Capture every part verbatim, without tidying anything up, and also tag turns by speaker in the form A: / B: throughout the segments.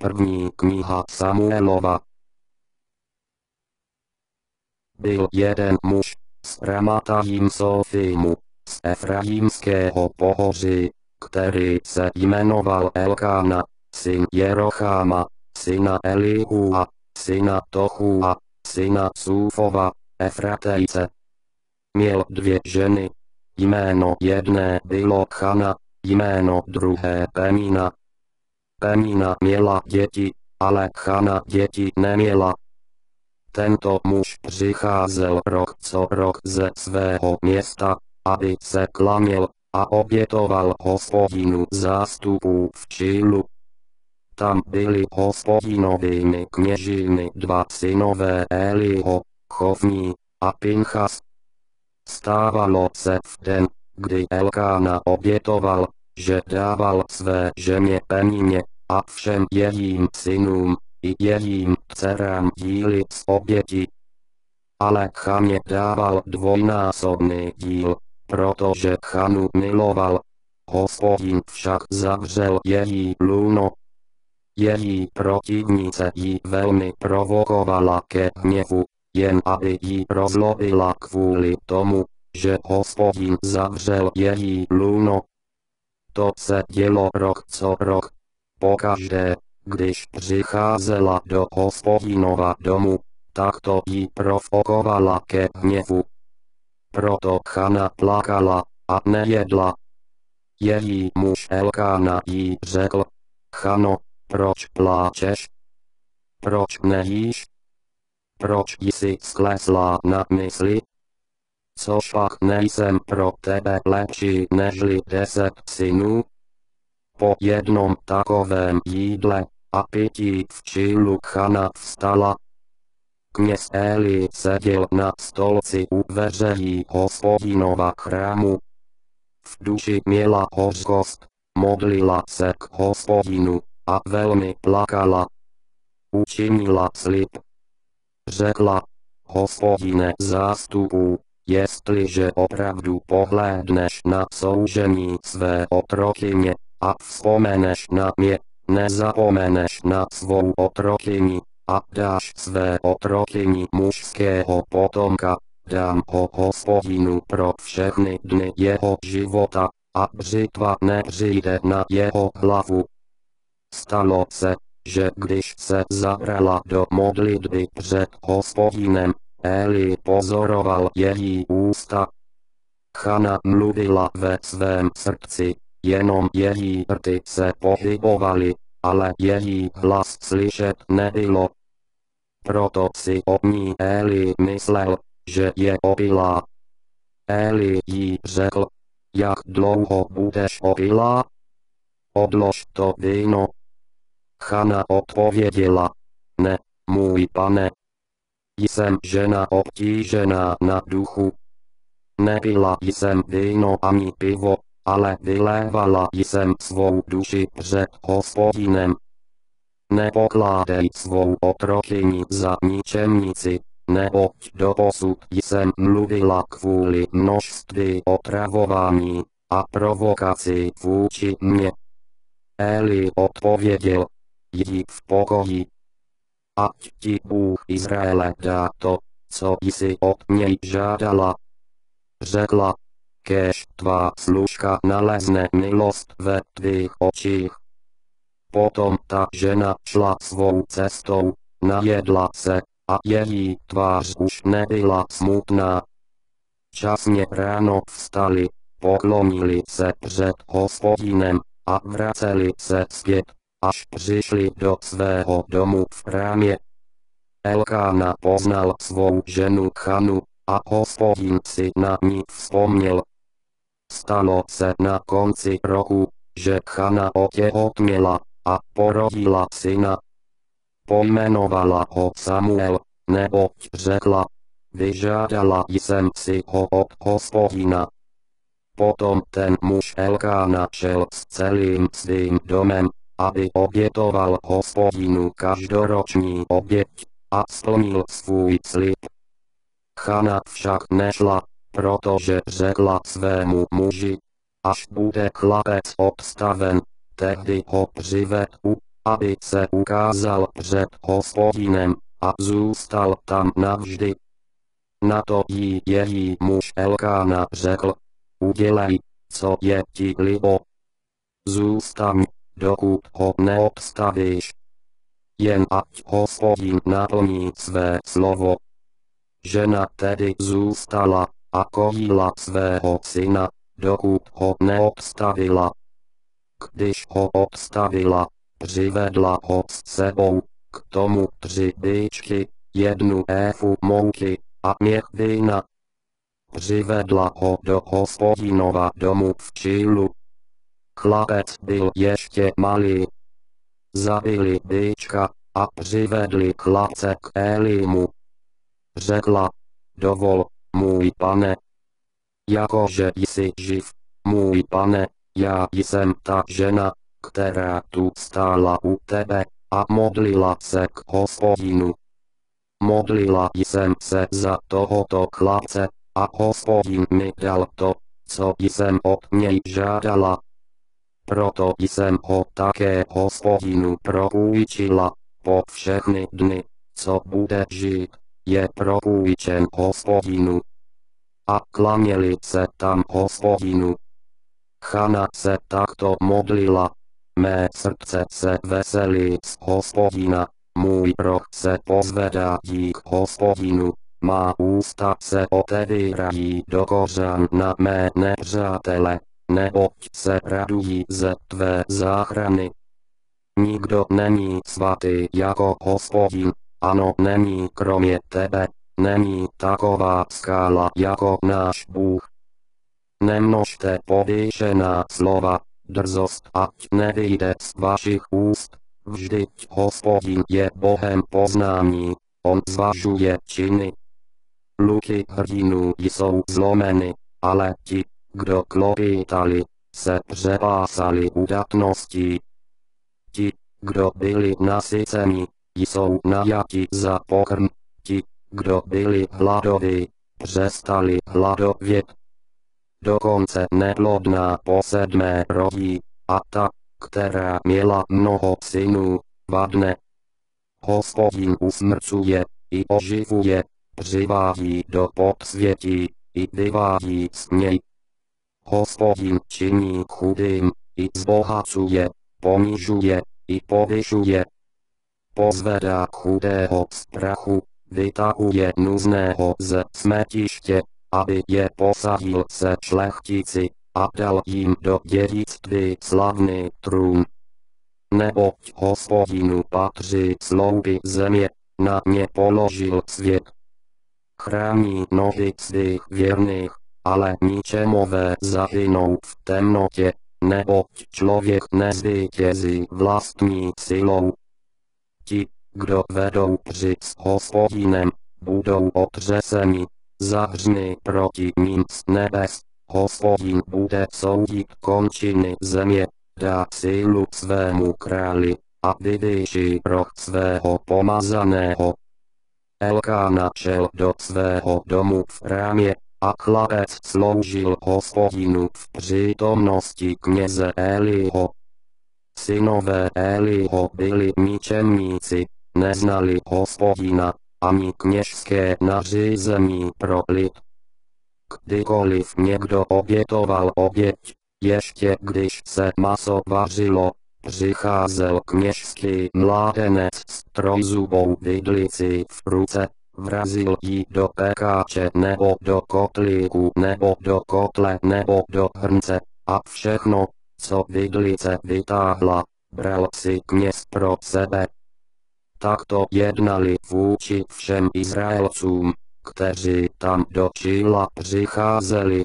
A: První kniha Samuelova. Byl jeden muž z Ramatayim Sofimu, z Efraimského pohoří, který se jmenoval Elkána, syn Jerocháma, syna Elihua, syna Tochua, syna Sufova, Efratejce. Měl dvě ženy. Jméno jedné bylo Chana, jméno druhé Penina. Penina měla děti, ale Chana děti neměla. Tento muž přicházel rok co rok ze svého města, aby se klaněl a obětoval Hospodinu zástupů v Šilu. Tam byli Hospodinovými kněžími dva synové Eliho, Chofní a Pinchas. Stávalo se v den, kdy Elkána obětoval, že dával své ženě Penině a všem jejím synům i jejím dcerám díly z oběti. Ale Chaně dával dvojnásobný díl, protože Chanu miloval. Hospodin však zavřel její lůno. Její protivnice ji velmi provokovala ke hněvu, jen aby ji rozlobila kvůli tomu, že Hospodin zavřel její lůno. To se dělo rok co rok. Pokaždé, když přicházela do Hospodinova domu, tak to jí provokovala ke hněvu. Proto Chana plakala a nejedla. Její muž Elkána jí řekl: Chano, proč pláčeš? Proč nejíš? Proč jsi sklesla na mysli? Což pak nejsem pro tebe lepší nežli deset synů? Po jednom takovém jídle a pití v Šilu Chana vstala. Kněz Eli seděl na stolci u dveří Hospodinova chrámu. V duši měla hořkost, modlila se k Hospodinu a velmi plakala. Učinila slib. Řekla: Hospodine zástupů, jestliže opravdu pohlédneš na soužení své otrokyně a vzpomeneš na mě, nezapomeneš na svou otrokyni a dáš své otrokyni mužského potomka, dám ho Hospodinu pro všechny dny jeho života a břitva nepřijde na jeho hlavu. Stalo se, že když se zabrala do modlitby před Hospodinem, Eli pozoroval její ústa. Chana mluvila ve svém srdci, jenom její rty se pohybovaly, ale její hlas slyšet nebylo. Proto si o ní Eli myslel, že je opilá. Eli jí řekl: Jak dlouho budeš opilá? Odlož to víno. Chana odpověděla: Ne, můj pane. Jsem žena obtížená na duchu. Nepila jsem víno ani pivo, ale vylévala jsem svou duši před Hospodinem. Nepokládej svou otrokyni za ničemnici, neboť doposud jsem mluvila kvůli množství otravování a provokací vůči mně. Eli odpověděl: Jdi v pokoji. Ať ti Bůh Izraele dá to, co jsi od něj žádala. Řekla: Kéž tvá služka nalezne milost ve tvých očích. Potom ta žena šla svou cestou, najedla se, a její tvář už nebyla smutná. Časně ráno vstali, poklonili se před Hospodinem a vraceli se zpět, až přišli do svého domu v chrámě. Elkána poznal svou ženu Chanu, a Hospodin si na ní vzpomněl. Stalo se na konci roku, že Chana otěhotněla a porodila syna. Pojmenovala ho Samuel, neboť řekla: Vyžádala jsem si ho od Hospodina. Potom ten muž Elkána šel s celým svým domem, aby obětoval Hospodinu každoroční oběť, a splnil svůj slib. Chana však nešla, protože řekla svému muži: Až bude chlapec obstaven, tehdy ho přived u aby se ukázal před Hospodinem a zůstal tam navždy. Na to jí její muž Elkána řekl: udělej, co je ti libo. Zůstaň, dokud ho neobstavíš. Jen ať Hospodin naplní své slovo. Žena tedy zůstala a kojila svého syna, dokud ho neobstavila. Když ho obstavila, přivedla ho s sebou, k tomu tři bičky, jednu éfu mouky a měch vína. Přivedla ho do Hospodinova domu v Šílu. Chlapec byl ještě malý. Zabili bička a přivedli chlapce k Elimu. Řekla: dovol, můj pane. Jakože jsi živ, můj pane, já jsem ta žena, která tu stála u tebe a modlila se k Hospodinu. Modlila jsem se za tohoto chlapce a Hospodin mi dal to, co jsem od něj žádala. Proto jsem ho také Hospodinu propůjčila, po všechny dny, co bude žít, je propůjčen Hospodinu. A klaněli se tam Hospodinu. Chana se takto modlila: mé srdce se veselí z Hospodina, můj roh se pozvedá dík Hospodinu, má ústa se otevírají do kořán na mé nepřátele, neboť se radují ze tvé záchrany. Nikdo není svatý jako Hospodin, ano, není kromě tebe, není taková skála jako náš Bůh. Nemnožte povýšená slova, drzost ať nevyjde z vašich úst, vždyť Hospodin je Bohem poznání, on zvažuje činy. Luky hrdinů jsou zlomeny, ale ti, kdo klopítali, se přepásali udatností. Ti, kdo byli nasyceni, jsou najati za pokrm, ti, kdo byli hladoví, přestali hladovět. Dokonce neplodná po sedmé rodí, a ta, která měla mnoho synů, vadne. Hospodin usmrcuje i oživuje, přivádí do podsvětí i vyvádí z něj. Hospodin činí chudým i zbohacuje, ponižuje i povyšuje. Pozvedá chudého z prachu, vytahuje nuzného ze smetiště, aby je posadil se šlechtici a dal jim do dědictví slavný trůn. Neboť Hospodinu patří slouby země, na ně položil svět. Chrání nohy svých věrných, ale ničemové zahynou v temnotě, neboť člověk nezvítězí vlastní silou. Ti, kdo vedou při s Hospodinem, budou otřeseni, zahřny proti ním z nebes, Hospodin bude soudit končiny země, dá sílu svému králi a vyvýší roh svého pomazaného. Elkána šel do svého domu v Rámě, a chlapec sloužil Hospodinu v přítomnosti kněze Eliho. Synové Eliho byli ničemníci, neznali Hospodina, ani kněžské nařízení pro lid. Kdykoliv někdo obětoval oběť, ještě když se maso vařilo, přicházel kněžský mládenec s trojzubou vidlicí v ruce, vrazil ji do pekáče nebo do kotlíku nebo do kotle nebo do hrnce, a všechno, co vidlice vytáhla, bral si kněz pro sebe. Takto jednali vůči všem Izraelcům, kteří tam do Šíla přicházeli.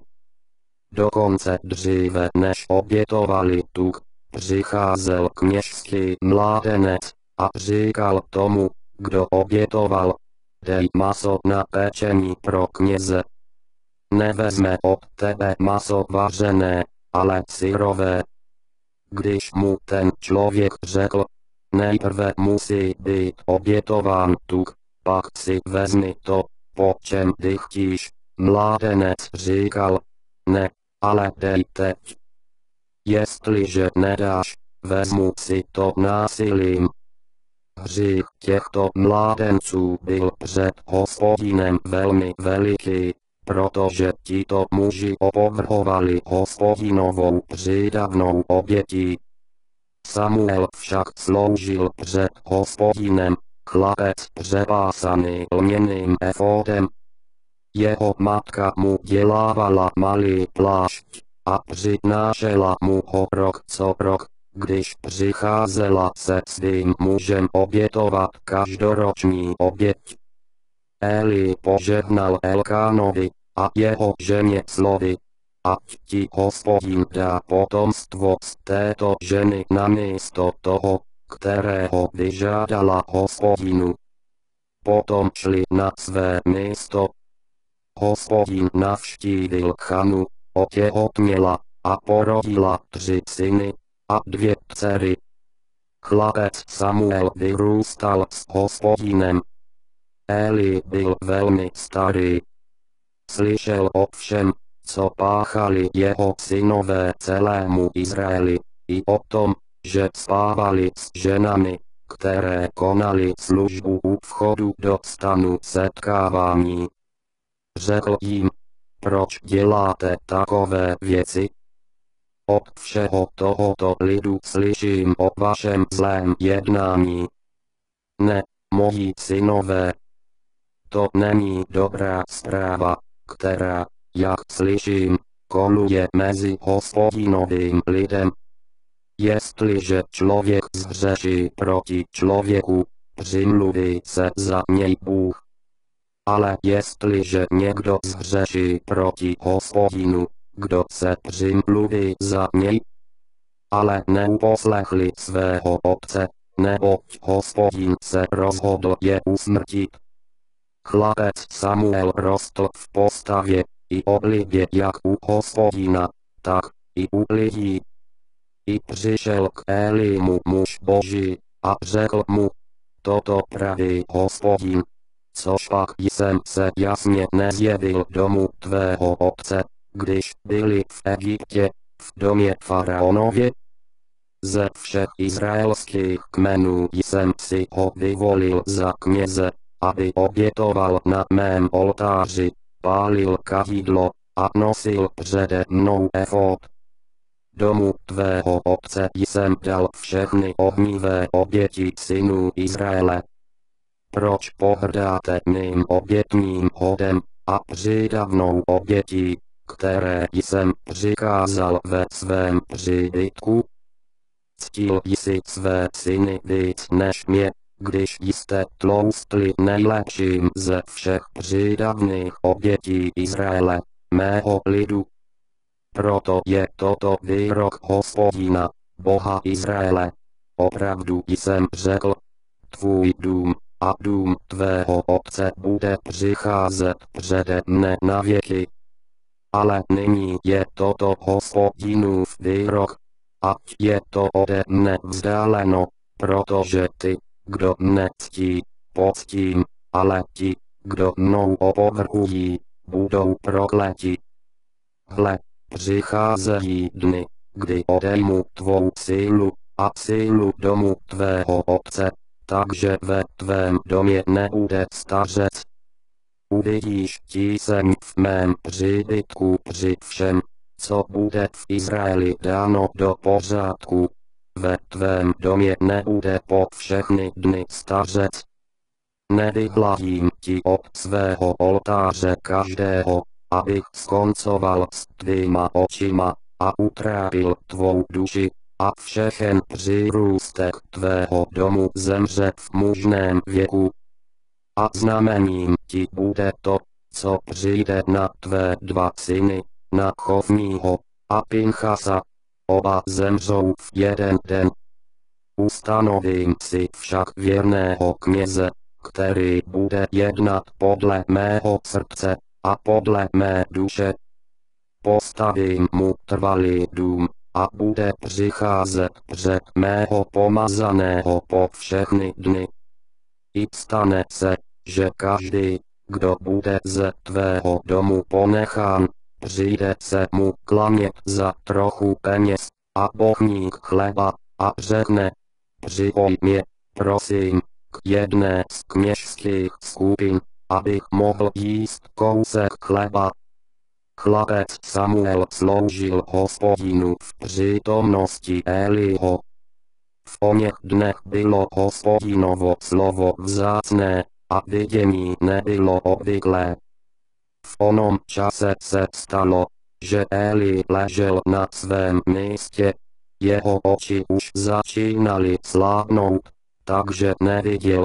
A: Dokonce dříve než obětovali tuk, přicházel kněžský mládenec a říkal tomu, kdo obětoval: dej maso na pečení pro kněze. Nevezme od tebe maso vařené, ale syrové. Když mu ten člověk řekl: nejprve musí být obětován tuk, pak si vezmi to, po čem dychtíš, mládenec říkal: ne, ale dej teď. Jestliže nedáš, vezmu si to násilím. Hřích těchto mládenců byl před Hospodinem velmi veliký, protože tito muži opovrhovali Hospodinovou přídavnou obětí. Samuel však sloužil před Hospodinem, chlapec přepásaný lněným efódem. Jeho matka mu dělávala malý plášť a přinášela mu ho rok co rok, když přicházela se svým mužem obětovat každoroční oběť. Eli požehnal Elkánovi a jeho ženě slovy: ať ti Hospodin dá potomstvo z této ženy namísto toho, kterého vyžádala Hospodinu. Potom šli na své místo. Hospodin navštívil Chanu, otěhotněla a porodila tři syny a dvě dcery. Chlapec Samuel vyrůstal s Hospodinem. Eli byl velmi starý. Slyšel o všem, co páchali jeho synové celému Izraeli, i o tom, že spávali s ženami, které konali službu u vchodu do stanu setkávání. Řekl jim: proč děláte takové věci? Od všeho tohoto lidu slyším o vašem zlém jednání. Ne, moji synové. To není dobrá zpráva, která, jak slyším, koluje mezi Hospodinovým lidem. Jestliže člověk zhřeší proti člověku, přimluví se za něj Bůh. Ale jestliže někdo zhřeší proti Hospodinu, kdo se přimluví za něj? Ale neuposlechli svého otce, neboť Hospodin se rozhodl je usmrtit. Chlapec Samuel rostl v postavě i oblibě jak u Hospodina, tak i u lidí. I přišel k Elimu muž Boží a řekl mu: toto praví Hospodin, což pak jsem se jasně nezjevil domu tvého otce, když byli v Egyptě, v domě faraonově. Ze všech izraelských kmenů jsem si ho vyvolil za kněze, aby obětoval na mém oltáři, pálil kadidlo a nosil přede mnou efód. Domu tvého otce jsem dal všechny ohnivé oběti synů Izraele. Proč pohrdáte mým obětním hodem a přídavnou obětí, které jsem přikázal ve svém příbytku? Ctil jsi své syny víc než mě, když jste tloustli nejlepším ze všech přídavných obětí Izraele, mého lidu. Proto je toto výrok Hospodina, Boha Izraele. Opravdu jsem řekl: tvůj dům a dům tvého otce bude přicházet přede mne na věky. Ale nyní je toto Hospodinův výrok, ať je to ode mne vzdáleno, protože ty, kdo mne ctí, poctím, ale ti, kdo mnou opovrhují, budou prokleti. Hle, přicházejí dny, kdy odejmu tvou sílu a sílu domu tvého otce, takže ve tvém domě nebude stařec. Uvidíš tíseň v mém příbytku při všem, co bude v Izraeli dáno do pořádku. Ve tvém domě nebude po všechny dny stařec. Nevyhladím ti od svého oltáře každého, abych skoncoval s tvýma očima a utrápil tvou duši, a všechen přírůstek tvého domu zemře v mužném věku. A znamením ti bude to, co přijde na tvé dva syny, na Chofního a Pinchasa. Oba zemřou v jeden den. Ustanovím si však věrného kněze, který bude jednat podle mého srdce a podle mé duše. Postavím mu trvalý dům a bude přicházet před mého pomazaného po všechny dny. I stane se, že každý, kdo bude ze tvého domu ponechán, přijde se mu klanět za trochu peněz a bochník chleba a řekne: Připoj mě, prosím, k jedné z kněžských skupin, abych mohl jíst kousek chleba. Chlapec Samuel sloužil Hospodinu v přítomnosti Eliho. V oněch dnech bylo Hospodinovo slovo vzácné, a vidění nebylo obvyklé. V onom čase se stalo, že Eli ležel na svém místě. Jeho oči už začínaly slábnout, takže neviděl.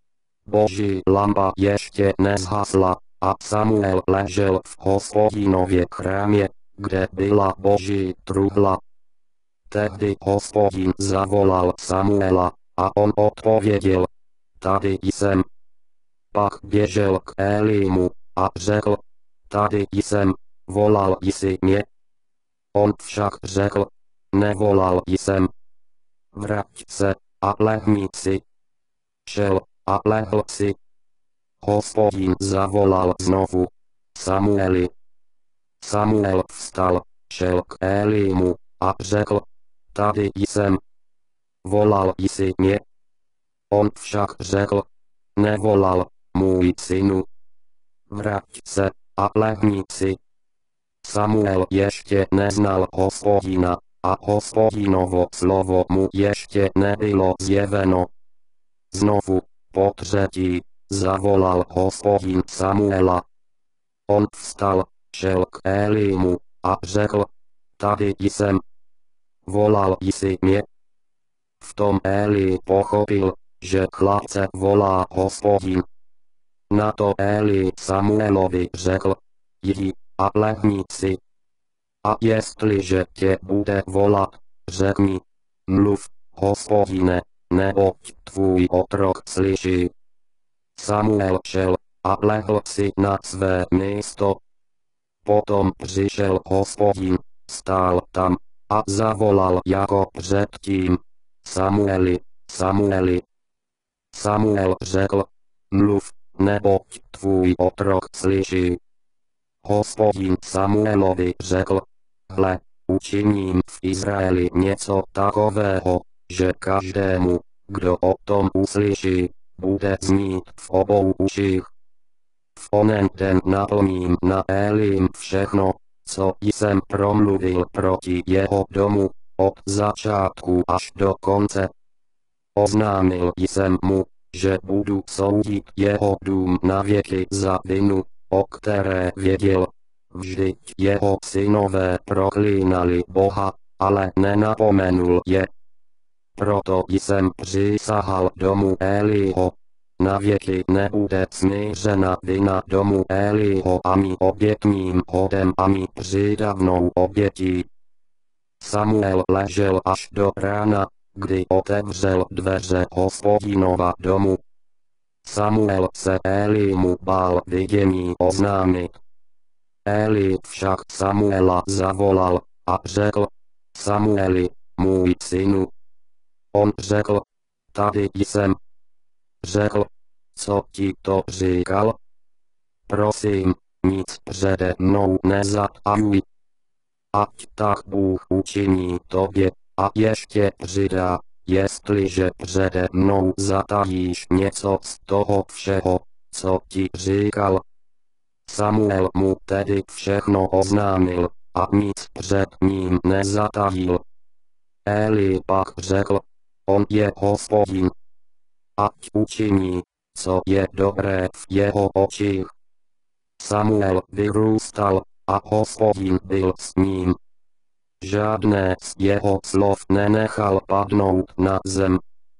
A: Boží lampa ještě nezhasla, a Samuel ležel v Hospodinově chrámě, kde byla Boží truhla. Tehdy Hospodin zavolal Samuela, a on odpověděl: Tady jsem. Pak běžel k Elimu a řekl: Tady jsem, volal jsi mě? On však řekl: Nevolal jsem. Vrať se a lehni si. Šel a lehl si. Hospodin zavolal znovu: Samueli. Samuel vstal, šel k Elimu a řekl: Tady jsem. Volal jsi mě? On však řekl: Nevolal, můj synu. Vrať se a lehni si. Samuel ještě neznal Hospodina, a Hospodinovo slovo mu ještě nebylo zjeveno. Znovu, po třetí, zavolal Hospodin Samuela. On vstal, šel k Elimu a řekl: Tady jsem. Volal jsi mě? V tom Eli pochopil, že chlapce volá Hospodin. Na to Eli Samuelovi řekl: Jdi a lehni si. A jestliže tě bude volat, řekni: Mluv, Hospodine, neboť tvůj otrok slyší. Samuel šel a lehl si na své místo. Potom přišel Hospodin, stál tam a zavolal jako předtím: Samueli, Samueli. Samuel řekl: Mluv, neboť tvůj otrok slyší. Hospodin Samuelovi řekl: Hle, učiním v Izraeli něco takového, že každému, kdo o tom uslyší, bude znít v obou uších. V onen den naplním na Elim všechno, co jsem promluvil proti jeho domu, od začátku až do konce. Oznámil jsem mu, že budu soudit jeho dům na věky za vinu, o které věděl. Vždyť jeho synové proklínali Boha, ale nenapomenul je. Proto jsem přísahal domu Eliho: Na věky nebude smířena vina domu Eliho ani obětním hodem ani přídavnou obětí. Samuel ležel až do rána, kdy otevřel dveře Hospodinova domu. Samuel se Elimu bál vidění oznámit. Eli však Samuela zavolal a řekl: Samueli, můj synu. On řekl: Tady jsem. Řekl: Co ti to říkal? Prosím, nic přede mnou nezatajuj. Ať tak Bůh učiní tobě, a ještě přidá, jestliže přede mnou zatajíš něco z toho všeho, co ti říkal. Samuel mu tedy všechno oznámil, a nic před ním nezatajil. Eli pak řekl: On je Hospodin. Ať učiní, co je dobré v jeho očích. Samuel vyrůstal, a Hospodin byl s ním. Žádné z jeho slov nenechal padnout na zem.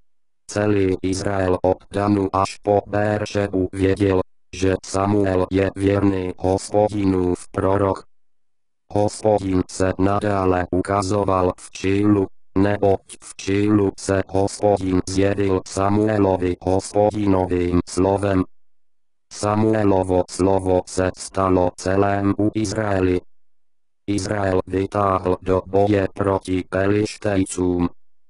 A: Celý Izrael od Danu až po Béřebu věděl, že Samuel je věrný Hospodinův prorok. Hospodin se nadále ukazoval v Čílu, neboť v Čílu se Hospodin zjevil Samuelovi Hospodinovým slovem. Samuelovo slovo se stalo celému Izraeli. Izrael vytáhl do boje proti Pelištejcům.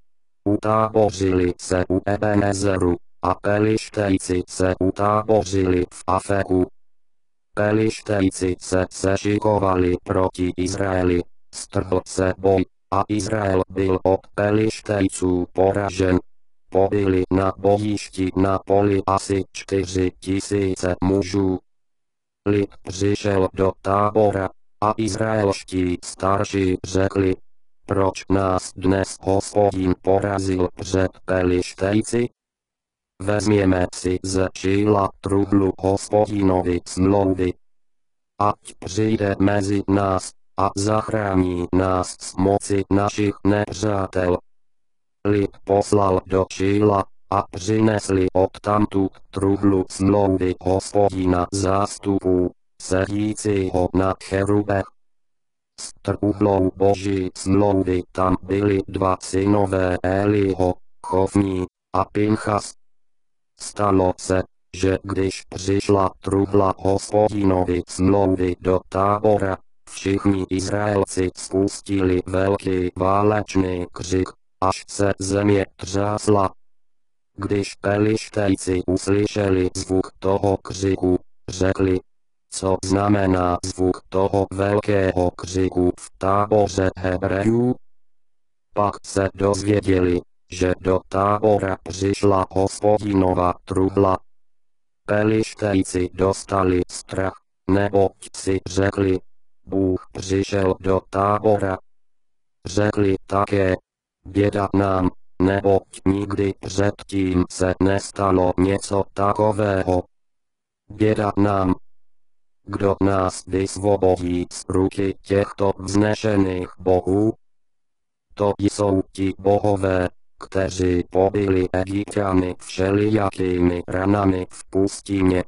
A: Utábořili se u Ebenezeru, a Pelištejci se utábořili v Afeku. Pelištejci se sešikovali proti Izraeli, strhl se boj, a Izrael byl od Pelištejců poražen. Pobili na bojišti na poli asi čtyři tisíce mužů. Lid přišel do tábora, a izraelští starší řekli: proč nás dnes Hospodin porazil před Pelištejci? Vezměme si ze Šíla trublu Hospodinovi smlouvy. Ať přijde mezi nás a zachrání nás z moci našich nepřátel. Lid poslal do Šíla a přinesli odtamtud trublu smlouvy Hospodina zástupů, sedícího na cherubech. S trublou Boží smlouvy tam byli dva synové Eliho, Chofní a Pinchas. Stalo se, že když přišla trubla Hospodinovi smlouvy do tábora, všichni Izraelci spustili velký válečný křik, až se země třásla. Když Pelištejci uslyšeli zvuk toho křiku, řekli: co znamená zvuk toho velkého křiku v táboře Hebrejů? Pak se dozvěděli, že do tábora přišla Hospodinova trubla. Pelištejci dostali strach, neboť si řekli: Bůh přišel do tábora. Řekli také: běda nám, neboť nikdy předtím se nestalo něco takového. Běda nám. Kdo nás vysvobodí z ruky těchto vznešených bohů? To jsou ti bohové, kteří pobili Egypťany všelijakými ranami v pustině.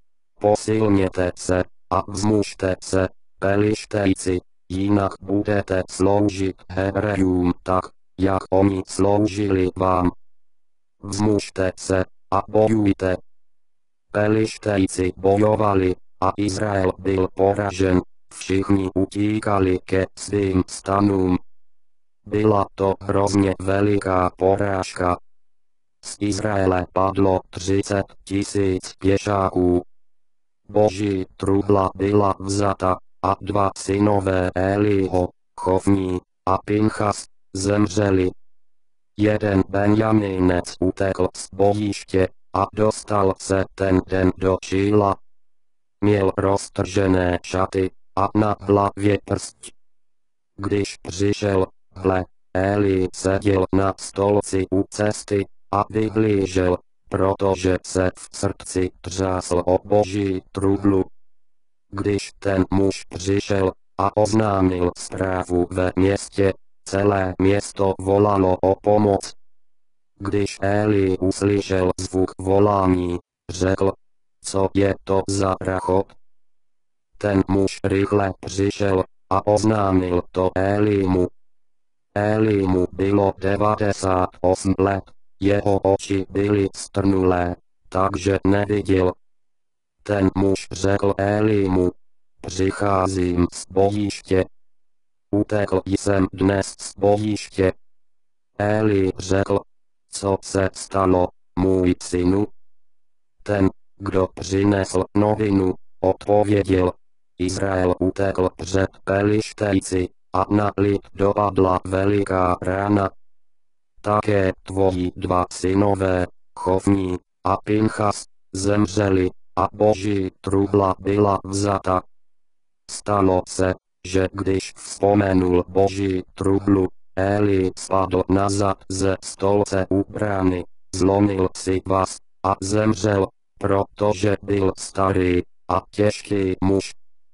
A: Posilněte se a vzmužte se, Pelištejci, jinak budete sloužit Hebrejům tak, jak oni sloužili vám. Vzmužte se a bojujte. Pelištejci bojovali, a Izrael byl poražen, všichni utíkali ke svým stanům. Byla to hrozně veliká porážka. Z Izraele padlo třicet tisíc pěšáků. Boží trubla byla vzata, a dva synové Eliho, Chofní a Pinchas, zemřeli. Jeden Benjaminec utekl z bojiště a dostal se ten den do Šíla. Měl roztržené šaty a na hlavě prst. Když přišel, hle, Eli seděl na stolci u cesty a vyhlížel, protože se v srdci třásl o Boží trublu. Když ten muž přišel a oznámil zprávu ve městě, celé město volalo o pomoc. Když Eli uslyšel zvuk volání, řekl: co je to za rachot? Ten muž rychle přišel a oznámil to Elimu. Elimu bylo devadesát osm let, jeho oči byly strnulé, takže neviděl. Ten muž řekl Elimu: přicházím z bojiště. Utekl jsem dnes z bojiště. Eli řekl: co se stalo, můj synu? Ten, kdo přinesl novinu, odpověděl: Izrael utekl před Pelištejci, a na lid dopadla veliká rána. Také tvoji dva synové, Chofní a Pinchas, zemřeli, a Boží trubla byla vzata. Stalo se, že když vzpomenul Boží trublu, Eli spadl nazad ze stolce u brány, zlomil si vaz a zemřel, protože byl starý a těžký muž.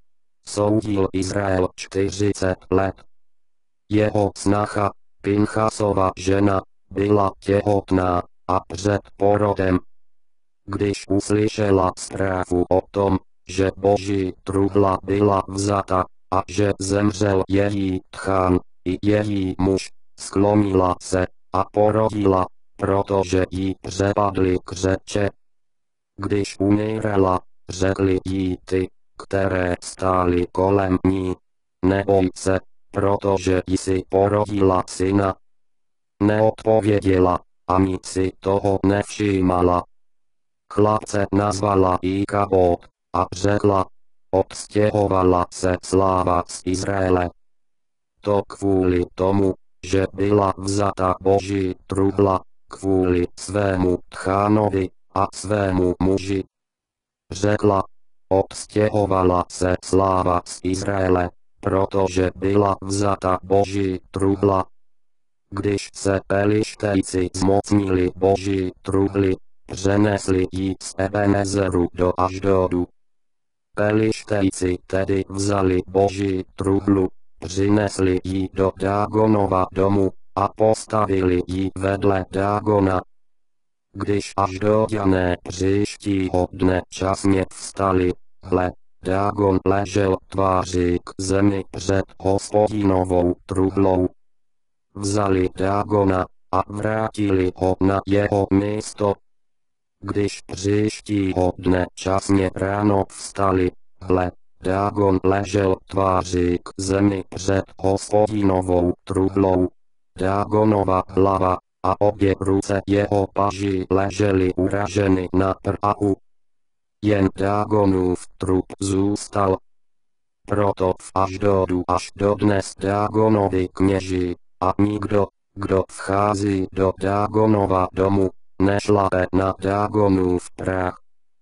A: Soudil Izrael čtyřicet let. Jeho snacha, Pinchasova žena, byla těhotná a před porodem. Když uslyšela zprávu o tom, že Boží trubla byla vzata a že zemřel její tchán i její muž, sklonila se a porodila, protože jí přepadly křeče. Když umírala, řekli jí ty, které stály kolem ní: neboj se, protože jsi porodila syna. Neodpověděla, ani si toho nevšímala. Chlapce nazvala Ikabod a řekla: odstěhovala se sláva z Izraele. to kvůli tomu, že byla vzata Boží trubla, kvůli svému tchánovi a svému muži. Řekla, odstěhovala se sláva z Izraele, protože byla vzata Boží trubla. Když se Pelištejci zmocnili Boží trubly, přenesli ji z Ebenezeru do Ašdodu. Pelištejci tedy vzali Boží trublu, přinesli ji do Dágonova domu a postavili ji vedle Dágona. Když Ašdoďané příštího dne časně vstali, hle, Dágon ležel tváří k zemi před Hospodinovou trublou. Vzali Dágona a vrátili ho na jeho místo. Když příštího dne časně ráno vstali, hle, Dágon ležel tváří k zemi před Hospodinovou trublou. Dágonova hlava a obě ruce jeho paží ležely uraženy na prahu. Jen Dágonův trup zůstal. Proto v Ašdodu až dodnes Dágonovi kněží, a nikdo, kdo vchází do Dágonova domu, nešlape na Dágonův prach.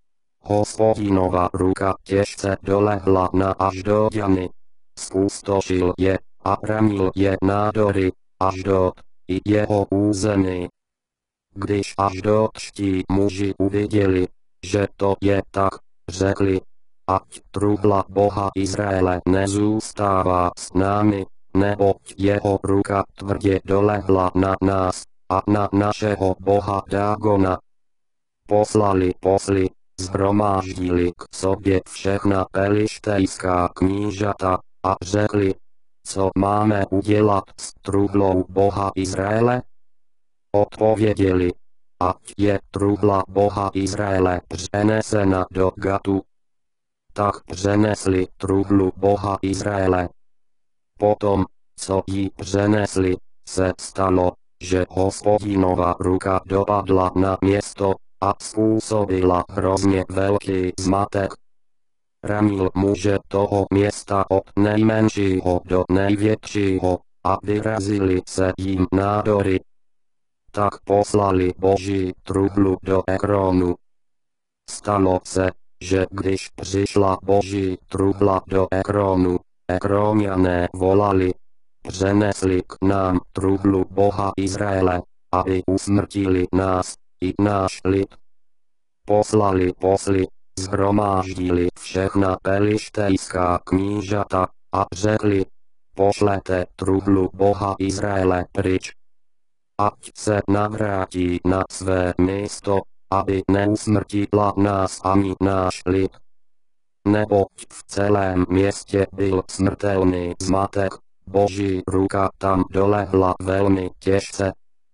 A: Hospodinova ruka těžce dolehla na Ašdoďany. Zpustošil je a ranil je nádory, Ašdod i jeho území. Když ašdodští muži uviděli, že to je tak, řekli, ať trubla Boha Izraele nezůstává s námi, neboť jeho ruka tvrdě dolehla na nás a na našeho boha Dágona. Poslali posly, shromáždili k sobě všechna pelištejská knížata a řekli, co máme udělat s trublou Boha Izraele? Odpověděli, ať je trubla Boha Izraele přenesena do Gatu. Tak přenesli trublu Boha Izraele. Potom, co ji přenesli, se stalo, že Hospodinova ruka dopadla na město a způsobila hrozně velký zmatek. Ranil muže toho města od nejmenšího do největšího a vyrazili se jim nádory. Tak poslali Boží trublu do Ekronu. Stalo se, že když přišla Boží trubla do Ekronu, Ekroňané volali, přenesli k nám trublu Boha Izraele, aby usmrtili nás i náš lid. Poslali posly, shromáždili všechna pelištejská knížata a řekli, pošlete trublu Boha Izraele pryč. Ať se navrátí na své místo, aby neusmrtila nás ani náš lid. Neboť v celém městě byl smrtelný zmatek, Boží ruka tam dolehla velmi těžce.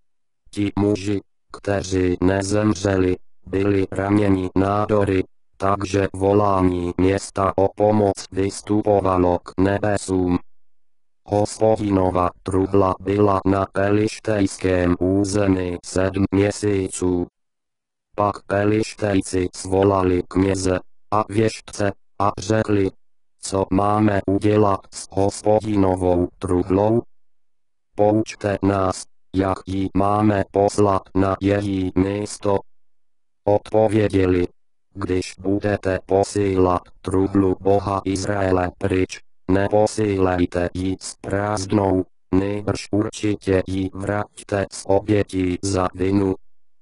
A: Ti muži, kteří nezemřeli, byli raněni nádory, takže volání města o pomoc vystupovalo k nebesům. Hospodinova trubla byla na pelištejském území sedm měsíců. Pak Pelištejci svolali kněze a věštce a řekli, co máme udělat s Hospodinovou trublou? Poučte nás, jak ji máme poslat na její místo. Odpověděli, když budete posílat trublu Boha Izraele pryč, neposílejte ji s prázdnou, nýbrž určitě ji vraťte s obětí za vinu.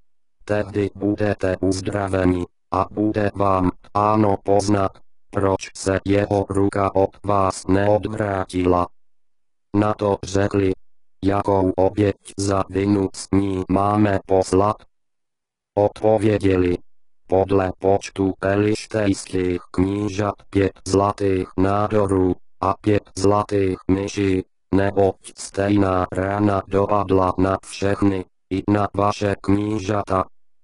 A: Tehdy budete uzdraveni a bude vám ano poznat, proč se jeho ruka od vás neodvrátila. Na to řekli, jakou oběť za vinu s ní máme poslat? Odpověděli, podle počtu pelištejských knížat pět zlatých nádorů a pět zlatých myší, neboť stejná rána dopadla na všechny, i na vaše knížata.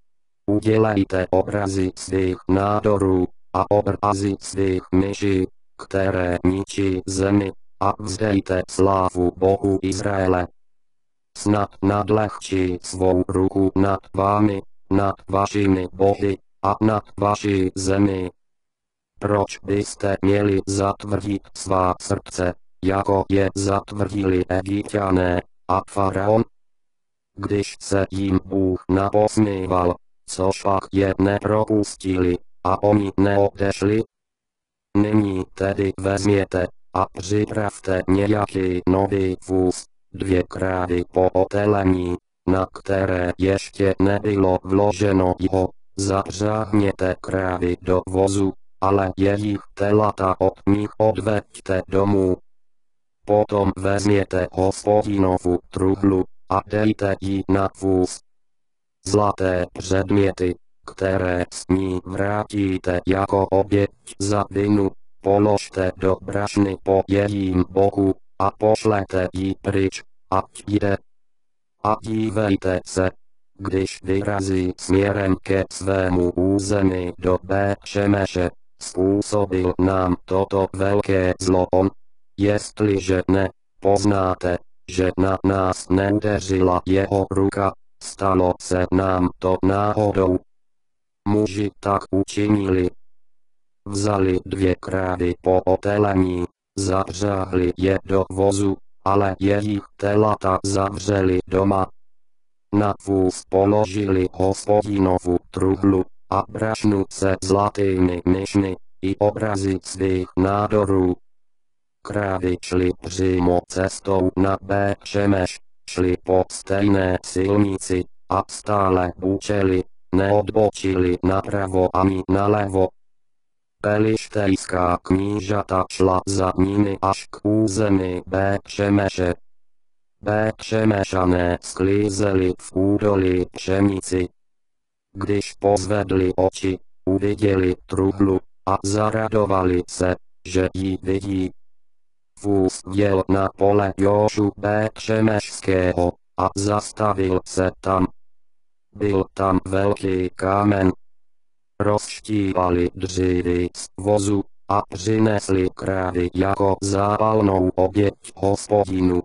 A: Udělejte obrazy svých nádorů a obrazy svých myší, které ničí zemi, a vzdejte slávu Bohu Izraele. Snad nadlehčí svou ruku nad vámi, nad vašimi bohy a nad vaší zemi. Proč byste měli zatvrdit svá srdce, jako je zatvrdili Egypťané a faraon. Když se jim Bůh naposmíval, což pak je nepropustili, a oni neodešli. Nyní tedy vezměte a připravte nějaký nový vůz, dvě krávy po otelení, na které ještě nebylo vloženo jeho, zapřáhněte krávy do vozu, ale jejich telata od nich odveďte domů. Potom vezměte Hospodinovu trublu a dejte ji na vůz. Zlaté předměty, které s ní vrátíte jako oběť za vinu, položte do brašny po jejím boku a pošlete ji pryč, ať jde. A dívejte se, když vyrazí směrem ke svému území do Bet-Šemeše, způsobil nám toto velké zlo on. Jestliže ne, poznáte, že na nás neudeřila jeho ruka, stalo se nám to náhodou. Muži tak učinili. Vzali dvě krávy po otelení, zapřáhli je do vozu, ale jejich telata zavřeli doma. Na vůz položili Hospodinovu trublu a brašnu se zlatými myšny i obrazy svých nádorů. Krávy šly přímo cestou na Bet-Šemeš, šli po stejné silnici a stále bučeli, neodbočili napravo ani nalevo. Pelištejská knížata šla za nimi až k území Bet-Šemeše. Bet-Šemešané sklízeli v údolí pšenici. Když pozvedli oči, uviděli trublu a zaradovali se, že ji vidí. Vůz vjel na pole Jošu Bet-Šemešského a zastavil se tam. Byl tam velký kámen. Rozštívali dříví z vozu a přinesli krávy jako zápalnou oběť Hospodinu.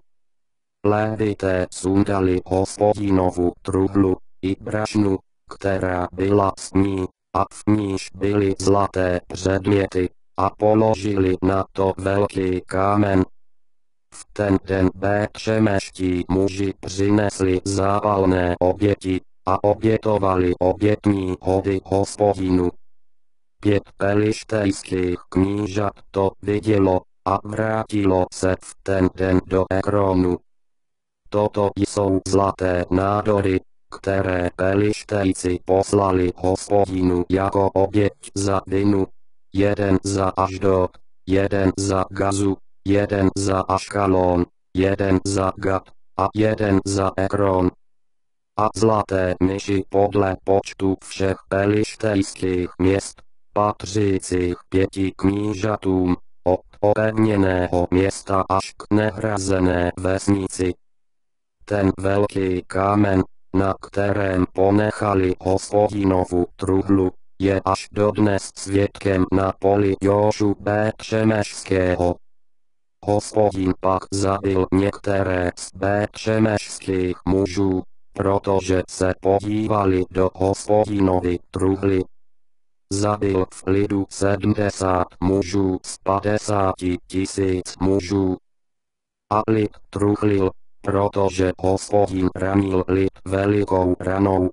A: Lévité sundali Hospodinovu trublu i brašnu, která byla s ní, a v níž byly zlaté předměty, a položili na to velký kámen. V ten den Bet-Šemeští muži přinesli zápalné oběti a obětovali obětní hody Hospodinu. Pět pelištejských knížat to vidělo a vrátilo se v ten den do Ekronu. Toto jsou zlaté nádory, které Pelištejci poslali Hospodinu jako oběť za vinu. Jeden za Ašdod, jeden za Gazu, jeden za Aškalon, jeden za Gat a jeden za Ekron. A zlaté myši podle počtu všech pelištejských měst, patřících pěti knížatům, od opevněného města až k nehrazené vesnici. Ten velký kámen, na kterém ponechali Hospodinovu trublu, je až dodnes svědkem na poli Jošu Bet-Šemešského. Hospodin pak zabil některé z Bet-Šemešských mužů, protože se podívali do Hospodinovy trubly. Zabil v lidu sedmdesát mužů z padesáti tisíc mužů. A lid truchlil, protože Hospodin ranil lid velikou ranou.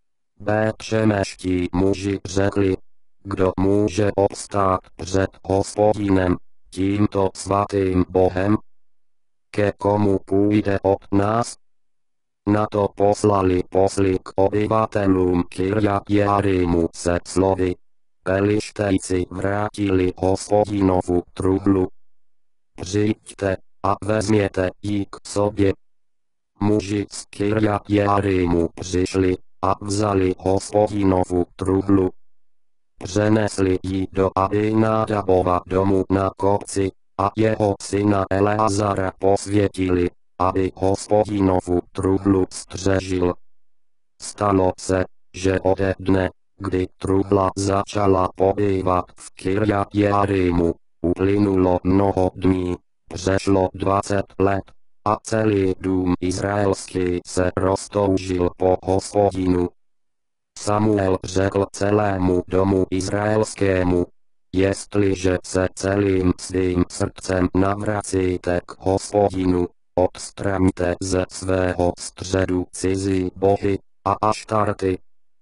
A: Bet-Šemeští muži řekli, kdo může obstát před Hospodinem, tímto svatým Bohem? Ke komu půjde od nás? Na to poslali posly k obyvatelům Kirjat Jearimu se slovy. Pelištejci vrátili Hospodinovu trublu. Přijďte a vezměte ji k sobě. Muži z Kirjat Jearimu přišli a vzali Hospodinovu trublu. Přenesli ji do Abinadabova domu na kopci a jeho syna Eleazara posvětili, aby Hospodinovu trublu střežil. Stalo se, že ode dne, kdy trubla začala pobývat v Kirjat Jearimu, uplynulo mnoho dní, přešlo dvacet let, a celý dům izraelský se roztoužil po Hospodinu. Samuel řekl celému domu izraelskému, jestliže se celým svým srdcem navracíte k Hospodinu, odstraňte ze svého středu cizí bohy a aštarty.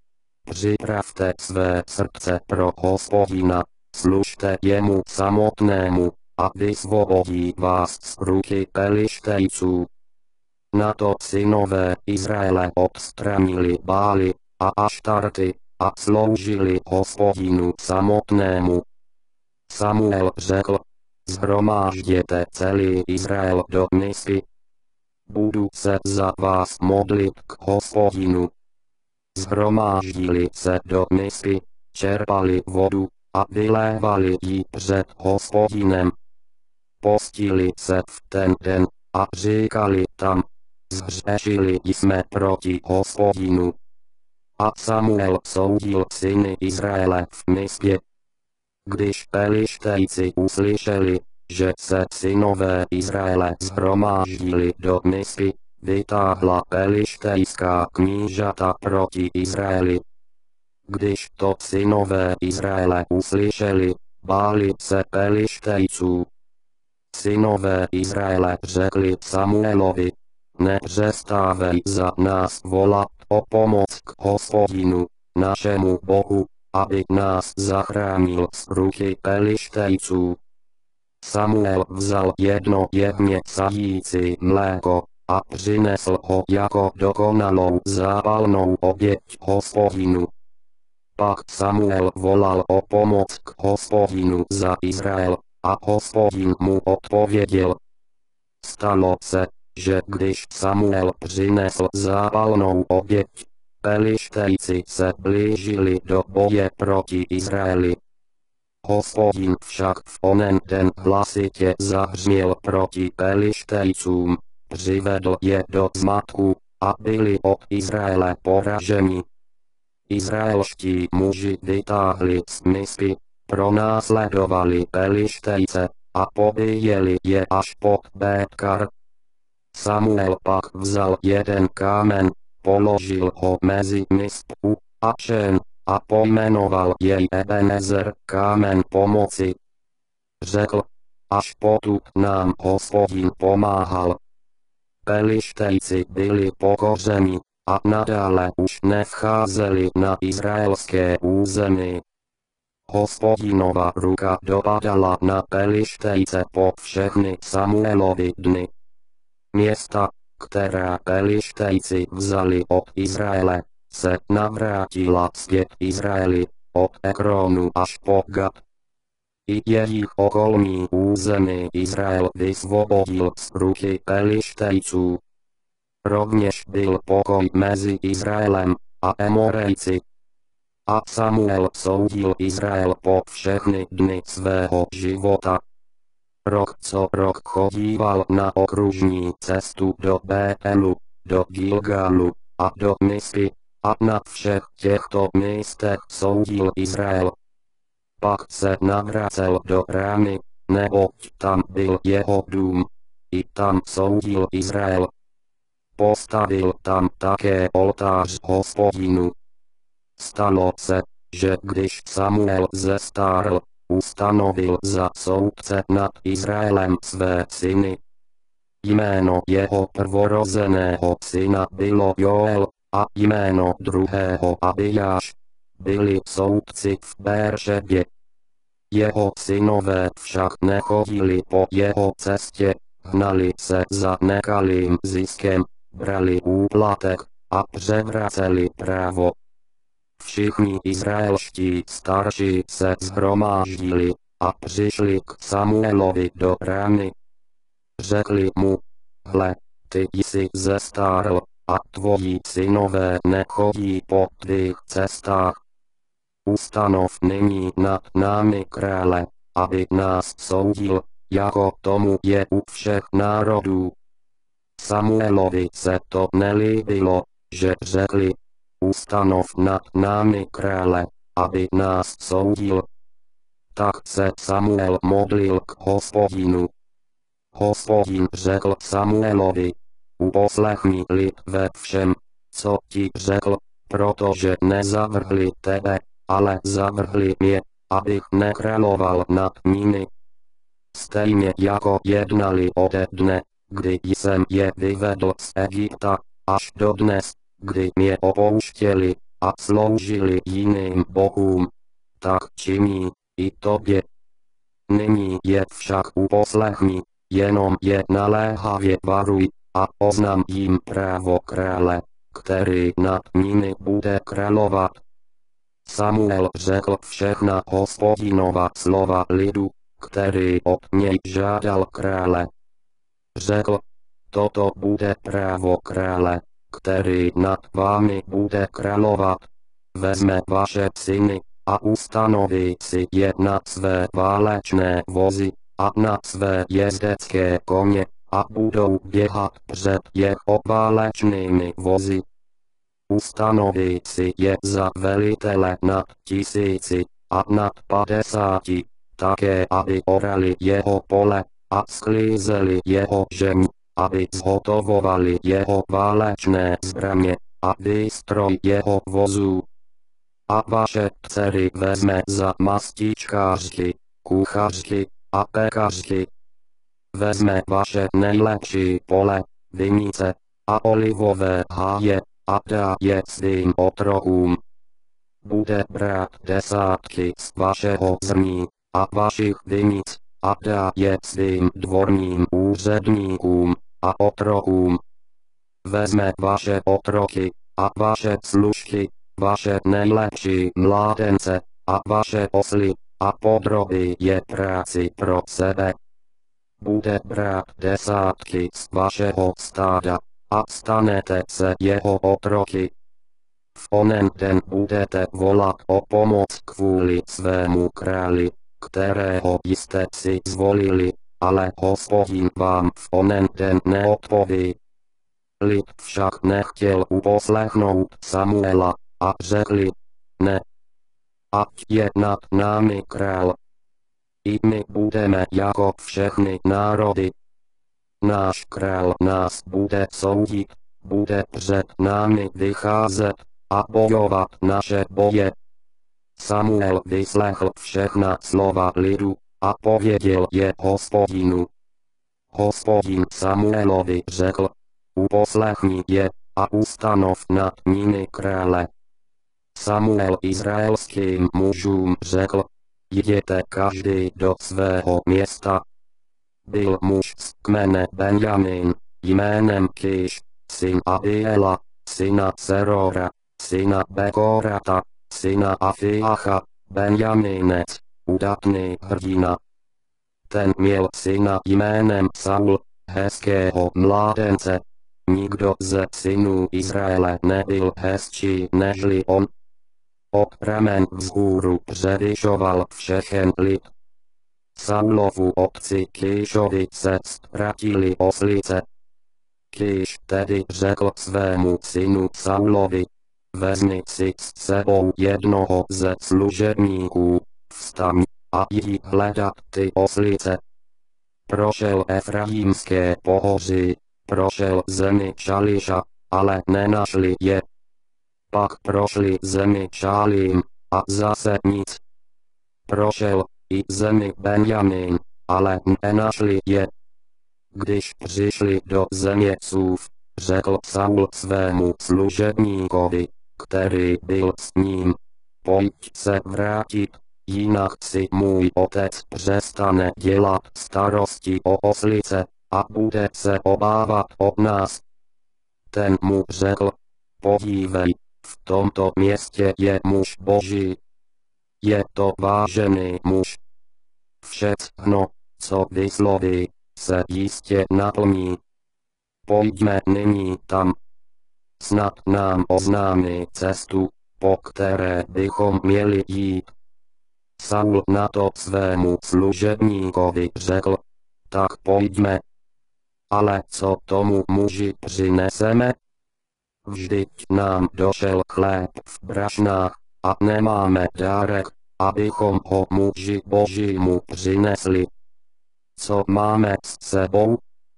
A: Připravte své srdce pro Hospodina, služte jemu samotnému, a vysvobodí vás z ruky Pelištejců. Na to synové Izraele odstranili Bály a aštarty a sloužili Hospodinu samotnému. Samuel řekl: shromážděte celý Izrael do Misky. Budu se za vás modlit k Hospodinu. Shromáždili se do Misky, čerpali vodu a vylévali ji před Hospodinem. Postili se v ten den a říkali tam: zhřešili jsme proti Hospodinu. A Samuel soudil syny Izraele v Mispě. Když Pelištejci uslyšeli, že se synové Izraele shromáždili do Misky, vytáhla pelištejská knížata proti Izraeli. Když to synové Izraele uslyšeli, báli se Pelištejců. Synové Izraele řekli Samuelovi: nepřestávej za nás volat o pomoc k Hospodinu, našemu Bohu, aby nás zachránil z ruky Pelištejců. Samuel vzal jedno jehně sající mléko a přinesl ho jako dokonalou zápalnou oběť Hospodinu. Pak Samuel volal o pomoc k Hospodinu za Izrael, a Hospodin mu odpověděl. Stalo se, že když Samuel přinesl zápalnou oběť, Pelištejci se blížili do boje proti Izraeli. Hospodin však v onen den hlasitě zahřměl proti Pelištejcům, přivedl je do zmatku, a byli od Izraele poraženi. Izraelští muži vytáhli z Misky, pronásledovali Pelištejce a pobíjeli je až pod Bétkar. Samuel pak vzal jeden kámen, položil ho mezi Mispu a Šen a pojmenoval jej Ebenezer, kámen pomoci. Řekl: až potud nám Hospodin pomáhal. Pelištejci byli pokořeni a nadále už nevcházeli na izraelské území. Hospodinova ruka dopadala na Pelištejce po všechny Samuelovy dny. Města, která Pelištejci vzali od Izraele, se navrátila zpět Izraeli, od Ekronu až po Gat. I jejich okolní území Izrael vysvobodil z ruky Pelištejců. Rovněž byl pokoj mezi Izraelem a Emorejci. A Samuel soudil Izrael po všechny dny svého života. Rok co rok chodíval na okružní cestu do Bételu, do Gilgalu a do Misky, a na všech těchto místech soudil Izrael. Pak se navracel do Rámy, neboť tam byl jeho dům. I tam soudil Izrael. Postavil tam také oltář Hospodinu. Stalo se, že když Samuel zestárl, ustanovil za soudce nad Izraelem své syny. Jméno jeho prvorozeného syna bylo Joel, a jméno druhého Abijáš. Byli soudci v Béršebě. Jeho synové však nechodili po jeho cestě, hnali se za nekalým ziskem, brali úplatek a převraceli právo. Všichni izraelští starší se shromáždili a přišli k Samuelovi do Rámy. Řekli mu: hle, ty jsi zestárl, a tvoji synové nechodí po tvých cestách. Ustanov nyní nad námi krále, aby nás soudil, jako tomu je u všech národů. Samuelovi se to nelíbilo, že řekli: ustanov nad námi krále, aby nás soudil. Tak se Samuel modlil k Hospodinu. Hospodin řekl Samuelovi: uposlechni lid ve všem, co ti řekl, protože nezavrhli tebe, ale zavrhli mě, abych nekráloval nad nimi. Stejně jako jednali ode dne, kdy jsem je vyvedl z Egypta, až do dnes, kdy mě opouštěli a sloužili jiným bohům, tak činí i tobě. Nyní je však uposlechni, jenom je naléhavě varuj, a oznam jim právo krále, který nad nimi bude královat. Samuel řekl všechna Hospodinova slova lidu, který od něj žádal krále. Řekl, toto bude právo krále, který nad vámi bude královat. Vezme vaše syny a ustanoví si je na své válečné vozy a na své jezdecké koně a budou běhat před jeho válečnými vozy. Ustanoví si je za velitele nad tisíci a nad padesáti, také aby orali jeho pole a sklízeli jeho žemi, aby zhotovovali jeho válečné zbraně a výstroj jeho vozů. A vaše dcery vezme za mastičkářky, kuchařky a pekařky. Vezme vaše nejlepší pole, vinice a olivové háje a dá je svým otrokům. Bude brát desátky z vašeho zrní a vašich vinic a dá je svým dvorním úředníkům a otrokům. Vezme vaše otroky a vaše služky, vaše nejlepší mládence a vaše osly a podrobí je práci pro sebe. Bude brát desátky z vašeho stáda a stanete se jeho otroky. V onen den budete volat o pomoc kvůli svému králi, kterého jste si zvolili, ale Hospodin vám v onen den neodpoví. Lid však nechtěl uposlechnout Samuela a řekli, ne. Ať je nad námi král. I my budeme jako všechny národy. Náš král nás bude soudit, bude před námi vycházet a bojovat naše boje. Samuel vyslechl všechna slova lidu a pověděl je Hospodinu. Hospodin Samuelovi řekl, uposlechni je a ustanov nad nimi krále. Samuel izraelským mužům řekl, jděte každý do svého města. Byl muž z kmene Benjamin, jménem Kiš, syn Abiela, syna Serora, syna Bekorata, syna Afiacha, Benjaminec, udatný hrdina. Ten měl syna jménem Saul, hezkého mládence. Nikdo ze synů Izraele nebyl hezčí nežli on. Od pramen vzhůru převyšoval všechen lid. Saulovu otci Kišovi se ztratili oslice. Kiš tedy řekl svému synu Saulovi, vezmi si s sebou jednoho ze služebníků, vstaň a jdi hledat ty oslice. Prošel Efraimské pohoří, prošel zemi Šališa, ale nenašli je. Pak prošli zemi Šálím, a zase nic. Prošel i zemi Benjamin, ale nenašli je. Když přišli do země Cův, řekl Saul svému služebníkovi, který byl s ním, pojď se vrátit, jinak si můj otec přestane dělat starosti o oslice a bude se obávat od nás. Ten mu řekl, podívej, v tomto městě je muž Boží. Je to vážený muž. Všechno, co vysloví, se jistě naplní. Pojďme nyní tam. Snad nám oznámí cestu, po které bychom měli jít. Saul na to svému služebníkovi řekl, tak pojďme. Ale co tomu muži přineseme? Vždyť nám došel chléb v brašnách a nemáme dárek, abychom ho muži Božímu přinesli. Co máme s sebou?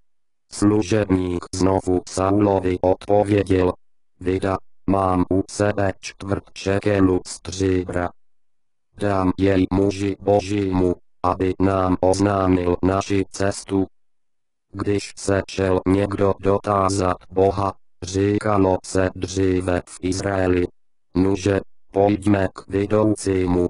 A: Služebník znovu Saulovi odpověděl, vida, mám u sebe čtvrt šekelu stříbra. dám jej muži Božímu, aby nám oznámil naši cestu. Když se šel někdo dotázat Boha, říkalo se dříve v Izraeli, nuže, pojďme k vidoucímu.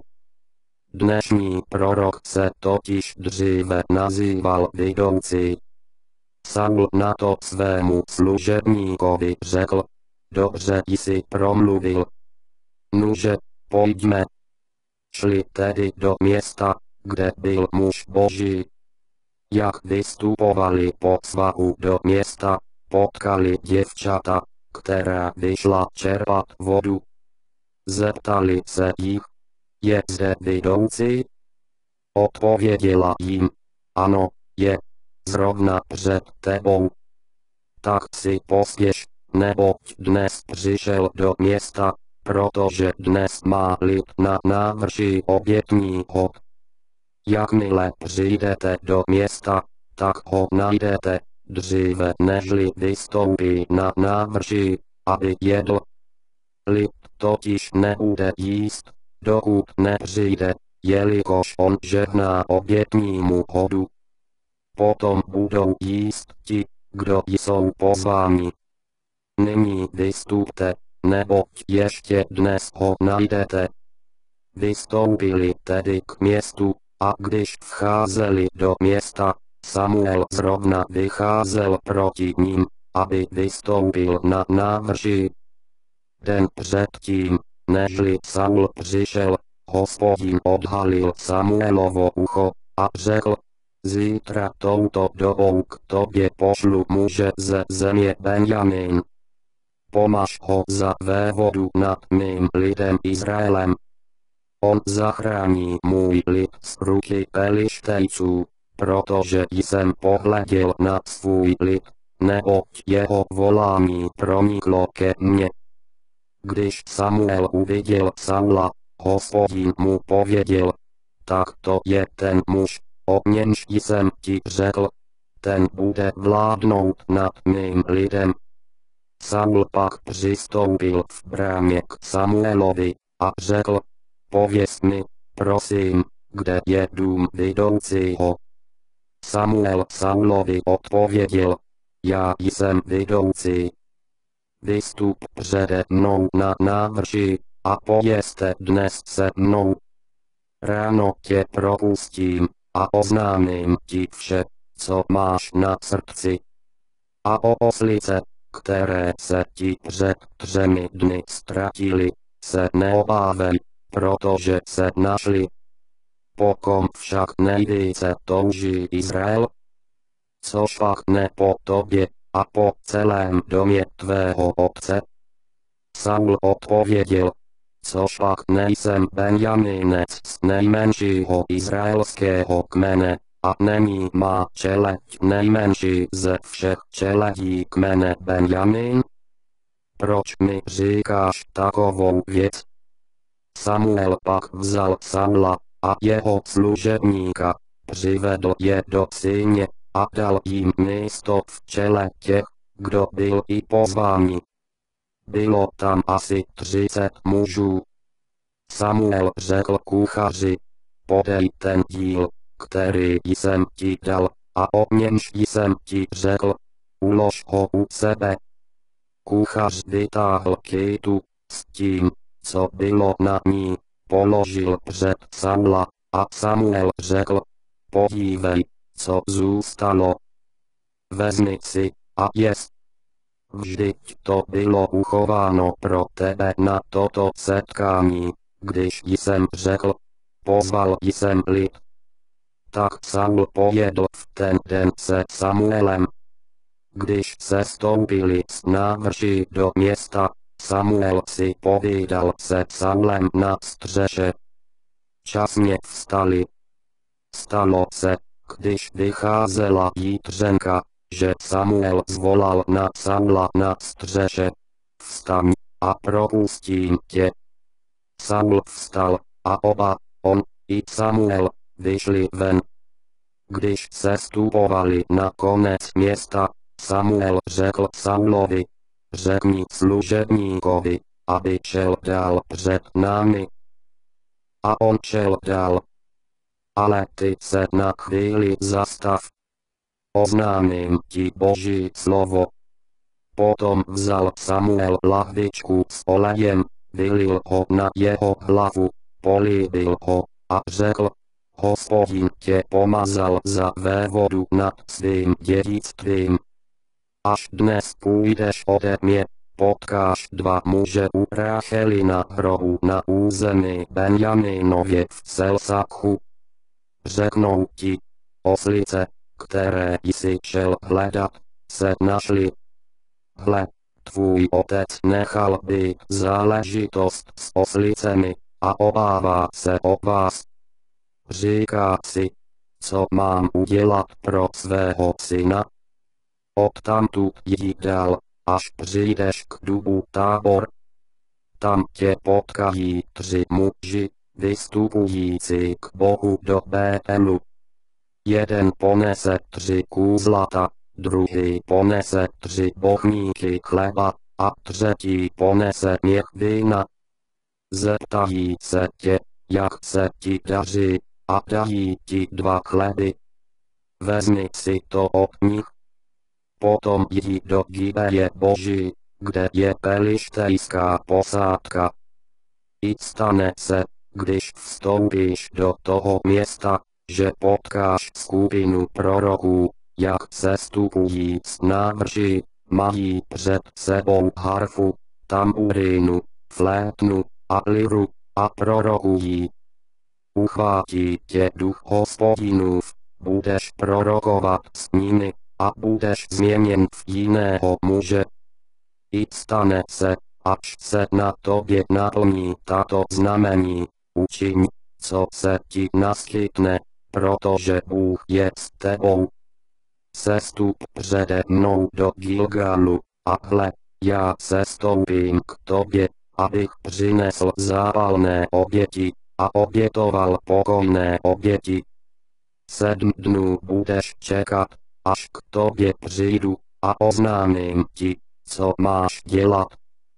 A: Dnešní prorok se totiž dříve nazýval vidoucí. Saul na to svému služebníkovi řekl, dobře jsi promluvil. Nuže, pojďme. Šli tedy do města, kde byl muž Boží. Jak vystupovali po svahu do města, potkali děvčata, která vyšla čerpat vodu. Zeptali se jich, je zde vidoucí? Odpověděla jim, ano, je, zrovna před tebou. Tak si pospěš, neboť dnes přišel do města, protože dnes má lid na návrší obětní hod. Jakmile přijdete do města, tak ho najdete, dříve nežli vystoupí na návrší, aby jedl. Lid totiž nebude jíst, dokud nepřijde, jelikož on žehná obětnímu hodu. Potom budou jíst ti, kdo jsou pozváni. Nyní vystupte, neboť ještě dnes ho najdete. Vystoupili tedy k městu, a když vcházeli do města, Samuel zrovna vycházel proti ním, aby vystoupil na návrší. Den předtím, nežli Saul přišel, Hospodin odhalil Samuelovo ucho a řekl, zítra touto dobou k tobě pošlu muže ze země Benjamin. Pomaž ho za vévodu nad mým lidem Izraelem. On zachrání můj lid z ruky Pelištejců, protože jsem pohleděl na svůj lid, neboť jeho volání proniklo ke mně. Když Samuel uviděl Saula, Hospodin mu pověděl, tak to je ten muž, o němž jsem ti řekl, ten bude vládnout nad mým lidem. Saul pak přistoupil v brámě k Samuelovi a řekl, pověz mi, prosím, kde je dům vidoucího. Samuel Saulovi odpověděl, já jsem vidoucí. Vystup přede mnou na návrší, a pojezte dnes se mnou. Ráno tě propustím, a oznámím ti vše, co máš na srdci. A o oslice, které se ti před třemi dny ztratili, se neobávej, protože se našli. Po kom však nejvíce touží Izrael? Což pak ne po tobě a po celém domě tvého otce? Saul odpověděl, což pak nejsem Benjaminec z nejmenšího izraelského kmene, a není má čeleď nejmenší ze všech čeledí kmene Benjamin? Proč mi říkáš takovou věc? Samuel pak vzal Saula a jeho služebníka, přivedl je do síně a dal jim místo v čele těch, kdo byl i pozváni. Bylo tam asi třicet mužů. Samuel řekl kuchaři, podej ten díl, který jsem ti dal, a o němž jsem ti řekl, ulož ho u sebe. Kuchař vytáhl kytu, s tím, co bylo na ní, položil před Saula, a Samuel řekl, podívej, co zůstalo. Vezmi si, a jest. Vždyť to bylo uchováno pro tebe na toto setkání, když jsem řekl, pozval jsem lid. Tak Saul pojedl v ten den se Samuelem. Když se stoupili z návrší do města, Samuel si povídal se Saulem na střeše. Časně vstali. Stalo se, když vycházela jítřenka, že Samuel zvolal na Saula na střeše. Vstaň, a propustím tě. Saul vstal, a oba, on i Samuel, vyšli ven. Když se stupovali na konec města, Samuel řekl Saulovi, řekni služebníkovi, aby šel dál před námi. A on šel dál. Ale ty se na chvíli zastav. Oznámím ti Boží slovo. Potom vzal Samuel lahvičku s olejem, vylil ho na jeho hlavu, políbil ho a řekl: Hospodin tě pomazal za vévodu nad svým dědictvím. Až dnes půjdeš ode mě, potkáš dva muže u Ráchelina hrobu na území Benjaminově v Selsachu. Řeknou ti: oslice, které jsi šel hledat, se našly. Hle, tvůj otec nechal být záležitost s oslicemi a obává se o vás. Říká si: co mám udělat pro svého syna? Odtamtud jdi dál, až přijdeš k dubu Tábor. Tam tě potkají tři muži, vystupující k Bohu do Bételu. Jeden ponese tři kůzlata, druhý ponese tři bochníky chleba a třetí ponese měch vína. Zeptají se tě, jak se ti daří, a dají ti dva chleby. Vezmi si to od nich. Potom jdi do Gibeje Boží, kde je pelištejská posádka. I stane se, když vstoupíš do toho města, že potkáš skupinu proroků, jak sestupují z návrší, mají před sebou harfu, tamburínu, flétnu a liru a prorokují. Uchvátí tě duch Hospodinův, budeš prorokovat s nimi a budeš změněn v jiného muže. I stane se, až se na tobě naplní tato znamení, učiň, co se ti naskytne, protože Bůh je s tebou. Sestup přede mnou do Gilgalu, a hle, já sestoupím k tobě, abych přinesl zápalné oběti a obětoval pokojné oběti. Sedm dnů budeš čekat, až k tobě přijdu a oznámím ti, co máš dělat.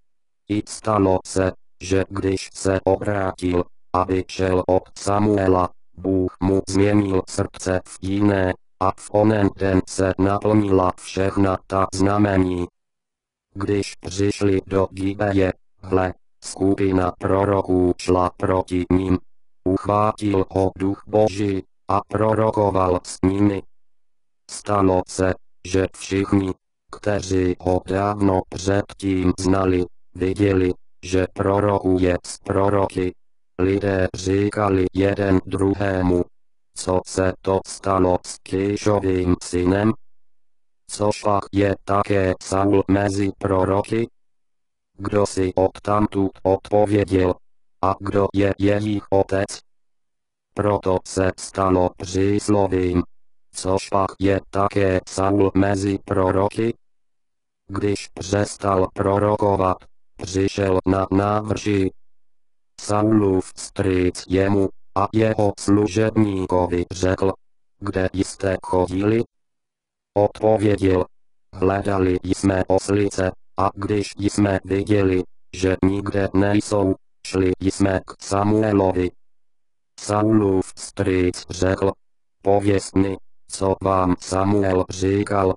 A: I stalo se, že když se obrátil, aby šel od Samuela, Bůh mu změnil srdce v jiné, a v onen den se naplnila všechna ta znamení. Když přišli do Gibeje, hle, skupina proroků šla proti ním. Uchvátil ho duch Boží a prorokoval s nimi. Stalo se, že všichni, kteří ho dávno předtím znali, viděli, že prorokuje s proroky. Lidé říkali jeden druhému: co se to stalo s Kišovým synem? Což pak je také Saul mezi proroky? Kdo si odtamtud odpověděl? A kdo je jejich otec? Proto se stalo příslovím: což pak je také Saul mezi proroky? Když přestal prorokovat, přišel na návrší. Saulův strýc jemu a jeho služebníkovi řekl: kde jste chodili? Odpověděl: hledali jsme oslice, a když jsme viděli, že nikde nejsou, šli jsme k Samuelovi. Saulův strýc řekl: pověz mi, co vám Samuel říkal.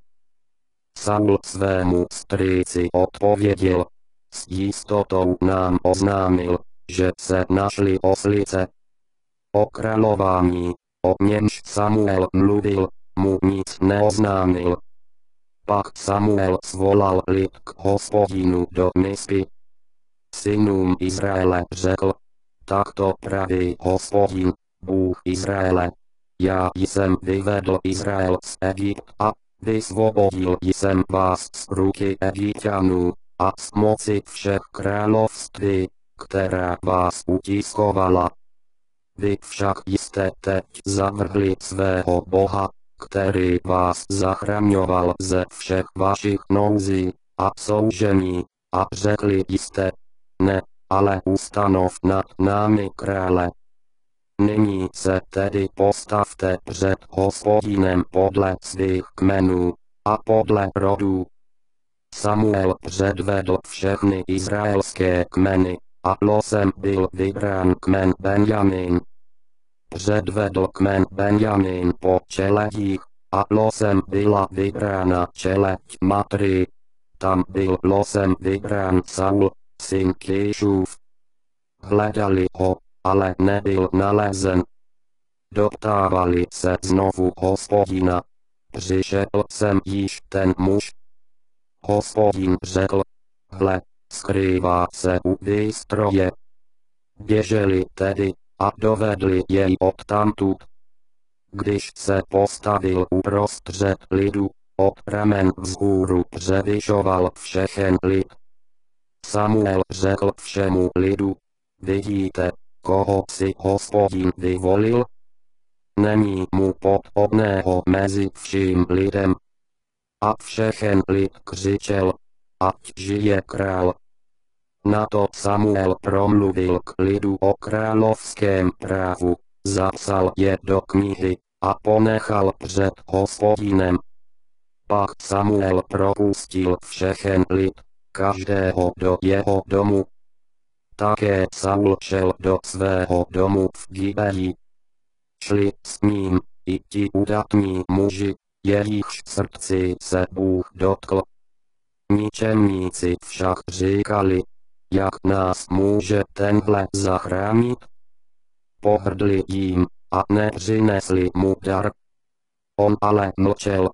A: Saul svému strýci odpověděl: s jistotou nám oznámil, že se našly oslice. O králování, o němž Samuel mluvil, mu nic neoznámil. Pak Samuel svolal lid k Hospodinu do Mispy. Synům Izraele řekl: takto praví Hospodin, Bůh Izraele. Já jsem vyvedl Izrael z Egypta, vysvobodil jsem vás z ruky Egypťanů a z moci všech království, která vás utiskovala. Vy však jste teď zavrhli svého Boha, který vás zachraňoval ze všech vašich nouzí a soužení, a řekli jste: ne, ale ustanov nad námi krále. Nyní se tedy postavte před Hospodinem podle svých kmenů a podle rodů. Samuel předvedl všechny izraelské kmeny, a losem byl vybrán kmen Benjamin. Předvedl kmen Benjamin po čeledích, a losem byla vybrána čeleď Matry. Tam byl losem vybrán Saul, syn Kišův. Hledali ho, ale nebyl nalezen. Doptávali se znovu Hospodina. Přišel sem již ten muž. Hospodin řekl, hle, skrývá se u výstroje. Běželi tedy a dovedli jej odtamtud. Když se postavil uprostřed lidu, od ramen vzhůru převyšoval všechen lid. Samuel řekl všemu lidu, vidíte, koho si Hospodin vyvolil? Není mu podobného mezi vším lidem. A všechen lid křičel, ať žije král. Na to Samuel promluvil k lidu o královském právu, zapsal je do knihy a ponechal před Hospodinem. Pak Samuel propustil všechen lid, každého do jeho domu. Také Saul šel do svého domu v Gibeji. Šli s ním i ti udatní muži, jejichž srdci se Bůh dotkl. Ničemníci však říkali, jak nás může tenhle zachránit? Pohrdli jím a nepřinesli mu dar. On ale mlčel.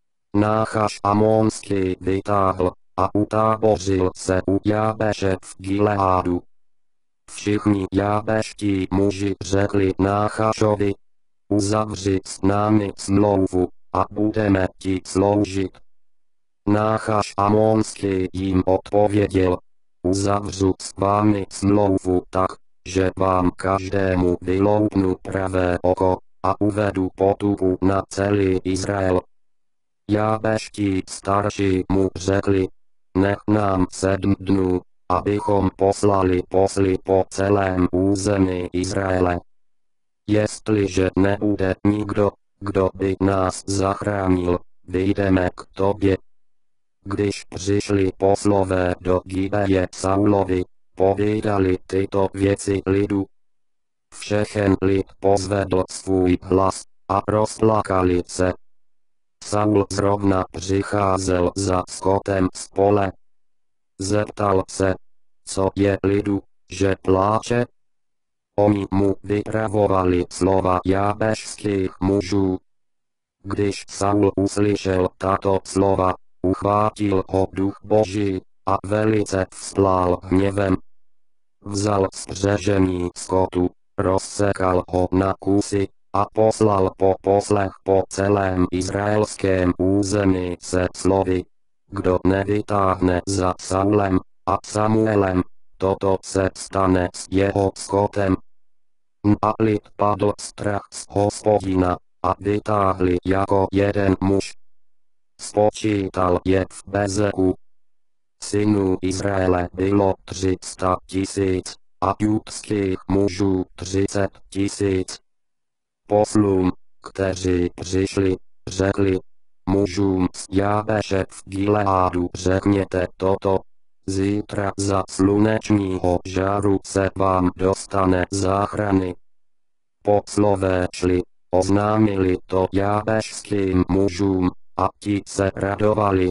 A: Náchaš Amonský vytáhl a utábořil se u Jábeše v Gileádu. Všichni jábeští muži řekli Náchašovi, uzavři s námi smlouvu a budeme ti sloužit. Náchaš Amonský jim odpověděl, uzavřu s vámi smlouvu tak, že vám každému vyloupnu pravé oko a uvedu potupu na celý Izrael. Jábeští starší mu řekli, nech nám sedm dnů, abychom poslali posly po celém území Izraele. Jestliže nebude nikdo, kdo by nás zachránil, vyjdeme k tobě. Když přišli poslové do Gibeje Saulovi, povídali tyto věci lidu. Všechen lid pozvedl svůj hlas a rozplakali se. Saul zrovna přicházel za skotem z pole. Zeptal se, co je lidu, že pláče? Oni mu vypravovali slova jábešských mužů. Když Saul uslyšel tato slova, uchvátil ho duch Boží a velice vzplál hněvem. Vzal střežení skotu, rozsekal ho na kusy a poslal po poslech po celém izraelském území se slovy, kdo nevytáhne za Saulem a Samuelem, toto se stane s jeho skotem. A lid padl strach z Hospodina a vytáhli jako jeden muž. Spočítal je v Bezeku. Synů Izraele bylo tři sta tisíc a judských mužů třicet tisíc. Poslům, kteří přišli, řekli, mužům z Jábeše v Gileádu řekněte toto, zítra za slunečního žáru se vám dostane záchrany. Poslové šli, oznámili to jábešským mužům, a ti se radovali.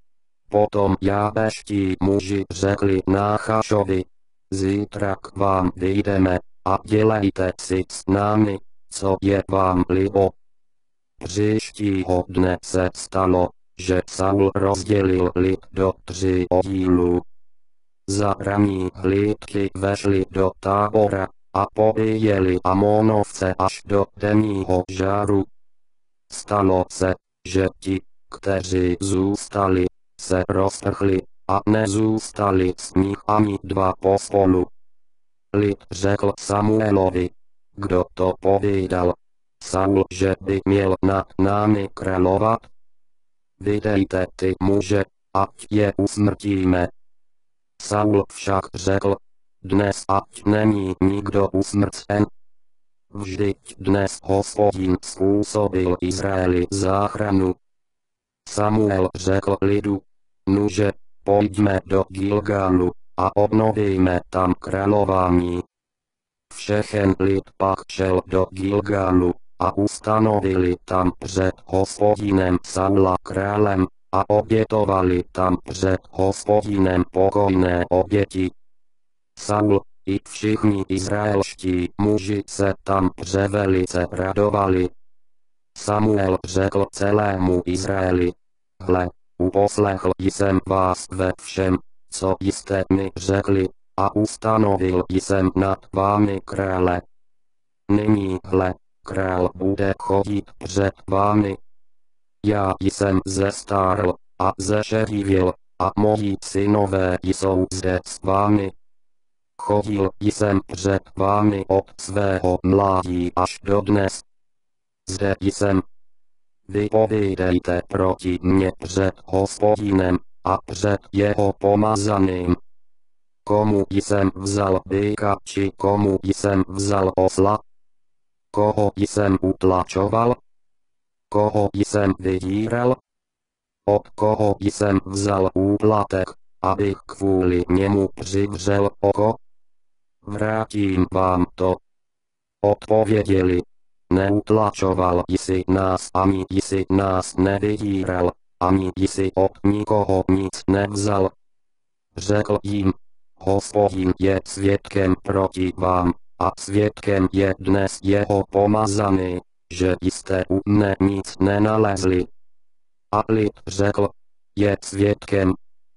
A: Potom jábeští muži řekli Náchašovi, zítra k vám vyjdeme a dělejte si s námi, co je vám libo. Příštího dne se stalo, že Saul rozdělil lid do tří oddílů. Za raní hlídky vešli do tábora a pobíjeli Amonovce až do denního žáru. Stalo se, že ti, kteří zůstali, se roztrhli a nezůstali z nich ani dva pospolu. Lid řekl Samuelovi, kdo to povídal, Saul, že by měl nad námi královat. Vydejte ty muže, ať je usmrtíme. Saul však řekl, dnes ať není nikdo usmrcen. Vždyť dnes Hospodin způsobil Izraeli záchranu. Samuel řekl lidu, nuže, pojďme do Gilgalu, a obnovíme tam králování. Všechen lid pak šel do Gilgalu a ustanovili tam před Hospodinem Saula králem a obětovali tam před Hospodinem pokojné oběti. Saul i všichni izraelští muži se tam převelice radovali. Samuel řekl celému Izraeli: Hle, uposlechl jsem vás ve všem, co jste mi řekli, a ustanovil jsem nad vámi krále. Nyní hle, král bude chodit před vámi. Já jsem zestárl a zešedivil, a moji synové jsou zde s vámi. Chodil jsem před vámi od svého mládí až do dnes. Zde jsem. Vypovídejte proti mně před Hospodinem a před jeho pomazaným. Komu jsem vzal býka či komu jsem vzal osla? Koho jsem utlačoval? Koho jsem vydíral? Od koho jsem vzal úplatek, abych kvůli němu přivřel oko? Vrátím vám to. Odpověděli: Neutlačoval jsi nás, ani jsi nás nevydíral, ani jsi od nikoho nic nevzal. Řekl jim: Hospodin je svědkem proti vám, a svědkem je dnes jeho pomazaný, že jste u mne nic nenalezli. A lid řekl: Je svědkem.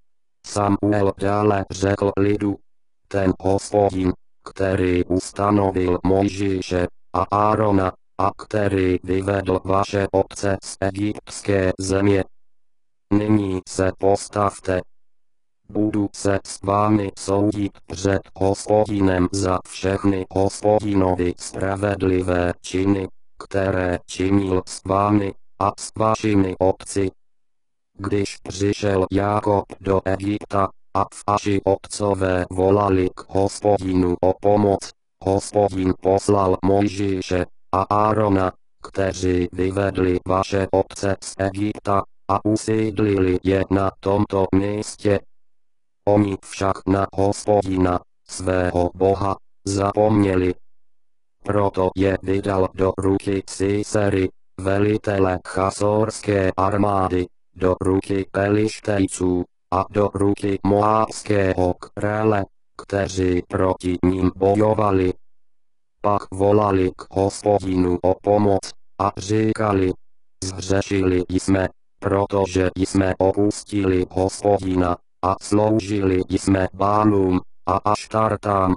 A: Samuel dále řekl lidu: Ten Hospodin, který ustanovil Mojžíše a Árona, a který vyvedl vaše otce z egyptské země. Nyní se postavte. Budu se s vámi soudit před Hospodinem za všechny Hospodinovi spravedlivé činy, které činil s vámi a s vašimi otci. Když přišel Jákob do Egypta, a vaši otcové volali k Hospodinu o pomoc, Hospodin poslal Mojžíše a Árona, kteří vyvedli vaše otce z Egypta a usídlili je na tomto místě. Oni však na Hospodina, svého Boha, zapomněli. Proto je vydal do ruky Sísery, velitele chazorské armády, do ruky Pelištejců a do ruky moábského krále, kteří proti ním bojovali. Pak volali k Hospodinu o pomoc a říkali: Zhřešili jsme, protože jsme opustili Hospodina a sloužili jsme Bálům a Aštartám.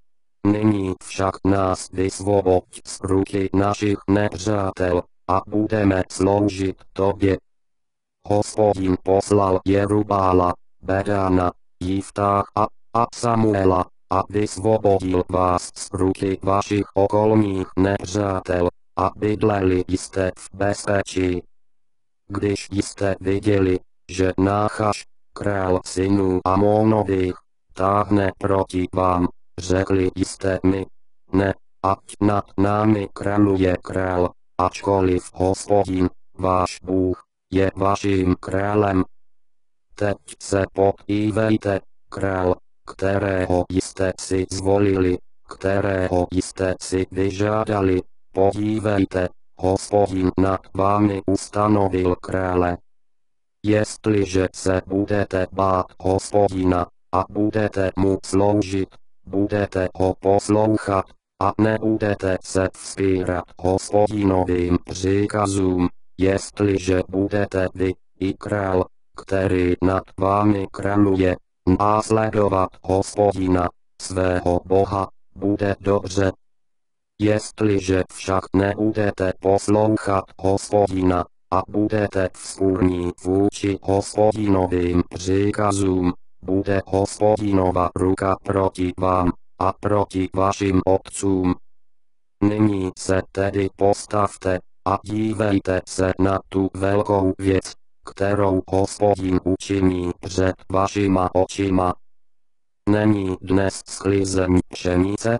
A: Nyní však nás vysvoboď z ruky našich nepřátel a budeme sloužit tobě. Hospodin poslal Jerubála, Bedana, Jiftácha a Samuela a vysvobodil vás z ruky vašich okolních nepřátel a bydleli jste v bezpečí. Když jste viděli, že Náchaš, král synů Amonových, táhne proti vám, řekli jste mi: Ne, ať nad námi králuje král, ačkoliv Hospodin, váš Bůh, je vaším králem. Teď se podívejte, král, kterého jste si zvolili, kterého jste si vyžádali, podívejte, Hospodin nad vámi ustanovil krále. Jestliže se budete bát Hospodina a budete mu sloužit, budete ho poslouchat a nebudete se vzpírat Hospodinovým příkazům, jestliže budete vy i král, který nad vámi králuje, následovat Hospodina, svého Boha, bude dobře. Jestliže však nebudete poslouchat Hospodina a budete vzpůrní vůči Hospodinovým příkazům, bude Hospodinova ruka proti vám a proti vašim otcům. Nyní se tedy postavte a dívejte se na tu velkou věc, kterou Hospodin učiní před vašima očima. Není dnes sklizeň pšenice?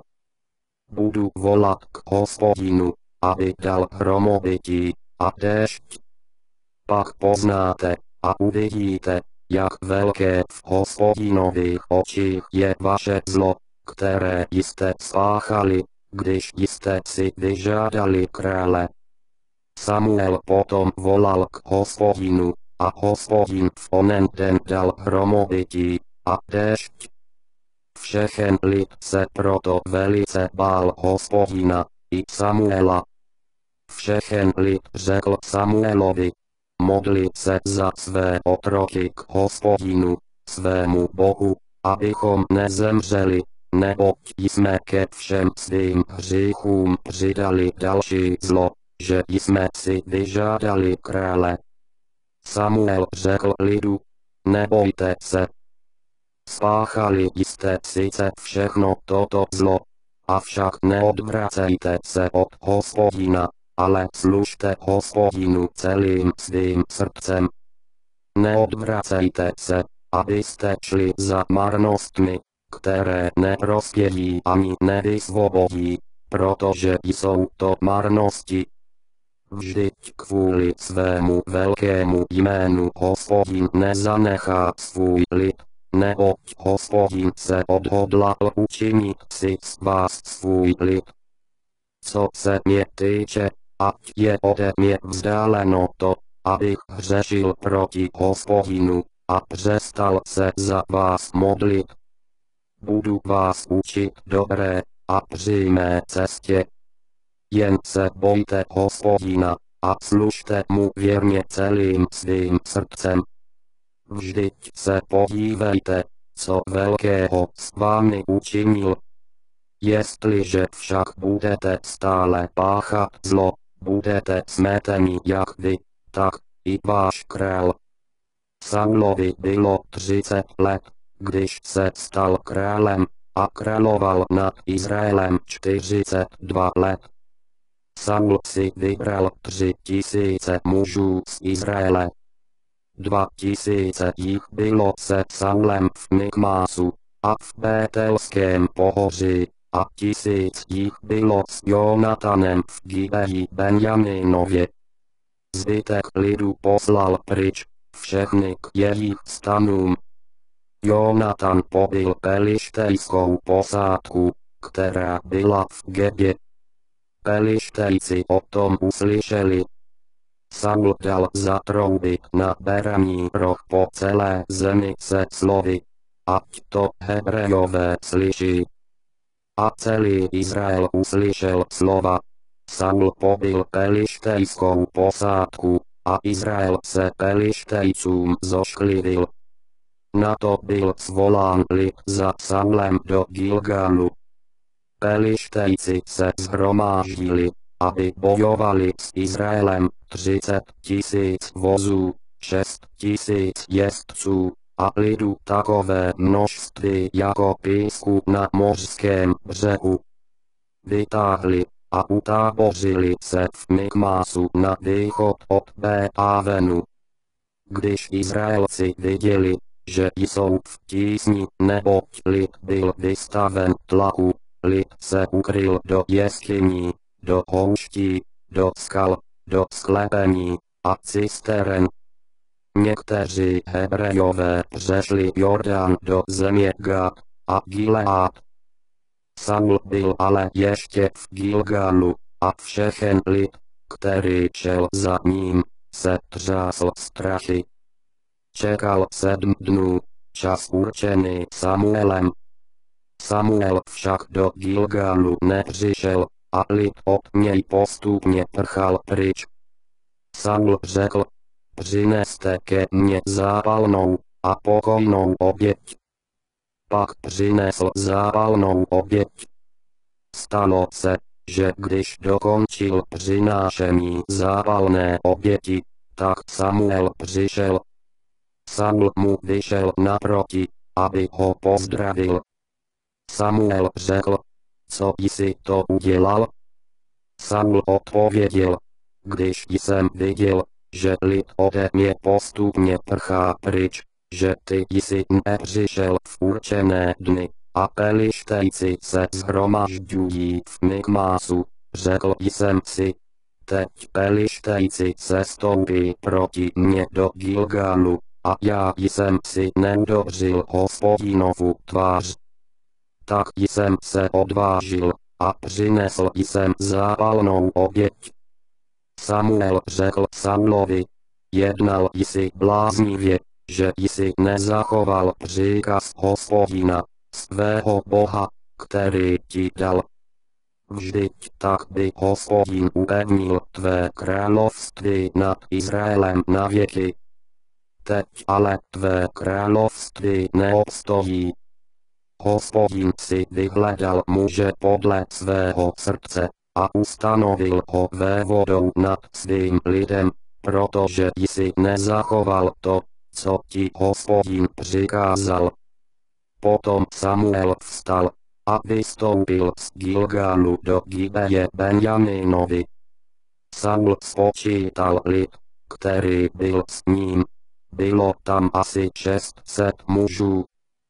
A: Budu volat k Hospodinu, aby dal hromobytí a déšť. Pak poznáte a uvidíte, jak velké v Hospodinových očích je vaše zlo, které jste spáchali, když jste si vyžádali krále. Samuel potom volal k Hospodinu, a Hospodin v onen den dal hromobytí a déšť. Všechen lid se proto velice bál Hospodina i Samuela. Všechen lid řekl Samuelovi: modli se za své otroky k Hospodinu, svému Bohu, abychom nezemřeli, neboť jsme ke všem svým hříchům přidali další zlo, že jsme si vyžádali krále. Samuel řekl lidu: nebojte se. Spáchali jste sice všechno toto zlo, avšak neodvracejte se od Hospodina, ale služte Hospodinu celým svým srdcem. Neodvracejte se, abyste šli za marnostmi, které neprospějí ani nevysvobodí, protože jsou to marnosti. Vždyť kvůli svému velkému jménu Hospodin nezanechá svůj lid, neboť Hospodin se odhodlal učinit si z vás svůj lid. Co se mě týče, ať je ode mě vzdáleno to, abych hřešil proti Hospodinu, a přestal se za vás modlit. Budu vás učit dobré a přímé cestě. Jen se bojte Hospodina a služte mu věrně celým svým srdcem. Vždyť se podívejte, co velkého s vámi učinil. Jestliže však budete stále páchat zlo, budete smeteni jak vy, tak i váš král. Saulovi bylo třicet let, když se stal králem, a královal nad Izraelem čtyřicet dva let. Saul si vybral tři tisíce mužů z Izraele. Dva tisíce jich bylo se Saulem v Mikmásu a v Bételském pohoří, a tisíc jich bylo s Jonatanem v Gibeji Benjaminově. Zbytek lidu poslal pryč, všechny k jejich stanům. Jonatan pobil pelištejskou posádku, která byla v Gebě. Pelištejci o tom uslyšeli. Saul dal zatroubit na beraní roh po celé zemi se slovy: ať to Hebrejové slyší. A celý Izrael uslyšel slova. Saul pobil pelištejskou posádku, a Izrael se pelištejcům zošklivil. Na to byl svolán lid za Saulem do Gilgalu. Pelištejci se shromáždili, aby bojovali s Izraelem, třicet tisíc vozů, šest tisíc jezdců, a lidu takové množství jako písku na mořském břehu. Vytáhli a utábořili se v Mikmásu na východ od Bé-Avenu. Když Izraelci viděli, že jsou v tísni, neboť lid byl vystaven tlaku, lid se ukryl do jeskyní, do houští, do skal, do sklepení a cisteren. Někteří Hebrejové přešli Jordán do země Gad a Gilead. Saul byl ale ještě v Gilgalu, a všechen lid, který šel za ním, se třásl strachy. Čekal sedm dnů, čas určený Samuelem. Samuel však do Gilgalu nepřišel, a lid od něj postupně prchal pryč. Saul řekl: přineste ke mně zápalnou a pokojnou oběť. Pak přinesl zápalnou oběť. Stalo se, že když dokončil přinášení zápalné oběti, tak Samuel přišel. Saul mu vyšel naproti, aby ho pozdravil. Samuel řekl: co jsi to udělal? Saul odpověděl: když jsem viděl, že lid ode mě postupně prchá pryč, že ty jsi nepřišel v určené dny, a pelištejci se shromažďují v Mikmásu, řekl jsem si: teď pelištejci sestoupí proti mně do Gilgalu, a já jsem si neudobřil Hospodinovu tvář. Tak jsem se odvážil, a přinesl jsem zápalnou oběť. Samuel řekl Saulovi, jednal jsi bláznivě, že jsi nezachoval příkaz Hospodina, svého Boha, který ti dal. Vždyť tak by Hospodin upevnil tvé království nad Izraelem na věky. Teď ale tvé království neobstojí. Hospodin si vyhledal muže podle svého srdce a ustanovil ho vévodou nad svým lidem, protože jsi nezachoval to, co ti Hospodin přikázal. Potom Samuel vstal a vystoupil z Gilgalu do Gibeje Benjaminovi. Saul spočítal lid, který byl s ním. Bylo tam asi šest set mužů.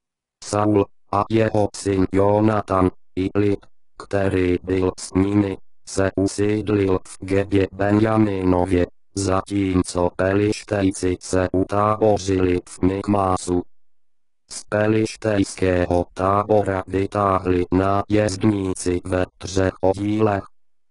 A: Saul a jeho syn Jonatan i lid, který byl s nimi, se usídlil v Gebě Benjaminově, zatímco Pelištejci se utábořili v Mikmásu. Z pelištejského tábora vytáhli nájezdníci ve třech oddílech.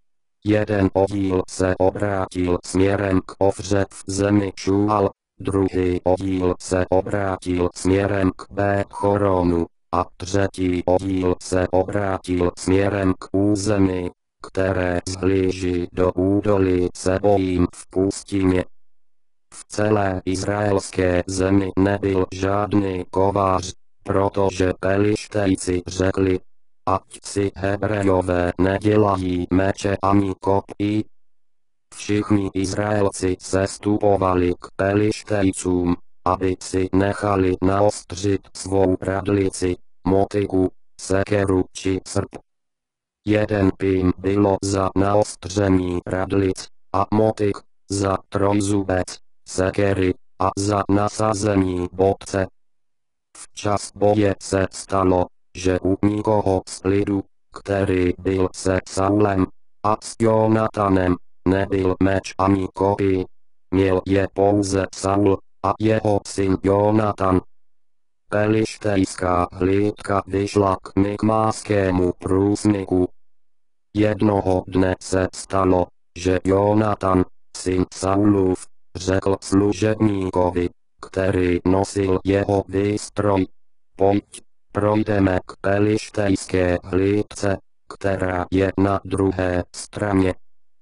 A: Jeden oddíl se obrátil směrem k Ofře v zemi Šual, druhý oddíl se obrátil směrem k Bé-Choronu a třetí oddíl se obrátil směrem k území, které zhlíží do údolí Sebojím v pustině. V celé izraelské zemi nebyl žádný kovář, protože Pelištejci řekli, ať si Hebrejové nedělají meče ani kopí. Všichni Izraelci sestupovali k Pelištejcům, aby si nechali naostřit svou bradlici, motyku, sekeru či srp. Jeden pím bylo za naostření bradlic, a motyk za trojzubec, sekery a za nasazení bodce. Včas boje se stalo, že u nikoho z lidu, který byl se Saulem a s Jonatanem, nebyl meč ani kopí. Měl je pouze Saul a jeho syn Jonatan. Pelištejská hlídka vyšla k Mikmáskému průsmyku. Jednoho dne se stalo, že Jonatan, syn Saulův, řekl služebníkovi, který nosil jeho výstroj, pojď, projdeme k pelištejské hlídce, která je na druhé straně.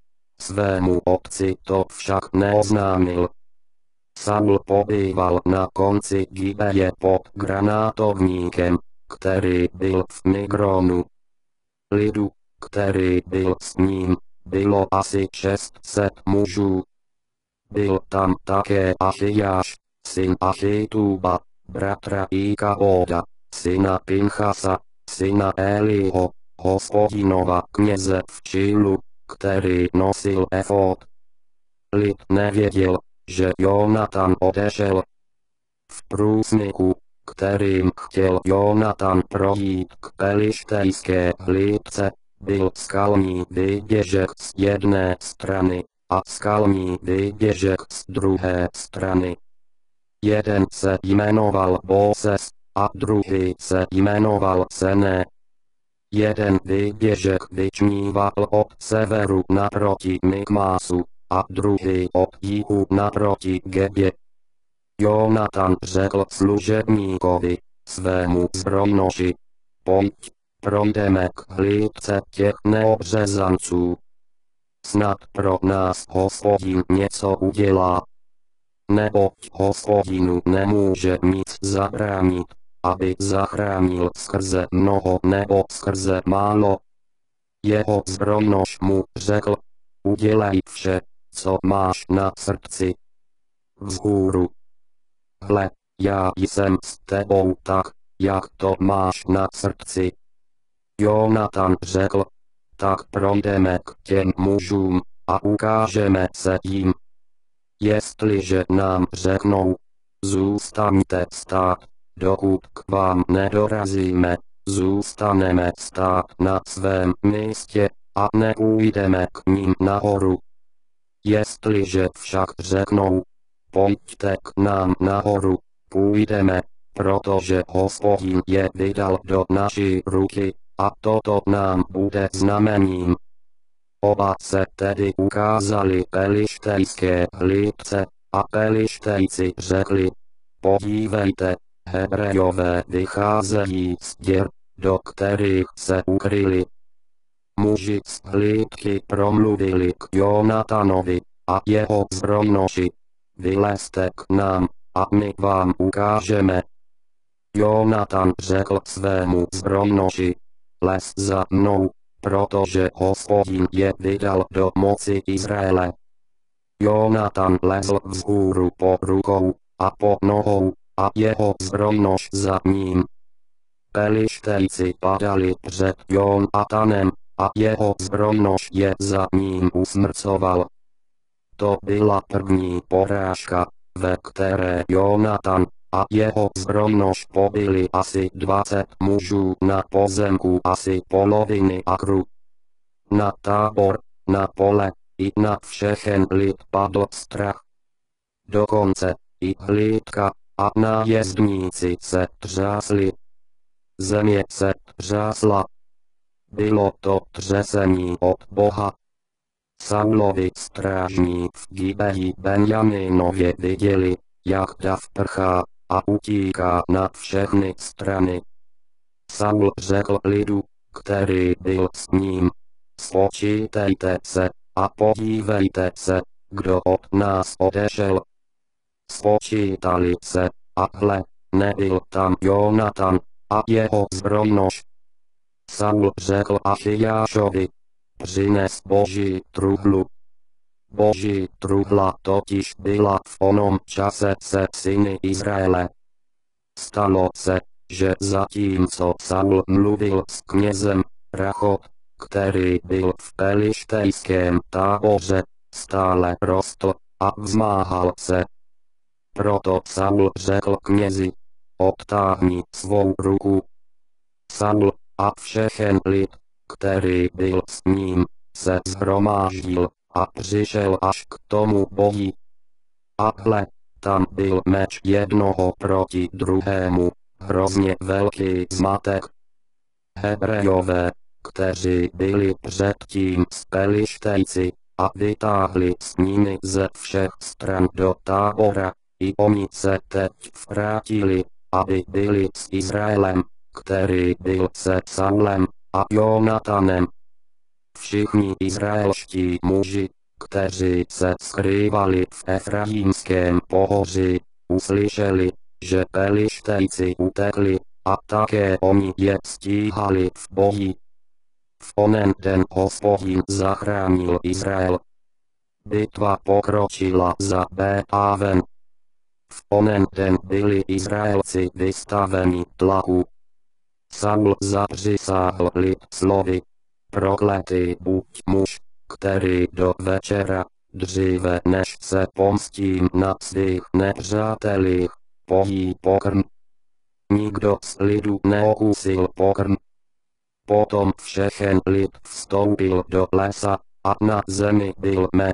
A: Svému otci to však neoznámil. Saul pobýval na konci Gibeje pod granátovníkem, který byl v Migronu. Lidu, který byl s ním, bylo asi šest set mužů. Byl tam také Achijáš, syn Achituba, bratra Ikaboda, syna Pinchasa, syna Eliho, Hospodinova kněze v Čilu, který nosil efod. Lid nevěděl, že Jonatan odešel. V průsmyku, kterým chtěl Jonatan projít k pelištejské hlídce, byl skalní výběžek z jedné strany a skalní výběžek z druhé strany. Jeden se jmenoval Boses a druhý se jmenoval Sené. Jeden výběžek vyčníval od severu naproti Mikmásu a druhý od jihu naproti Gebě. Jonatan řekl služebníkovi, svému zbrojnoši, pojď, projdeme k hlídce těch neobřezanců. Snad pro nás Hospodin něco udělá. Neboť Hospodinu nemůže nic zabránit, aby zachránil skrze mnoho nebo skrze málo. Jeho zbrojnoš mu řekl, udělej vše, co máš na srdci. Vzhůru. Hle, já jsem s tebou tak, jak to máš na srdci. Jonatan řekl, tak projdeme k těm mužům a ukážeme se jim. Jestliže nám řeknou, zůstaňte stát, dokud k vám nedorazíme, zůstaneme stát na svém místě a nepůjdeme k ním nahoru. Jestliže však řeknou, pojďte k nám nahoru, půjdeme, protože Hospodin je vydal do naší ruky, a toto nám bude znamením. Oba se tedy ukázali pelištejské hlídce, a pelištejci řekli, podívejte, Hebrejové vycházejí z děr, do kterých se ukryli. Muži z hlídky promluvili k Jonatanovi a jeho zbrojnoši, vylezte k nám, a my vám ukážeme. Jonatan řekl svému zbrojnoši, lez za mnou, protože Hospodin je vydal do moci Izraele. Jonatan lezl vzhůru po rukou a po nohou, a jeho zbrojnoš za ním. Pelištejci padali před Jonatanem, a jeho zbrojnoš je za ním usmrcoval. To byla první porážka, ve které Jonatan a jeho zbrojnoš pobili asi dvacet mužů na pozemku asi poloviny akru. Na tábor, na pole, i na všechen lid padl strach. Dokonce i hlídka a nájezdníci se třásli. Země se třásla. Bylo to třesení od Boha. Saulovi strážní v Gibeji Benjaminově viděli, jak dav prchá a utíká na všechny strany. Saul řekl lidu, který byl s ním, spočítejte se a podívejte se, kdo od nás odešel. Spočítali se, a hle, nebyl tam Jonatan a jeho zbrojnoš. Saul řekl Achijášovi, přines boží truhlu. Boží truhla totiž byla v onom čase se syny Izraele. Stalo se, že zatímco Saul mluvil s knězem, Rachot, který byl v pelištejském táboře, stále rostl a vzmáhal se. Proto Saul řekl knězi, odtáhni svou ruku. Saul a všechen lid, který byl s ním, se shromáždil a přišel až k tomu boji. A hle, tam byl meč jednoho proti druhému, hrozně velký zmatek. Hebrejové, kteří byli předtím s pelištejci a vytáhli s nimi ze všech stran do tábora, i oni se teď vrátili, aby byli s Izraelem, který byl se Saulem a Jonatanem. Všichni izraelští muži, kteří se skrývali v Efraimském pohoří, uslyšeli, že pelištejci utekli, a také oni je stíhali v boji. V onen den Hospodin zachránil Izrael. Bitva pokročila za Bétáven. V onen den byli Izraelci vystaveni tlaku. Saul zapřisáhl lid slovy, prokletý buď muž, který do večera, dříve než se pomstím na svých nepřátelích, pojí pokrm. Nikdo z lidu neokusil pokrm. Potom všechen lid vstoupil do lesa, a na zemi byl med.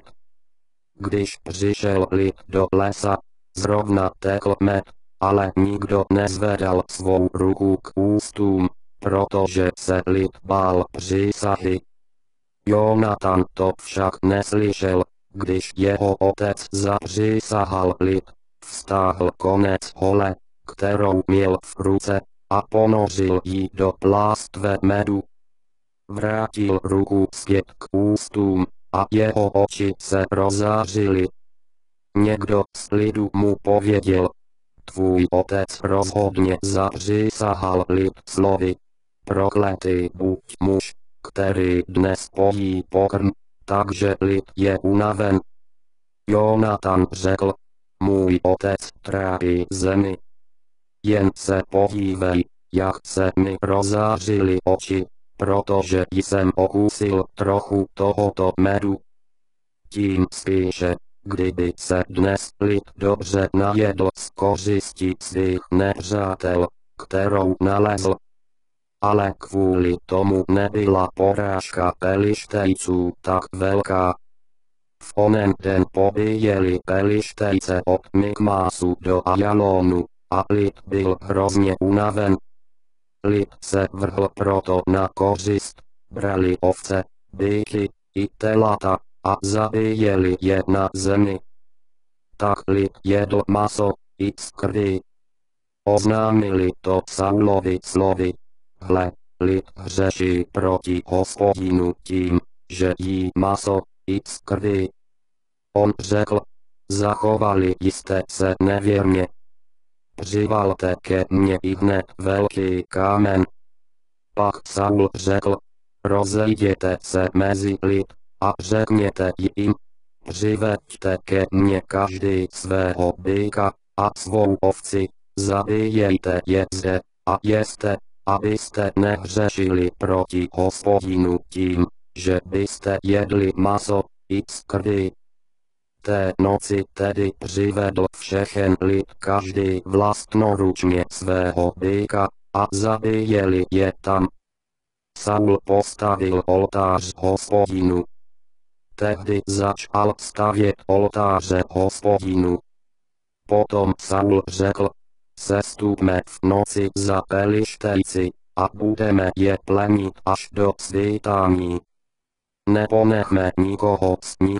A: Když přišel lid do lesa, zrovna tekl med, ale nikdo nezvedal svou ruku k ústům, protože se lid bál přísahy. Jonatan to však neslyšel, když jeho otec zapřísahal lid, vztáhl konec hole, kterou měl v ruce, a ponořil ji do plástve medu. Vrátil ruku zpět k ústům, a jeho oči se rozářily. Někdo z lidu mu pověděl, tvůj otec rozhodně zapřísahal lid slovy, prokletý buď muž, který dnes pojí pokrm, takže lid je unaven. Jonatan řekl, můj otec trápí zemi. Jen se podívej, jak se mi rozářily oči, protože jsem okusil trochu tohoto medu. Tím spíše, kdyby se dnes lid dobře najedl z kořisti svých nepřátel, kterou nalezl. Ale kvůli tomu nebyla porážka pelištejců tak velká. V onen den pobíjeli Pelištejce od Mikmásu do Ajalonu, a lid byl hrozně unaven. Lid se vrhl proto na kořist, brali ovce, býky i telata, a zabíjeli je na zemi. Tak lid jedl maso i z krví. Oznámili to Saulovi slovy: hle, lid hřeší proti Hospodinu tím, že jí maso i z krví. On řekl: zachovali jste se nevěrně. Přivalte ke mně ihned velký kámen. Pak Saul řekl: rozejděte se mezi lid a řekněte jim: přiveďte ke mně každý svého býka a svou ovci, zabíjejte je zde a jeste, abyste nehřešili proti Hospodinu tím, že byste jedli maso i z krví. Té noci tedy přivedl všechen lid každý vlastnoručně svého býka, a zabíjeli je tam. Saul postavil oltář Hospodinu. Tehdy začal stavět oltáře Hospodinu. Potom Saul řekl: sestupme v noci za Pelištejci, a budeme je plenit až do svítání. Neponechme nikoho z nich.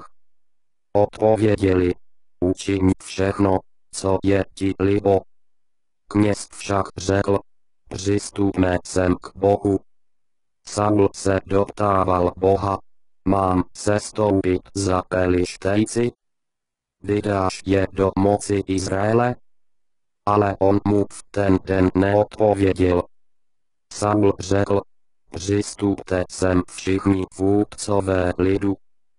A: Odpověděli: učiň všechno, co je ti libo. Kněz však řekl: přistupme sem k Bohu. Saul se doptával Boha: mám sestoupit za Pelištejci? Vydáš je do moci Izraele? Ale on mu v ten den neodpověděl. Saul řekl: přistupte sem všichni vůdcové lidu.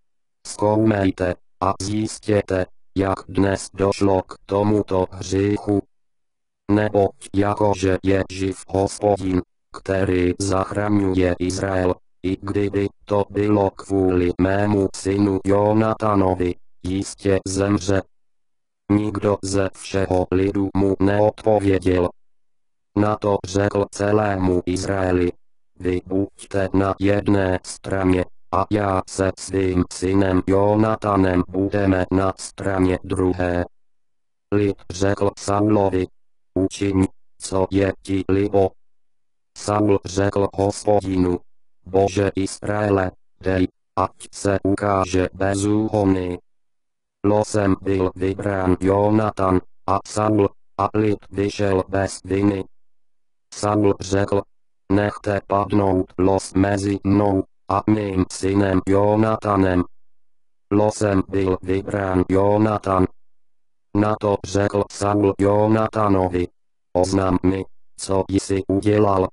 A: Zkoumejte a zjistěte, jak dnes došlo k tomuto hříchu. Neboť jakože je živ Hospodin, který zachraňuje Izrael, i kdyby to bylo kvůli mému synu Jonatanovi, jistě zemře. Nikdo ze všeho lidu mu neodpověděl. Na to řekl celému Izraeli: vy buďte na jedné straně, a já se svým synem Jonatanem budeme na straně druhé. Lid řekl Saulovi: učiň, co je ti libo. Saul řekl Hospodinu: Bože Izraele, dej, ať se ukáže bezúhonný. Losem byl vybrán Jonatan a Saul, a lid vyšel bez viny. Saul řekl: nechte padnout los mezi mnou a mým synem Jonatanem. Losem byl vybrán Jonatan. Na to řekl Saul Jonatanovi: oznám mi, co jsi udělal.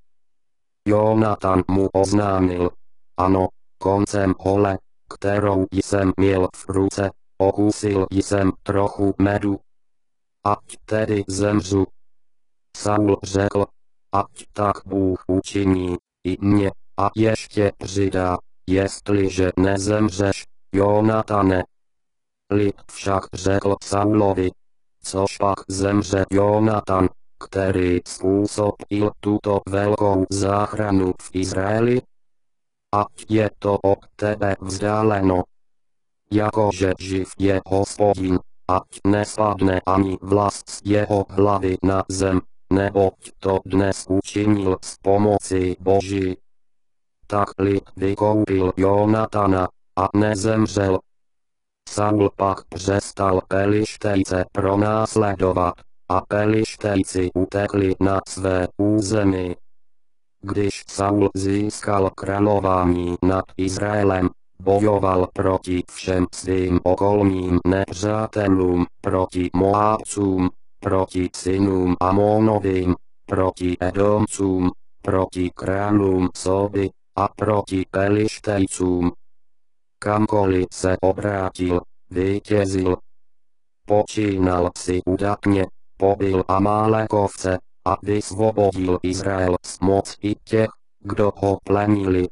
A: Jonatan mu oznámil: ano, koncem hole, kterou jsem měl v ruce, okusil jsem trochu medu. Ať tedy zemřu. Saul řekl: ať tak Bůh učiní i mě, a ještě přidá, jestliže nezemřeš, Jonatane. Lid však řekl Saulovi: což pak zemře Jonatan, který způsobil tuto velkou záchranu v Izraeli? Ať je to od tebe vzdáleno. Jakože živ je Hospodin, ať nespadne ani vlast z jeho hlavy na zem, neboť to dnes učinil s pomocí Boží. Tak lid vykoupil Jonatana, a nezemřel. Saul pak přestal Pelištejce pronásledovat, a Pelištejci utekli na své území. Když Saul získal králování nad Izraelem, bojoval proti všem svým okolním nepřátelům, proti Moábcům, proti synům Amonovým, proti Edomcům, proti králům Soby a proti Pelištejcům. Kamkoliv se obrátil, vítězil. Počínal si udatně, pobil Amálekovce a vysvobodil Izrael z moci těch, kdo ho plenili.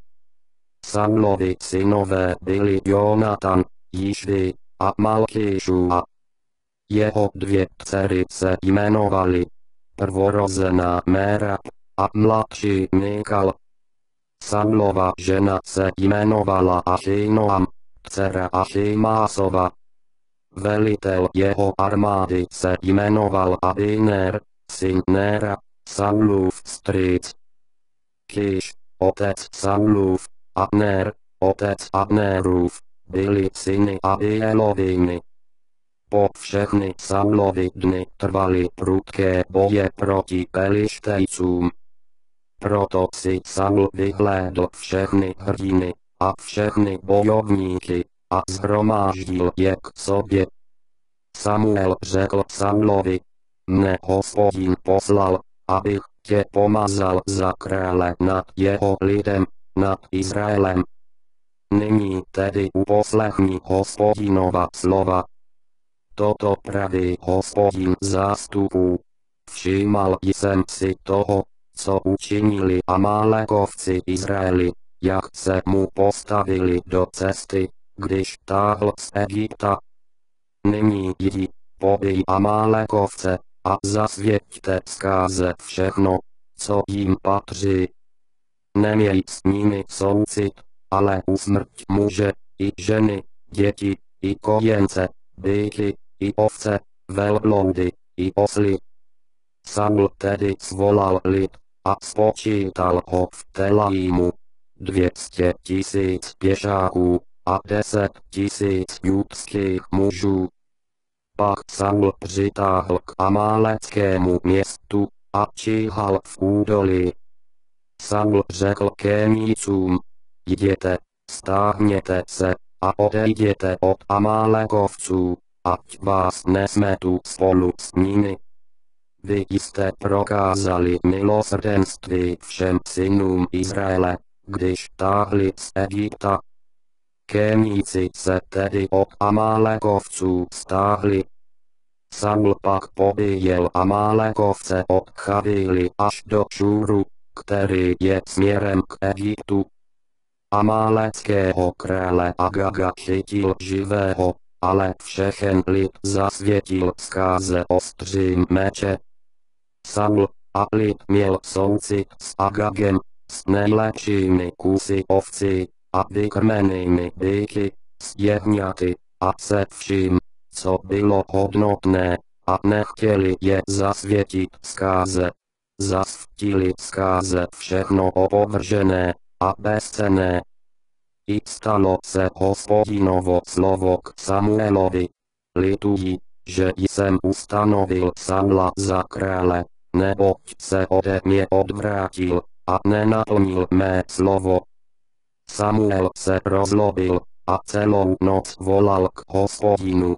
A: Saulovi synové byli Jonatan, Jišvi a Malkíšua. Jeho dvě dcery se jmenovaly prvorozená Merab a mladší Mikal. Saulova žena se jmenovala Ahinoam, dcera Achimásova. Velitel jeho armády se jmenoval Abiner, syn Nera, Saulův strýc. Kiš, otec Saulův, Abner, otec Abnerův, byli syny Abielovými. Po všechny Saulovy dny trvaly prudké boje proti Pelištejcům. Proto si Saul vyhlédl všechny hrdiny a všechny bojovníky a shromáždil je k sobě. Samuel řekl Saulovi: Mne Hospodin poslal, abych tě pomazal za krále nad jeho lidem, nad Izraelem. Nyní tedy uposlechni Hospodinova slova. Toto praví Hospodin zástupů. Všímal jsem si toho, co učinili Amálekovci Izraeli, jak se mu postavili do cesty, když táhl z Egypta. Nyní jdi, pobij Amálekovce a zasvěťte zkáze všechno, co jim patří. Neměj s nimi soucit, ale usmrť muže, i ženy, děti, i kojence, býky, i ovce, velbloudy, i osly. Saul tedy svolal lid a spočítal ho v Telaimu. Dvě stě tisíc pěšáků a deset tisíc judských mužů. Pak Saul přitáhl k amáleckému městu a číhal v údolí. Saul řekl Kénícům: Jděte, stáhněte se a odejděte od Amálekovců, ať vás nesmetu spolu s nimi. Vy jste prokázali milosrdenství všem synům Izraele, když táhli z Egypta. Kéníci se tedy od Amálekovců stáhli. Saul pak pobíjel Amálekovce od Chavily až do Šúru, který je směrem k Egyptu. Amáleckého krále Agaga chytil živého, ale všechen lid zasvětil zkáze ostřím meče. Saul a lid měl soucit s Agagem, s nejlepšími kusy ovcí a vykrmenými býky, s jehňaty a se vším, co bylo hodnotné, a nechtěli je zasvětit zkáze. Zasvětili zkáze všechno opovržené a bezcenné. I stalo se Hospodinovo slovo k Samuelovi: Lituji, že jsem ustanovil Saula za krále, neboť se ode mě odvrátil a nenaplnil mé slovo. Samuel se rozlobil a celou noc volal k Hospodinu.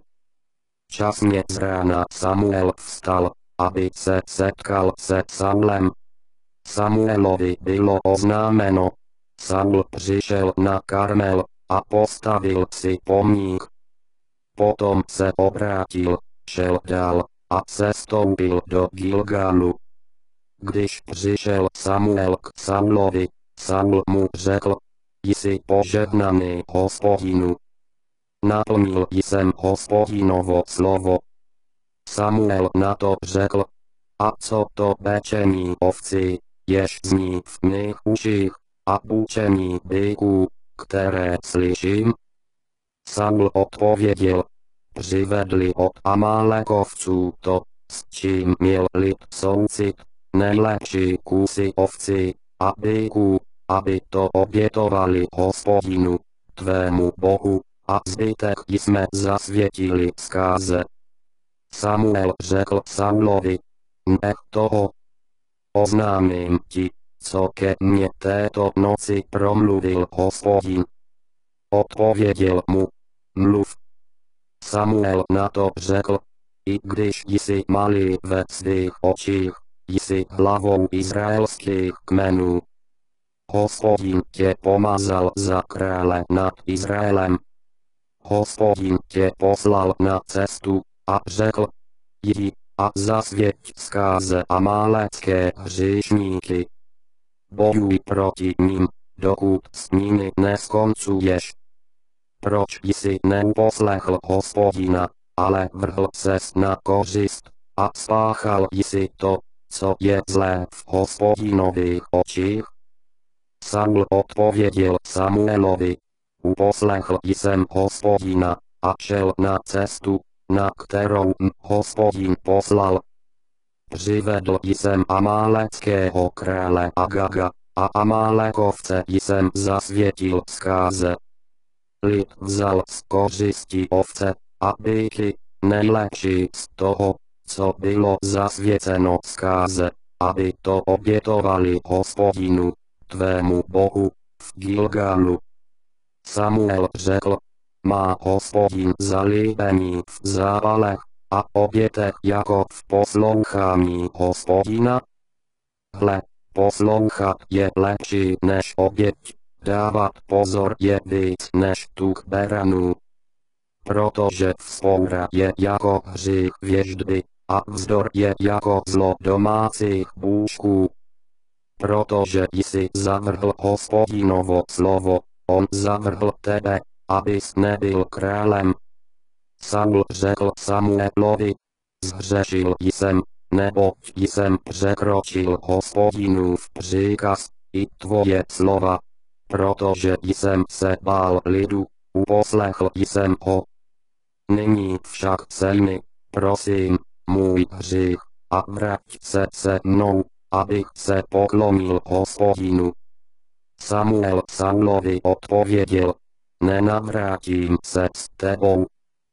A: Časně z rána Samuel vstal, aby se setkal se Saulem. Samuelovi bylo oznámeno. Saul přišel na Karmel a postavil si pomník. Potom se obrátil, šel dál a sestoupil do Gilgalu. Když přišel Samuel k Saulovi, Saul mu řekl: Jsi požehnaný Hospodinu. Naplnil jsem Hospodinovo slovo. Samuel na to řekl: A co to pečení ovcí, jež zní v mých uších, a půčení byků, které slyším? Saul odpověděl: Přivedli od Amálekovců to, s čím měl lid soucit, nejlepší kusy ovcí a byků, aby to obětovali Hospodinu, tvému Bohu, a zbytek jsme zasvětili zkáze. Samuel řekl Saulovi: Nech toho. Oznámím ti, co ke mně této noci promluvil Hospodin. Odpověděl mu: Mluv. Samuel na to řekl: I když jsi malý ve svých očích, jsi hlavou izraelských kmenů. Hospodin tě pomazal za krále nad Izraelem. Hospodin tě poslal na cestu a řekl: Jdi a zasvěť zkáze amálecké hříšníky. Bojuj proti nim, dokud s nimi neskoncuješ. Proč jsi neuposlechl Hospodina, ale vrhl ses na kořist a spáchal jsi to, co je zlé v Hospodinových očích? Saul odpověděl Samuelovi: Uposlechl jsem Hospodina a šel na cestu, na kterou m Hospodin poslal. Přivedl jsem amáleckého krále Agaga, a Amálekovce jsem zasvětil zkáze. Lid vzal z kořisti ovce a byky, nejlepší z toho, co bylo zasvěceno zkáze, aby to obětovali Hospodinu, tvému Bohu, v Gilgalu. Samuel řekl, má Hospodin zalíbení v zápalech a obětech jako v poslouchání Hospodina? Hle, poslouchat je lepší než oběť, dávat pozor je víc než tuk beranů. Protože vzpoura je jako hřích věždby, a vzdor je jako zlo domácích bůžků. Protože jsi zavrhl Hospodinovo slovo, on zavrhl tebe, abys nebyl králem. Saul řekl Samuelovi, zhřešil jsem, neboť jsem překročil Hospodinův příkaz, i tvoje slova. Protože jsem se bál lidu, uposlechl jsem ho. Nyní však sejmi, prosím, můj hřích, a vrať se se mnou, abych se poklonil Hospodinu. Samuel Saulovi odpověděl, nenavrátím se s tebou.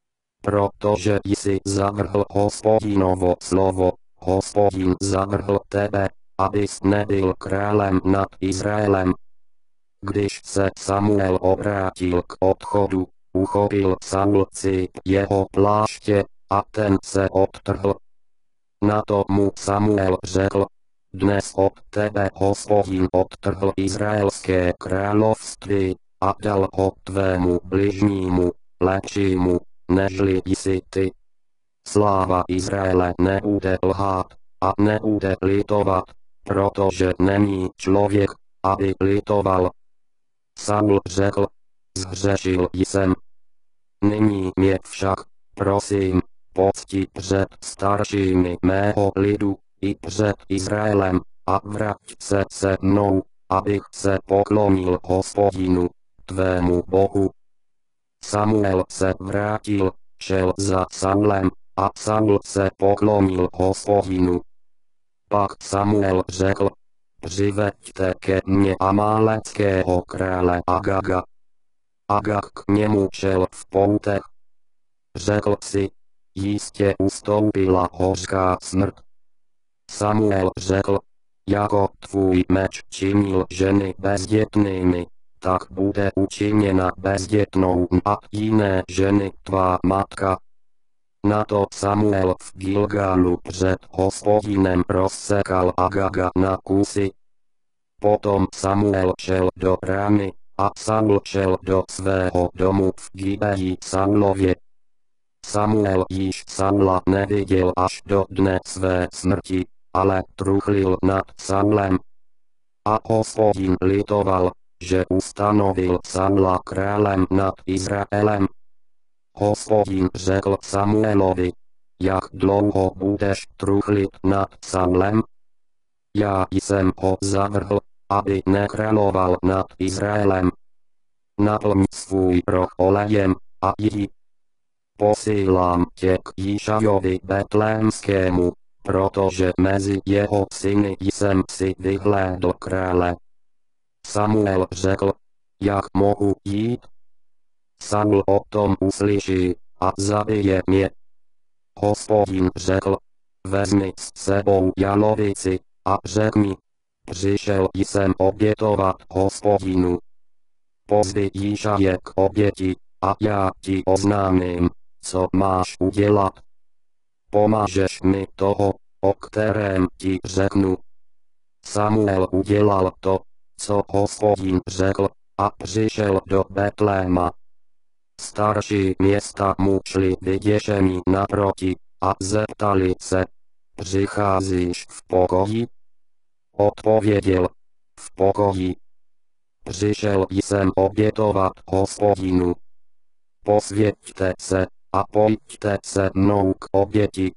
A: Protože jsi zavrhl Hospodinovo slovo, Hospodin zavrhl tebe, abys nebyl králem nad Izraelem. Když se Samuel obrátil k odchodu, uchopil Saul cip jeho pláště, a ten se odtrhl. Na to mu Samuel řekl, dnes od tebe Hospodin odtrhl izraelské království, a dal ho tvému bližnímu, lepšímu, nežli jsi ty. Sláva Izraele nebude lhát, a nebude litovat, protože není člověk, aby litoval. Saul řekl, zhřešil jsem. Nyní mě však, prosím, pocti před staršími mého lidu, i před Izraelem, a vrať se se mnou, abych se poklonil Hospodinu, tvému Bohu. Samuel se vrátil, šel za Saulem, a Saul se poklonil Hospodinu. Pak Samuel řekl, přiveďte ke mně amáleckého krále Agaga. Agag k němu šel v poutech. Řekl si, jistě ustoupila hořká smrt. Samuel řekl, jako tvůj meč činil ženy bezdětnými, tak bude učiněna bezdětnou a jiné ženy tvá matka. Na to Samuel v Gilgalu před Hospodinem rozsekal Agaga na kusy. Potom Samuel šel do Rámy, a Saul šel do svého domu v Gibeji Saulově. Samuel již Saula neviděl až do dne své smrti, ale truchlil nad Saulem. A Hospodin litoval, že ustanovil Saula králem nad Izraelem. Hospodin řekl Samuelovi, jak dlouho budeš truchlit nad Saulem? Já jsem ho zavrhl, aby nekráloval nad Izraelem. Naplň svůj roh olejem, a jdi. Posílám tě k Jíšajovi Betlémskému, protože mezi jeho syny jsem si vyhlédl krále. Samuel řekl, jak mohu jít? Saul o tom uslyší, a zabije mě. Hospodin řekl, vezmi s sebou jalovici, a řekni, přišel jsem obětovat Hospodinu. Pozvi Jíšaje k oběti, a já ti oznámím, co máš udělat. Pomažeš mi toho, o kterém ti řeknu. Samuel udělal to, co Hospodin řekl, a přišel do Betléma. Starší města mu šli vyděšení naproti, a zeptali se, přicházíš v pokoji? Odpověděl, v pokoji. Přišel jsem obětovat Hospodinu. Posvěťte se, a pojďte se mnou k oběti.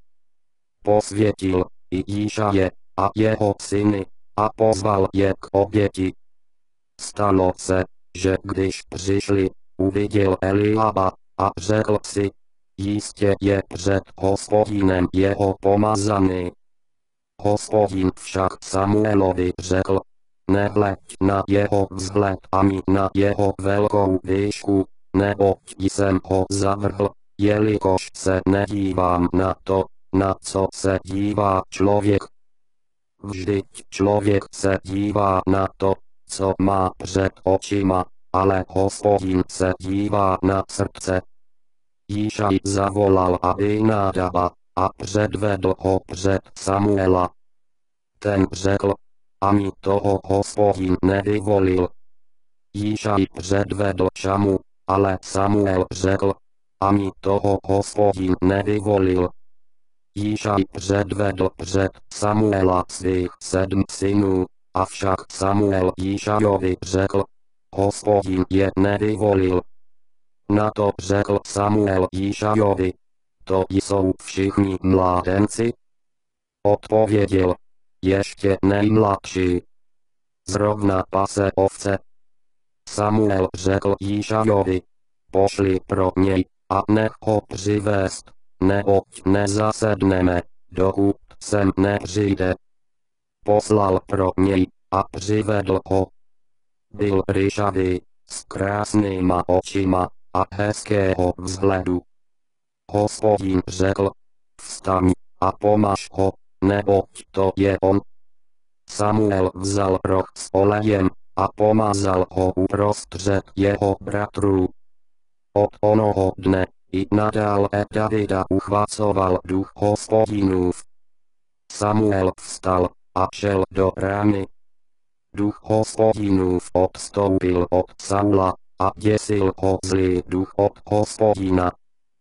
A: Posvětil i Jíšaje a jeho syny, a pozval je k oběti. Stalo se, že když přišli, uviděl Eliába a řekl si, jistě je před Hospodinem jeho pomazaný. Hospodin však Samuelovi řekl, nehleď na jeho vzhled ani na jeho velkou výšku, neboť jsem ho zavrhl, jelikož se nedívám na to, na co se dívá člověk. Vždyť člověk se dívá na to, co má před očima, ale Hospodin se dívá na srdce. Jíšaj zavolal Abinádaba a předvedl ho před Samuela. Ten řekl, ani toho Hospodin nevyvolil. Jíšaj předvedl Šamu, ale Samuel řekl, ani toho Hospodin nevyvolil. Jíšaj předvedl před Samuela svých sedm synů, avšak Samuel Jíšajovi řekl, Hospodin je nevyvolil. Na to řekl Samuel Jíšajovi, to jsou všichni mládenci? Odpověděl, ještě nejmladší. Zrovna pase ovce. Samuel řekl Jíšajovi, pošli pro něj a nech ho přivést, neboť nezasedneme, dokud sem nepřijde. Poslal pro něj a přivedl ho. Byl ryšavý, s krásnýma očima a hezkého vzhledu. Hospodin řekl, vstaň a pomaž ho, neboť to je on. Samuel vzal roh s olejem a pomazal ho uprostřed jeho bratrů. Od onoho dne i nadále Davida uchvacoval duch Hospodinův. Samuel vstal a šel do rány. Duch Hospodinův odstoupil od Saula a děsil ho zlý duch od Hospodina.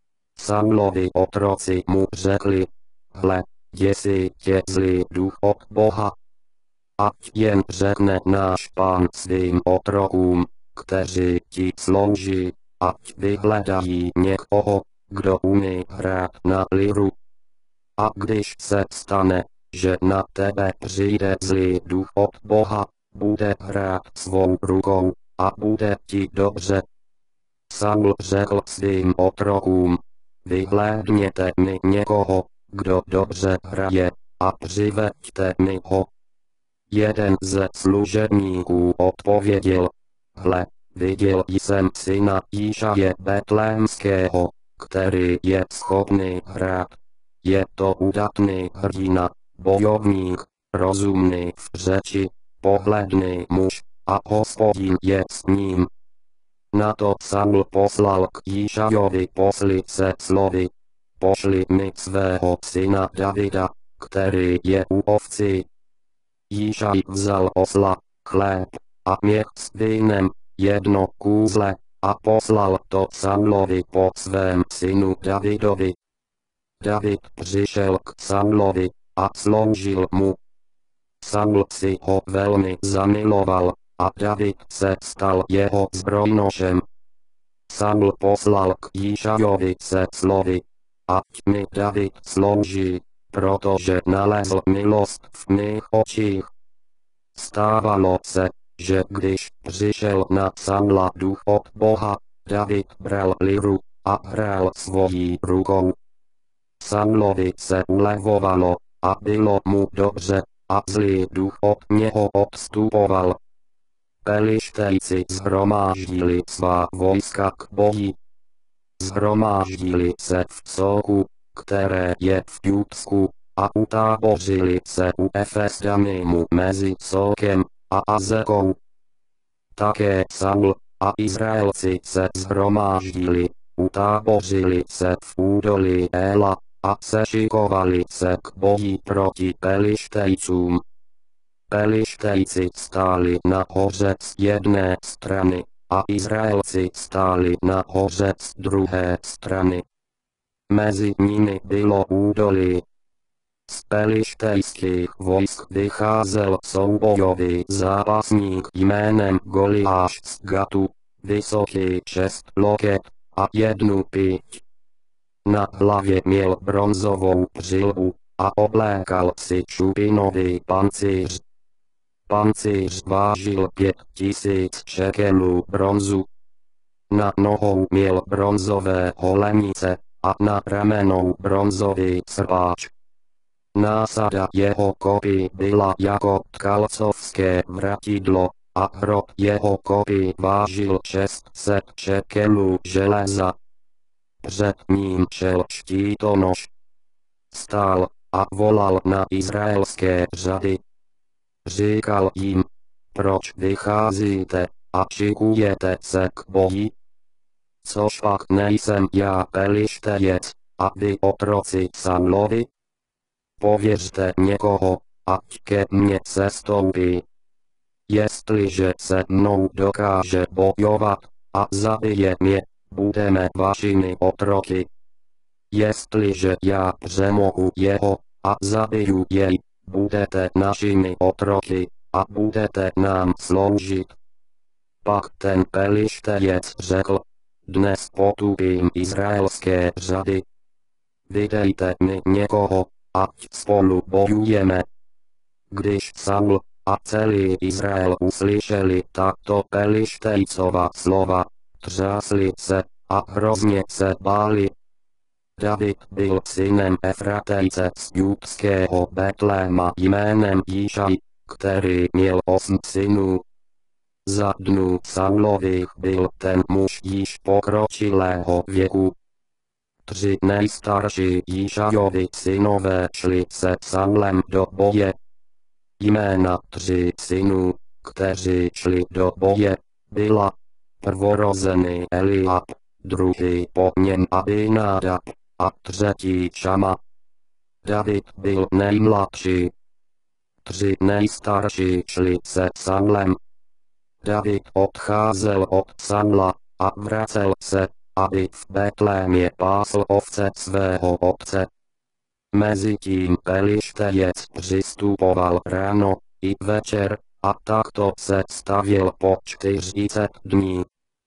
A: Saulovi otroci mu řekli, hle, děsí tě zlý duch od Boha. Ať jen řekne náš pán svým otrokům, kteří ti slouží, ať vyhledají někoho, kdo umí hrát na liru. A když se stane, že na tebe přijde zlý duch od Boha, bude hrát svou rukou a bude ti dobře. Saul řekl svým otrokům, vyhlédněte mi někoho, kdo dobře hraje, a přiveďte mi ho. Jeden ze služebníků odpověděl, hle, viděl jsem syna Jíšaje Betlémského, který je schopný hrát. Je to udatný hrdina, bojovník, rozumný v řeči, pohledný muž, a Hospodin je s ním. Na to Saul poslal k Jíšajovi posly se slovy, pošli mi svého syna Davida, který je u ovcí. Jíšaj vzal osla, chléb a měch s vínem, jedno kůzle, a poslal to Saulovi po svém synu Davidovi. David přišel k Saulovi a sloužil mu. Saul si ho velmi zamiloval, a David se stal jeho zbrojnošem. Saul poslal k Jíšajovi se slovy, ať mi David slouží, protože nalezl milost v mých očích. Stávalo se, že když přišel na Saula duch od Boha, David bral liru a hrál svojí rukou. Saulovi se ulevovalo a bylo mu dobře, a zlý duch od něho odstupoval. Pelištejci shromáždili svá vojska k boji. Shromáždili se v Soku, které je v Judsku, a utábořili se u Efesdamimu mezi Sokem a Azekou. Také Saul a Izraelci se shromáždili, utábořili se v údolí Éla a sešikovali se k boji proti Pelištejcům. Pelištejci stáli na hoře z jedné strany, a Izraelci stáli na hoře z druhé strany. Mezi nimi bylo údolí. Z pelištejských vojsk vycházel soubojový zápasník jménem Goliáš z Gatu, vysoký šest loket a jednu píť. Na hlavě měl bronzovou přilbu a oblékal si šupinový pancíř. Pancíř vážil pět tisíc šekelů bronzu. Na nohou měl bronzové holenice a na ramenou bronzový srpáč. Násada jeho kopy byla jako tkalcovské vratidlo a hrob jeho kopy vážil šest set šekelů železa. Před ním šel štítonoš. Stál a volal na izraelské řady. Říkal jim, proč vycházíte a šikujete se k boji? Což pak nejsem já pelištejec, a vy otroci Saulovi? Pověřte někoho, ať ke mně sestoupí. Jestliže se mnou dokáže bojovat a zabije mě, budeme vašimi otroky. Jestliže já přemohu jeho a zabiju jej, budete našimi otroky a budete nám sloužit. Pak ten pelištejec řekl, dnes potupím izraelské řady. Vydejte mi někoho, ať spolu bojujeme. Když Saul a celý Izrael uslyšeli takto pelištejcova slova, třásli se a hrozně se báli. David byl synem Efratejce z judského Betléma jménem Jíšaj, který měl osm synů. Za dnů Saulových byl ten muž již pokročilého věku. Tři nejstarší Jíšajovi synové šli se Saulem do boje. Jména tři synů, kteří šli do boje, byla prvorozený Eliab, druhý po něm Abinadab a třetí Šama. David byl nejmladší. Tři nejstarší šli se Saulem. David odcházel od Saula a vracel se, aby v Betlémě pásl ovce svého otce. Mezitím pelištejec přistupoval ráno i večer a takto se stavěl po čtyřicet dní.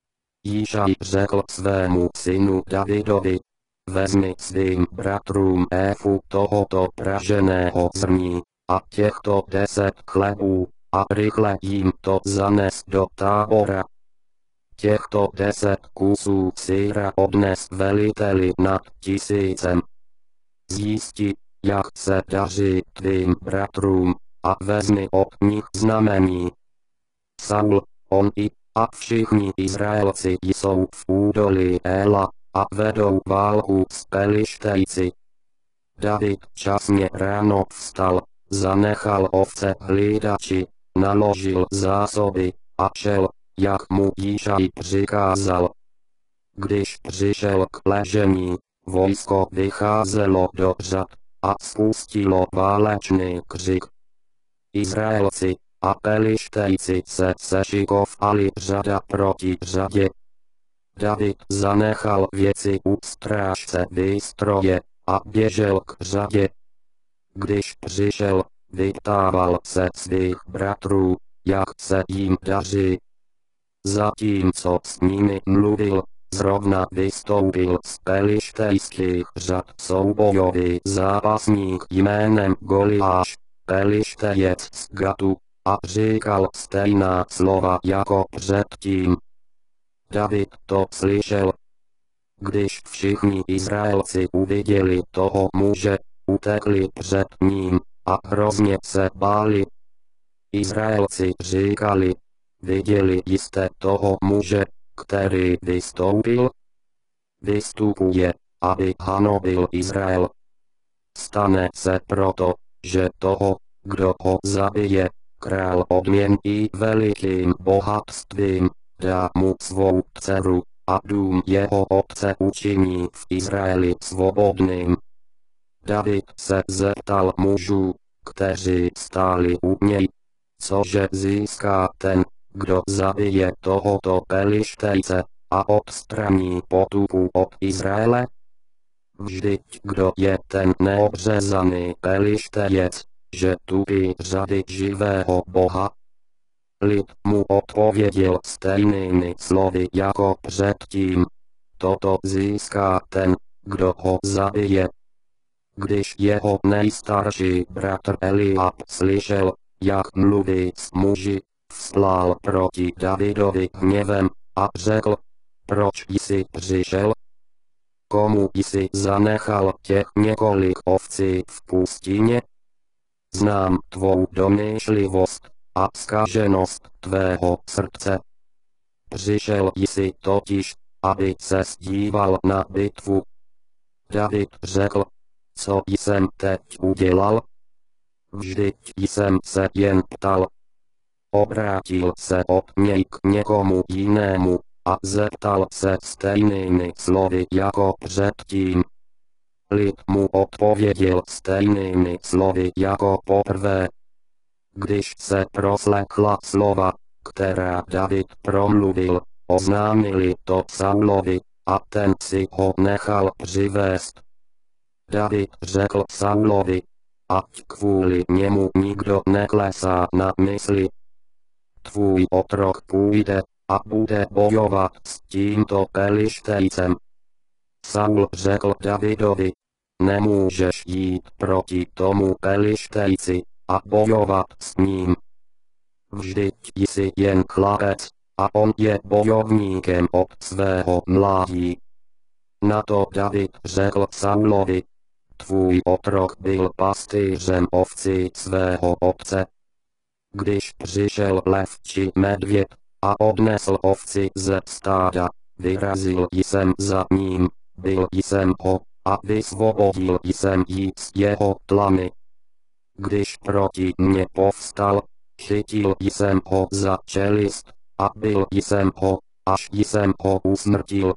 A: Jíšaj řekl svému synu Davidovi, vezmi svým bratrům éfu tohoto praženého zrní a těchto deset chlebů a rychle jim to zanes do tábora. Těchto deset kusů syra odnes veliteli nad tisícem. Zjisti, jak se daří tvým bratrům, a vezmi od nich znamení. Saul, on i a všichni Izraelci jsou v údolí Éla a vedou válku s pelištejci. David časně ráno vstal, zanechal ovce hlídači, naložil zásoby a šel, jak mu Jíšaj přikázal. Když přišel k ležení, vojsko vycházelo do řad a spustilo válečný křik. Izraelci a pelištejci se sešikovali řada proti řadě. David zanechal věci u strážce výstroje a běžel k řadě. Když přišel, vyptával se svých bratrů, jak se jim daří. Zatímco s nimi mluvil, zrovna vystoupil z pelištejských řad soubojový zápasník jménem Goliáš, pelištejec z Gatu, a říkal stejná slova jako předtím. David to slyšel. Když všichni Izraelci uviděli toho muže, utekli před ním a hrozně se báli. Izraelci říkali, viděli jste toho muže, který vystoupil? Vystupuje, aby hanobil Izrael. Stane se proto, že toho, kdo ho zabije, král odmění velikým bohatstvím, dá mu svou dceru a dům jeho otce učiní v Izraeli svobodným. David se zeptal mužů, kteří stáli u něj, cože získá ten, kdo zabije tohoto pelištejce a odstraní potupu od Izraele? Vždyť kdo je ten neobřezaný pelištejec, že tupí řady živého Boha? Lid mu odpověděl stejnými slovy jako předtím. Toto získá ten, kdo ho zabije. Když jeho nejstarší bratr Eliab slyšel, jak mluví s muži, vzplál proti Davidovi hněvem a řekl, proč jsi přišel? Komu jsi zanechal těch několik ovcí v pustině? Znám tvou domýšlivost a zkaženost tvého srdce. Přišel jsi totiž, aby se díval na bitvu. David řekl, co jsem teď udělal? Vždyť jsem se jen ptal. Obrátil se od něj k někomu jinému a zeptal se stejnými slovy jako předtím. Lid mu odpověděl stejnými slovy jako poprvé. Když se proslechla slova, která David promluvil, oznámili to Saulovi, a ten si ho nechal přivést. David řekl Saulovi, ať kvůli němu nikdo neklesá na mysli. Tvůj otrok půjde a bude bojovat s tímto Pelištejcem. Saul řekl Davidovi, nemůžeš jít proti tomu Pelištejci a bojovat s ním. Vždyť jsi jen chlapec, a on je bojovníkem od svého mládí. Na to David řekl Saulovi, tvůj otrok byl pastýřem ovcí svého otce. Když přišel lev či medvěd a odnesl ovci ze stáda, vyrazil jsem za ním, byl jsem ho a vysvobodil jsem ji z jeho tlamy. Když proti mně povstal, chytil jsem ho za čelist a byl jsem ho, až jsem ho usmrtil.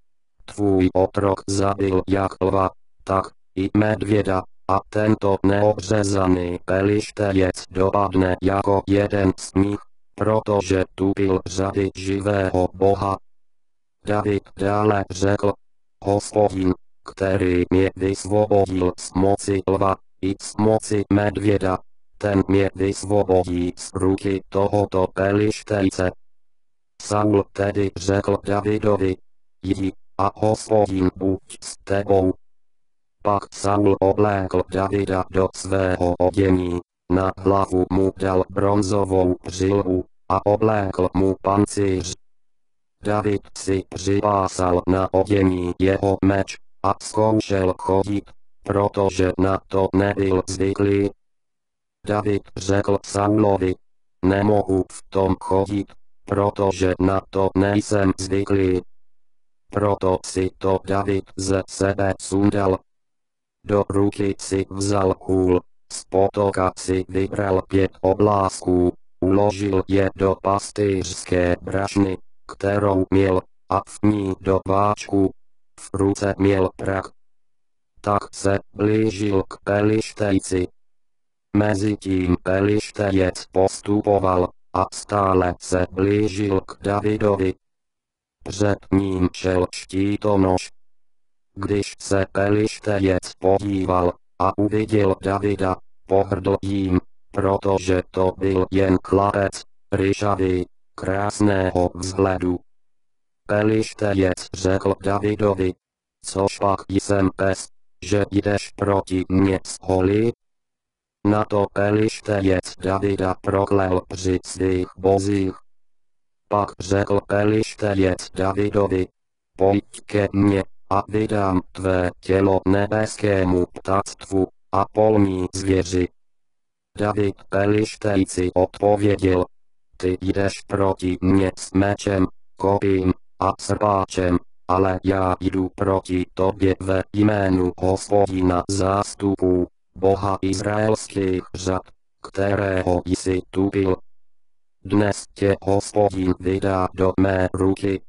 A: Tvůj otrok zabil jak lva, tak i medvěda, a tento neobřezaný Pelištejec dopadne jako jeden z nich, protože tupil řady živého Boha. David dále řekl, Hospodin, který mě vysvobodil z moci lva i z moci medvěda, ten mě vysvobodí z ruky tohoto Pelištejce. Saul tedy řekl Davidovi, jdi, a Hospodin buď s tebou. Pak Saul oblékl Davida do svého odění, na hlavu mu dal bronzovou břilhu a oblékl mu pancíř. David si připásal na odění jeho meč a zkoušel chodit, protože na to nebyl zvyklý. David řekl Saulovi, nemohu v tom chodit, protože na to nejsem zvyklý. Proto si to David ze sebe sundal. Do ruky si vzal hůl, z potoka si vybral pět oblásků, uložil je do pastýřské brašny, kterou měl, a v ní do váčku. V ruce měl prak. Tak se blížil k Pelištejci. Mezitím Pelištejec postupoval a stále se blížil k Davidovi. Před ním šel štítonoš. Když se Pelištejec podíval a uviděl Davida, pohrdl jím, protože to byl jen chlapec, ryšavý, krásného vzhledu. Pelištejec řekl Davidovi, což pak jsem pes, že jdeš proti mně s holí? Na to Pelištejec Davida proklel při svých bozích. Pak řekl Pelištejec Davidovi, pojď ke mně, a vydám tvé tělo nebeskému ptactvu a polní zvěři. David Pelištejci odpověděl, ty jdeš proti mně s mečem, kopím a srpáčem, ale já jdu proti tobě ve jménu Hospodina zástupů, Boha izraelských řad, kterého jsi tupil. Dnes tě Hospodin vydá do mé ruky.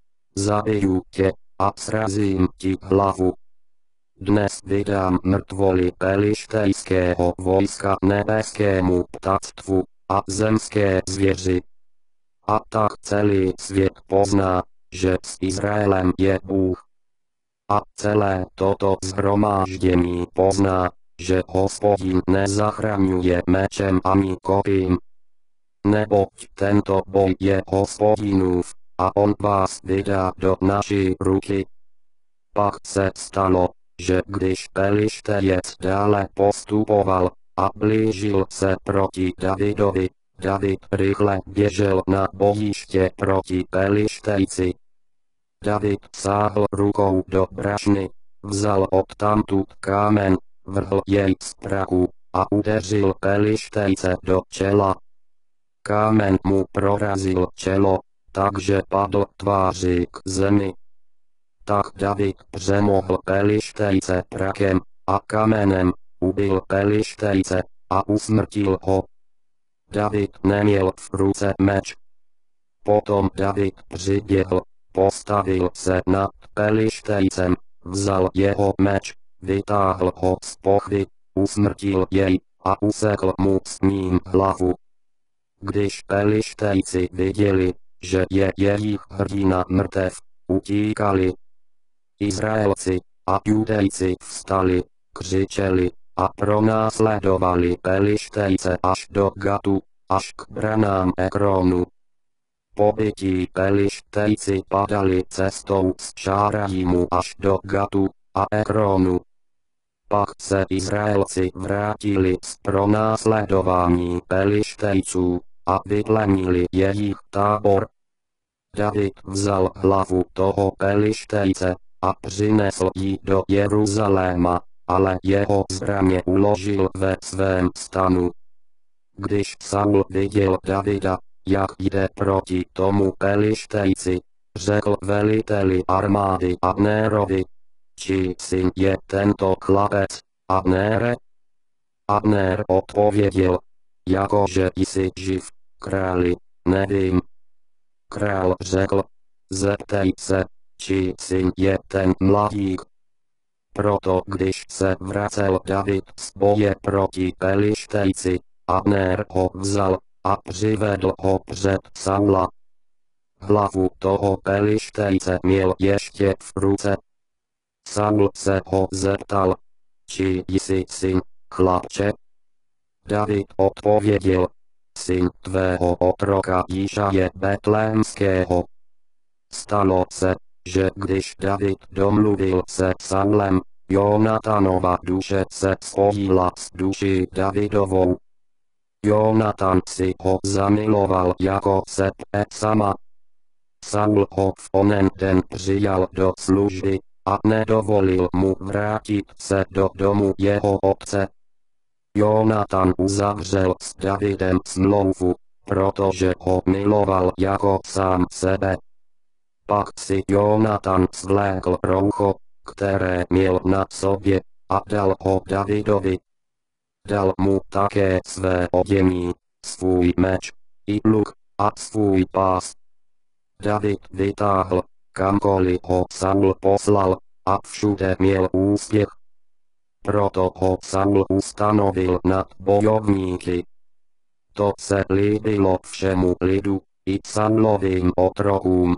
A: Zabiju tě a srazím ti hlavu. Dnes vydám mrtvoli pelištejského vojska nebeskému ptactvu a zemské zvěři. A tak celý svět pozná, že s Izraelem je Bůh. A celé toto shromáždění pozná, že Hospodin nezachraňuje mečem ani kopím. Neboť tento boj je Hospodinův, a on vás vydá do naší ruky. Pak se stalo, že když Pelištejec dále postupoval a blížil se proti Davidovi, David rychle běžel na bojiště proti Pelištejci. David sáhl rukou do brašny, vzal odtamtud kámen, vrhl jej z prachu a udeřil Pelištejce do čela. Kámen mu prorazil čelo, takže padl tváří k zemi. Tak David přemohl Pelištejce prakem a kamenem, ubil Pelištejce a usmrtil ho. David neměl v ruce meč. Potom David přiběhl, postavil se nad Pelištejcem, vzal jeho meč, vytáhl ho z pochvy, usmrtil jej a usekl mu s ním hlavu. Když Pelištejci viděli, že je jejich hrdina mrtev, utíkali. Izraelci a Judejci vstali, křičeli a pronásledovali Pelištejce až do Gatu, až k branám Ekronu. Pobití Pelištejci padali cestou z Šárajimu až do Gatu a Ekronu. Pak se Izraelci vrátili z pronásledování Pelištejců a vyplenili jejich tábor. David vzal hlavu toho Pelištejce a přinesl ji do Jeruzaléma, ale jeho zbraně uložil ve svém stanu. Když Saul viděl Davida, jak jde proti tomu Pelištejci, řekl veliteli armády Abnérovi: Čí syn je tento chlapec, Abnére? Abnér odpověděl: Jakože jsi živ, králi, nevím. Král řekl: Zeptej se, čí syn je ten mladík. Proto když se vracel David z boje proti Pelištejci, Abnér ho vzal a přivedl ho před Saula. Hlavu toho Pelištejce měl ještě v ruce. Saul se ho zeptal: Čí jsi syn, chlapče? David odpověděl: Syn tvého otroka Jíšaje Betlémského. Stalo se, že když David domluvil se Saulem, Jonatanova duše se spojila s duší Davidovou. Jonatan si ho zamiloval jako sebe sama. Saul ho v onen den přijal do služby a nedovolil mu vrátit se do domu jeho otce. Jonatan uzavřel s Davidem smlouvu, protože ho miloval jako sám sebe. Pak si Jonatan svlékl roucho, které měl na sobě, a dal ho Davidovi. Dal mu také své odění, svůj meč, i luk a svůj pás. David vytáhl, kamkoliv ho Saul poslal, a všude měl úspěch. Proto ho Saul ustanovil nad bojovníky. To se líbilo všemu lidu, i Saulovým otrokům.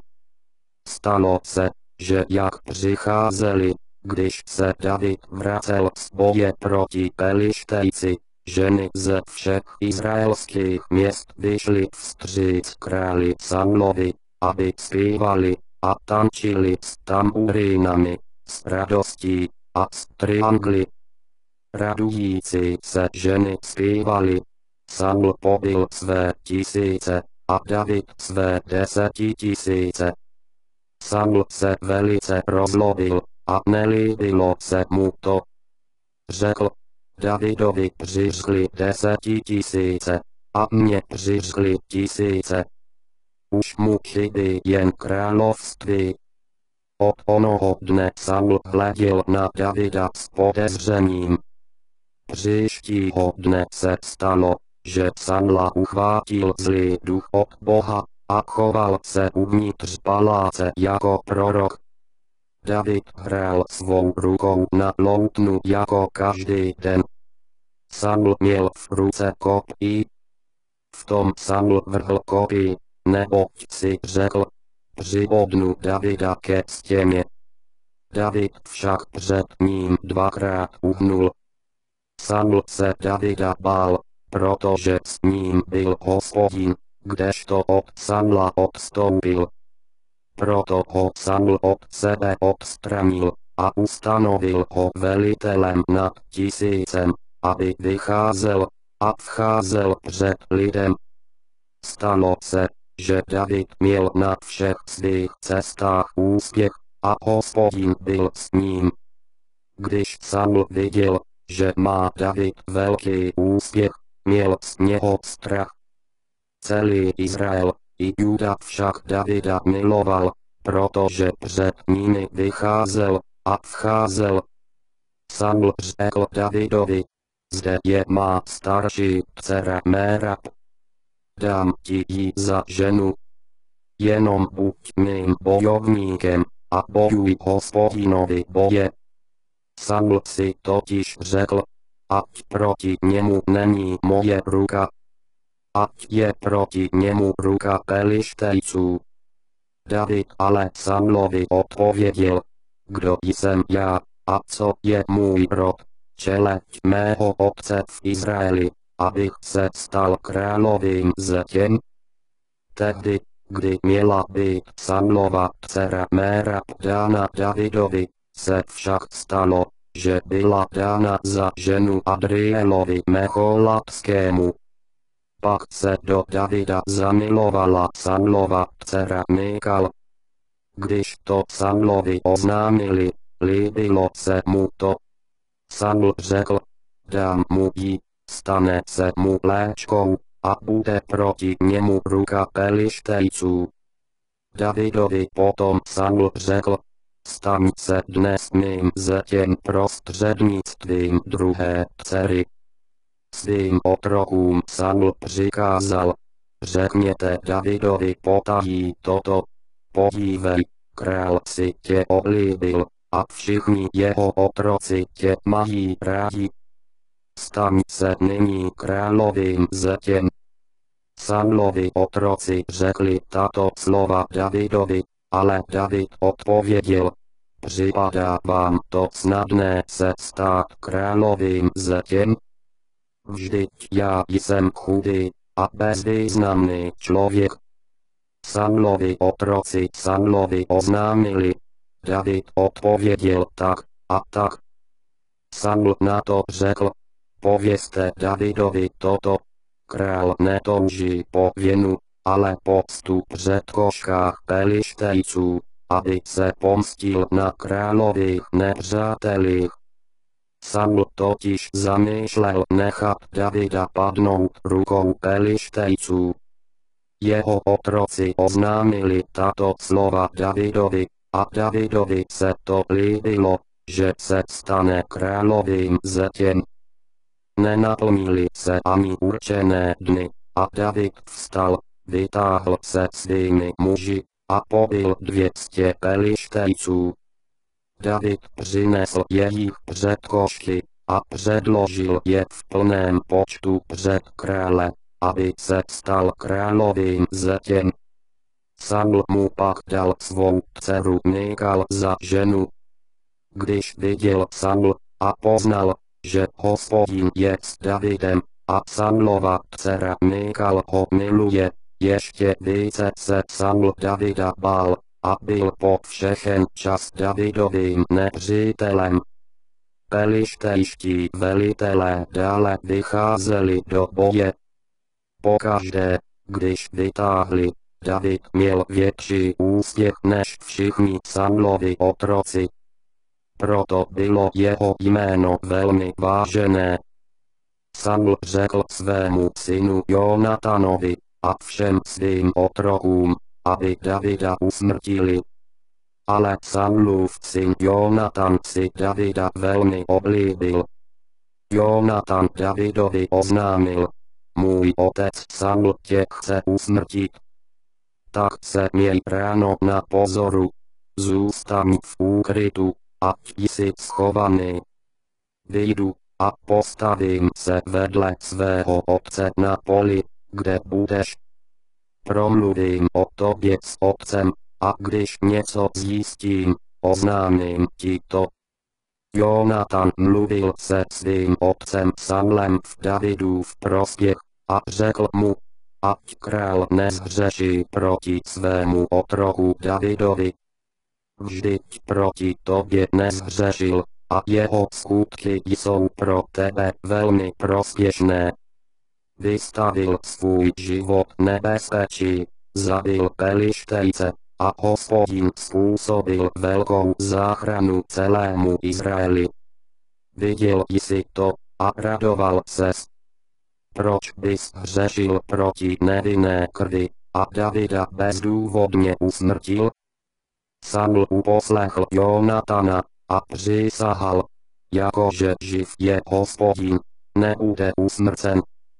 A: Stalo se, že jak přicházeli, když se David vracel z boje proti Pelištejci, ženy ze všech izraelských měst vyšly vstříc králi Saulovi, aby zpívali a tančili s tamburínami, s radostí a s triangly. Radující se ženy zpívali: Saul pobil své tisíce a David své desetitisíce. Saul se velice rozlobil a nelíbilo se mu to. Řekl: Davidovi přiřkli desetitisíce a mně přiřkli tisíce. Už mu chybí jen království. Od onoho dne Saul hleděl na Davida s podezřením. Příštího dne se stalo, že Saula uchvátil zlý duch od Boha a choval se uvnitř paláce jako prorok. David hrál svou rukou na loutnu jako každý den. Saul měl v ruce kopí. V tom Saul vrhl kopí, neboť si řekl: Přibodnu Davida ke stěně. David však před ním dvakrát uhnul. Saul se Davida bál, protože s ním byl Hospodin, kdežto od Saula odstoupil. Proto ho Saul od sebe odstranil a ustanovil ho velitelem nad tisícem, aby vycházel a vcházel před lidem. Stalo se, že David měl na všech svých cestách úspěch a Hospodin byl s ním. Když Saul viděl, že má David velký úspěch, měl z něho strach. Celý Izrael i Juda však Davida miloval, protože před nimi vycházel a vcházel. Saul řekl Davidovi: zde je má starší dcera Mérab. Dám ti ji za ženu. Jenom buď mým bojovníkem a bojuj Hospodinovi boje. Saul si totiž řekl: ať proti němu není moje ruka. Ať je proti němu ruka Pelištejců. David ale Saulovi odpověděl: kdo jsem já, a co je můj rod, čeleď mého otce v Izraeli, abych se stal královým zetěm? Tehdy, kdy měla být Saulova dcera Mérab dána Davidovi, se však stalo, že byla dána za ženu Adrielovi Mecholatskému. Pak se do Davida zamilovala Saulova dcera Mikal. Když to Saulovi oznámili, líbilo se mu to. Saul řekl: dám mu ji, stane se mu léčkou, a bude proti němu ruka Pelištejců. Davidovi potom Saul řekl: staň se dnes mým zetěm prostřednictvím druhé dcery. Svým otrokům Saul přikázal: řekněte Davidovi potají toto: podívej, král si tě oblíbil, a všichni jeho otroci tě mají rádi. Staň se nyní královým zetěm. Saulovi otroci řekli tato slova Davidovi, ale David odpověděl: připadá vám to snadné se stát královým zetěm? Vždyť já jsem chudý a bezvýznamný člověk. Saulovi otroci Saulovi oznámili. David odpověděl tak a tak. Saul na to řekl: povězte Davidovi toto: král netouží po věnu, ale po stu předkoškách Pelištejců, aby se pomstil na králových nepřátelích. Saul totiž zamýšlel nechat Davida padnout rukou Pelištejců. Jeho otroci oznámili tato slova Davidovi, a Davidovi se to líbilo, že se stane královým zetěm. Nenaplnili se ani určené dny, a David vstal, vytáhl se svými muži, a pobil dvě stě Pelištejců. David přinesl jejich předkošky a předložil je v plném počtu před krále, aby se stal královým zetěm. Saul mu pak dal svou dceru Mikal za ženu. Když viděl Saul a poznal, že Hospodin je s Davidem a Saulova dcera Mikal ho miluje, ještě více se Saul Davida bál a byl po všechen čas Davidovým nepřítelem. Pelištejští velitelé dále vycházeli do boje. Pokaždé, když vytáhli, David měl větší úspěch než všichni Saulovi otroci. Proto bylo jeho jméno velmi vážené. Saul řekl svému synu Jonatanovi a všem svým otrokům, aby Davida usmrtili. Ale Saulův syn Jonatan si Davida velmi oblíbil. Jonatan Davidovi oznámil: můj otec Saul tě chce usmrtit. Tak se měj ráno na pozoru. Zůstaň v úkrytu, ať jsi schovaný. Vyjdu a postavím se vedle svého otce na poli, kde budeš. Promluvím o tobě s otcem, a když něco zjistím, oznámím ti to. Jonatan mluvil se svým otcem Saulem v Davidův prospěch a řekl mu, ať král nezhřeší proti svému otroku Davidovi. Vždyť proti tobě nezhřešil, a jeho skutky jsou pro tebe velmi prospěšné. Vystavil svůj život nebezpečí, zabil Pelištejce, a Hospodin způsobil velkou záchranu celému Izraeli. Viděl jsi to, a radoval ses. Proč bys hřešil proti nevinné krvi, a Davida bezdůvodně usmrtil? Saul uposlechl Jonatana, a přísahal, jakože živ je Hospodin, nebude usmrcen.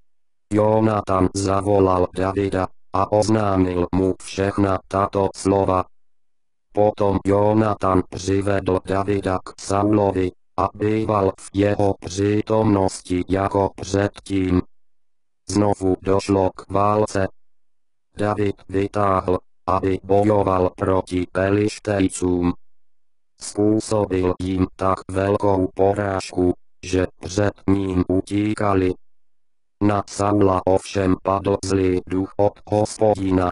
A: Jonatan zavolal Davida, a oznámil mu všechna tato slova. Potom Jonatan přivedl Davida k Saulovi, a býval v jeho přítomnosti jako předtím. Znovu došlo k válce. David vytáhl, aby bojoval proti Pelištejcům. Způsobil jim tak velkou porážku, že před ním utíkali. Na Saula ovšem padl zlý duch od Hospodina.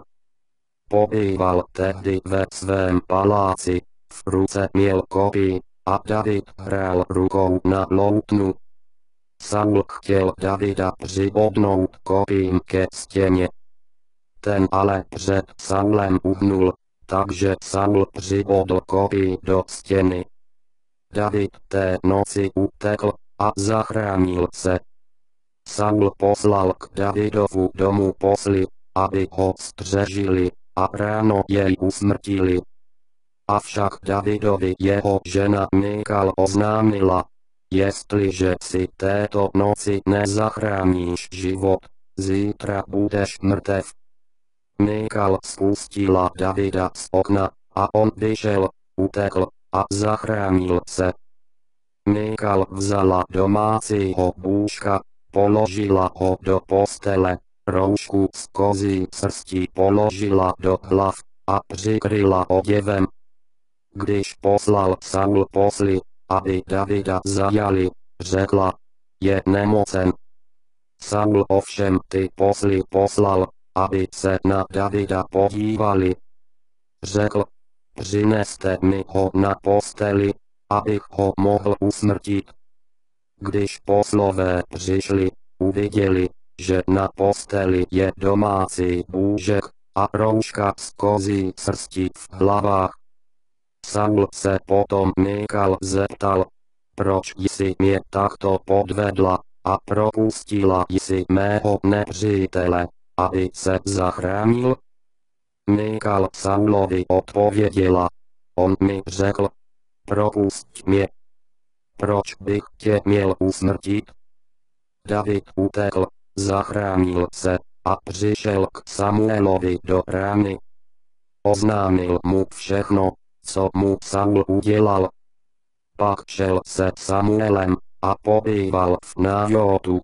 A: Pobýval tehdy ve svém paláci, v ruce měl kopí, a David hrál rukou na loutnu. Saul chtěl Davida přibodnout kopím ke stěně. Ten ale před Saulem uhnul, takže Saul přibodl kopí do stěny. David té noci utekl, a zachránil se. Saul poslal k Davidovu domu posly, aby ho střežili, a ráno jej usmrtili. Avšak Davidovi jeho žena Mikal oznámila, jestliže si této noci nezachráníš život, zítra budeš mrtev. Mikal spustila Davida z okna, a on vyšel, utekl, a zachránil se. Mikal vzala domácího bůžka, položila ho do postele, roušku z kozí srsti položila do hlav, a přikryla oděvem. Když poslal Saul posly, aby Davida zajali, řekla, je nemocen. Saul ovšem ty posly poslal, aby se na Davida podívali. Řekl, přineste mi ho na posteli, abych ho mohl usmrtit. Když poslové přišli, uviděli, že na posteli je domácí bůžek, a rouška z kozí srsti v hlavách. Saul se potom Mikal zeptal, proč jsi mě takto podvedla, a propustila jsi mého nepřítele, aby se zachránil? Mikal Saulovi odpověděla, on mi řekl, propusť mě. Proč bych tě měl usmrtit? David utekl, zachránil se, a přišel k Samuelovi do rány. Oznámil mu všechno, co mu Saul udělal. Pak šel se Samuelem, a pobýval v Nájotu.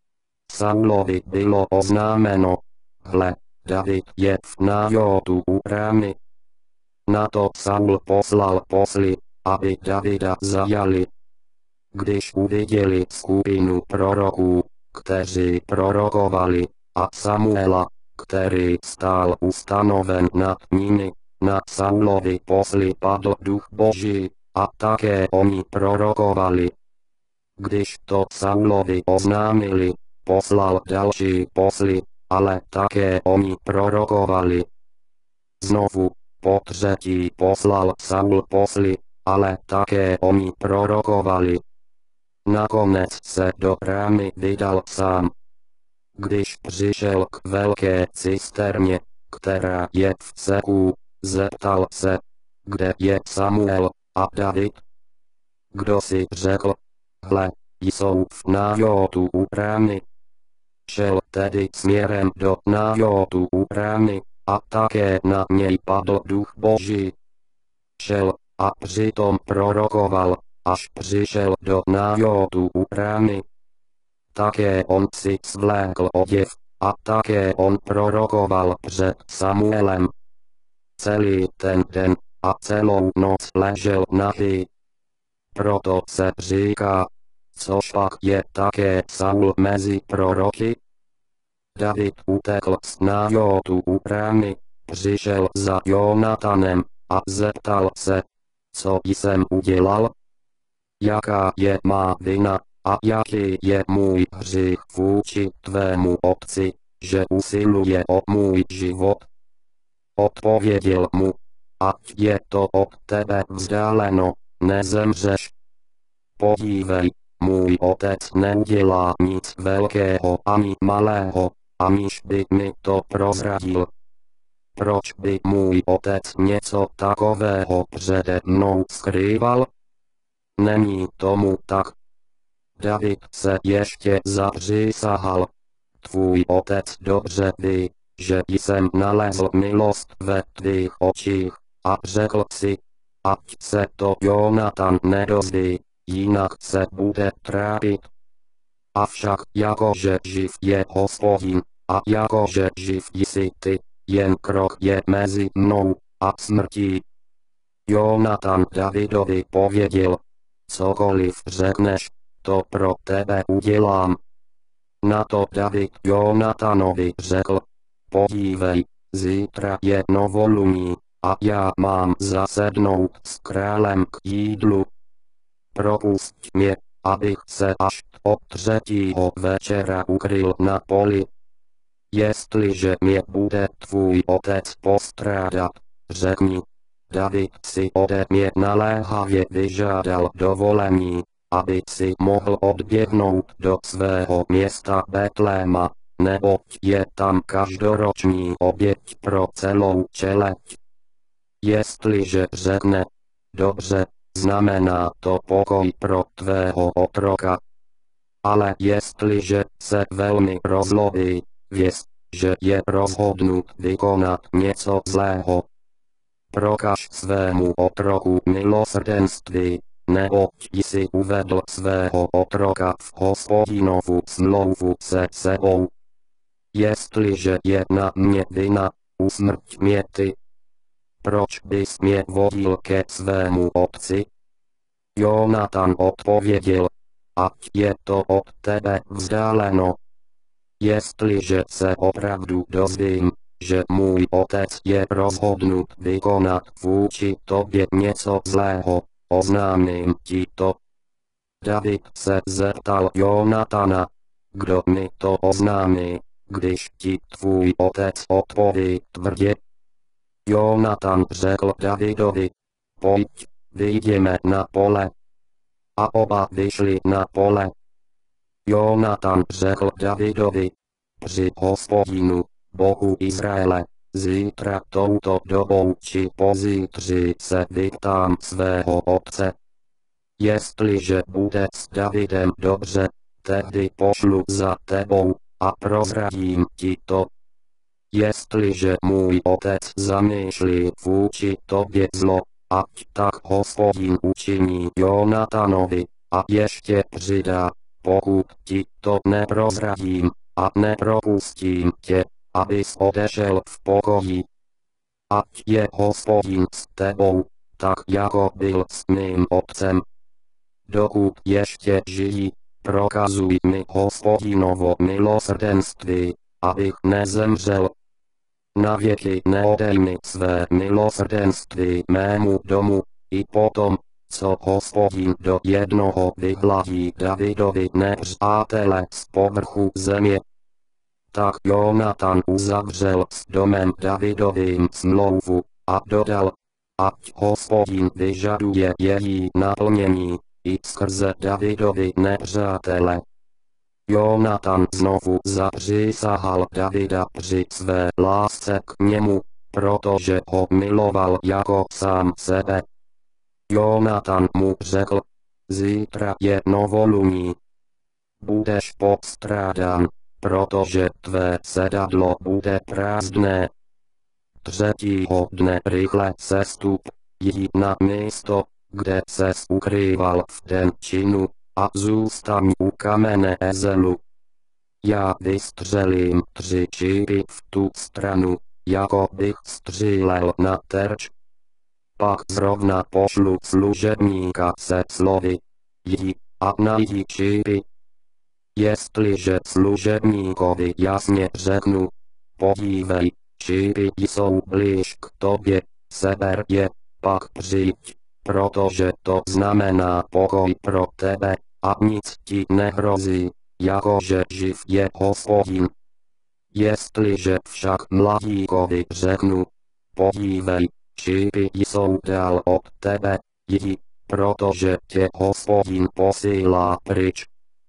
A: Saulovi bylo oznámeno, hle, David je v Nájotu u rány. Na to Saul poslal posly, aby Davida zajali. Když uviděli skupinu proroků, kteří prorokovali, a Samuela, který stál ustanoven nad nimi, na Saulovi posly padl duch Boží, a také oni prorokovali. Když to Saulovi oznámili, poslal další posly, ale také oni prorokovali. Znovu, po třetí poslal Saul posly, ale také oni prorokovali. Nakonec se do rámy vydal sám. Když přišel k velké cisterně, která je v Seku, zeptal se, kde je Samuel a David. Kdo si řekl, hle, jsou v Nájotu u rámy. Šel tedy směrem do Nájotu u rámy, a také na něj padl duch Boží. Šel, a přitom prorokoval, až přišel do Nájotu u rámy. Také on si svlékl oděv, a také on prorokoval před Samuelem. Celý ten den a celou noc ležel nahý. Proto se říká, což pak je také Saul mezi proroky. David utekl z Nájotu u rámy, přišel za Jonatanem, a zeptal se, co jsem udělal? Jaká je má vina, a jaký je můj hřích vůči tvému otci, že usiluje o můj život? Odpověděl mu, ať je to od tebe vzdáleno, nezemřeš. Podívej, můj otec neudělá nic velkého ani malého, aniž by mi to prozradil. Proč by můj otec něco takového přede mnou skrýval? Není tomu tak. David se ještě zapřísahal. Tvůj otec dobře ví, že jsem nalezl milost ve tvých očích, a řekl si, ať se to Jonatan nedozví, jinak se bude trápit. Avšak jakože živ je Hospodin, a jakože živ jsi ty, jen krok je mezi mnou a smrtí. Jonatan Davidovi pověděl, cokoliv řekneš, to pro tebe udělám. Na to David Jonatanovi řekl, podívej, zítra je novoluní, a já mám zasednout s králem k jídlu. Propusť mě, abych se až od třetího večera ukryl na poli. Jestliže mě bude tvůj otec postrádat, řekni, David si ode mě naléhavě vyžádal dovolení, aby si mohl odběhnout do svého města Betléma, neboť je tam každoroční oběť pro celou čeleď. Jestliže řekne, dobře, znamená to pokoj pro tvého otroka. Ale jestliže se velmi rozlobí, věz, že je rozhodnut vykonat něco zlého. Prokaž svému otroku milosrdenství, neboť jsi uvedl svého otroka v Hospodinovu smlouvu se sebou. Jestliže je na mě vina, usmrť mě ty. Proč bys mě vodil ke svému otci? Jonatan odpověděl, ať je to od tebe vzdáleno. Jestliže se opravdu dozvím, že můj otec je rozhodnut vykonat vůči tobě něco zlého, oznámím ti to. David se zeptal Jonatana, kdo mi to oznámí, když ti tvůj otec odpoví tvrdě. Jonatan řekl Davidovi, pojď, vyjdeme na pole. A oba vyšli na pole. Jonatan řekl Davidovi, při Hospodinu, Bohu Izraele, zítra touto dobou či pozítří se vyptám svého otce. Jestliže bude s Davidem dobře, tehdy pošlu za tebou a prozradím ti to. Jestliže můj otec zamýšlí vůči tobě zlo, ať tak Hospodin učiní Jonatanovi, a ještě přidá, pokud ti to neprozradím, a nepropustím tě, abys odešel v pokoji. Ať je Hospodin s tebou, tak jako byl s mým otcem. Dokud ještě žijí, prokazuj mi Hospodinovo milosrdenství, abych nezemřel. Navěky neodejmi své milosrdenství mému domu, i potom, co Hospodin do jednoho vyhladí Davidovi nepřátele z povrchu země. Tak Jonatan uzavřel s domem Davidovým smlouvu a dodal, ať Hospodin vyžaduje její naplnění, i skrze Davidovi nepřátele. Jonatan znovu zapřísahal Davida při své lásce k němu, protože ho miloval jako sám sebe. Jonatan mu řekl, zítra je novoluní. Budeš postrádán, protože tvé sedadlo bude prázdné. Třetího dne rychle sestup, jdi na místo, kde ses ukrýval v den činu, a zůstaň u kamene Ezelu. Já vystřelím tři čípy v tu stranu, jako bych střílel na terč. Pak zrovna pošlu služebníka se slovy, jdi a najdi čípy. Jestliže služebníkovi jasně řeknu, podívej, čípy jsou blíž k tobě, seber je, pak přijď, protože to znamená pokoj pro tebe, a nic ti nehrozí, jakože živ je Hospodin. Jestliže však mladíkovi řeknu, podívej, šípy jsou dál od tebe, jdi, protože tě Hospodin posílá pryč.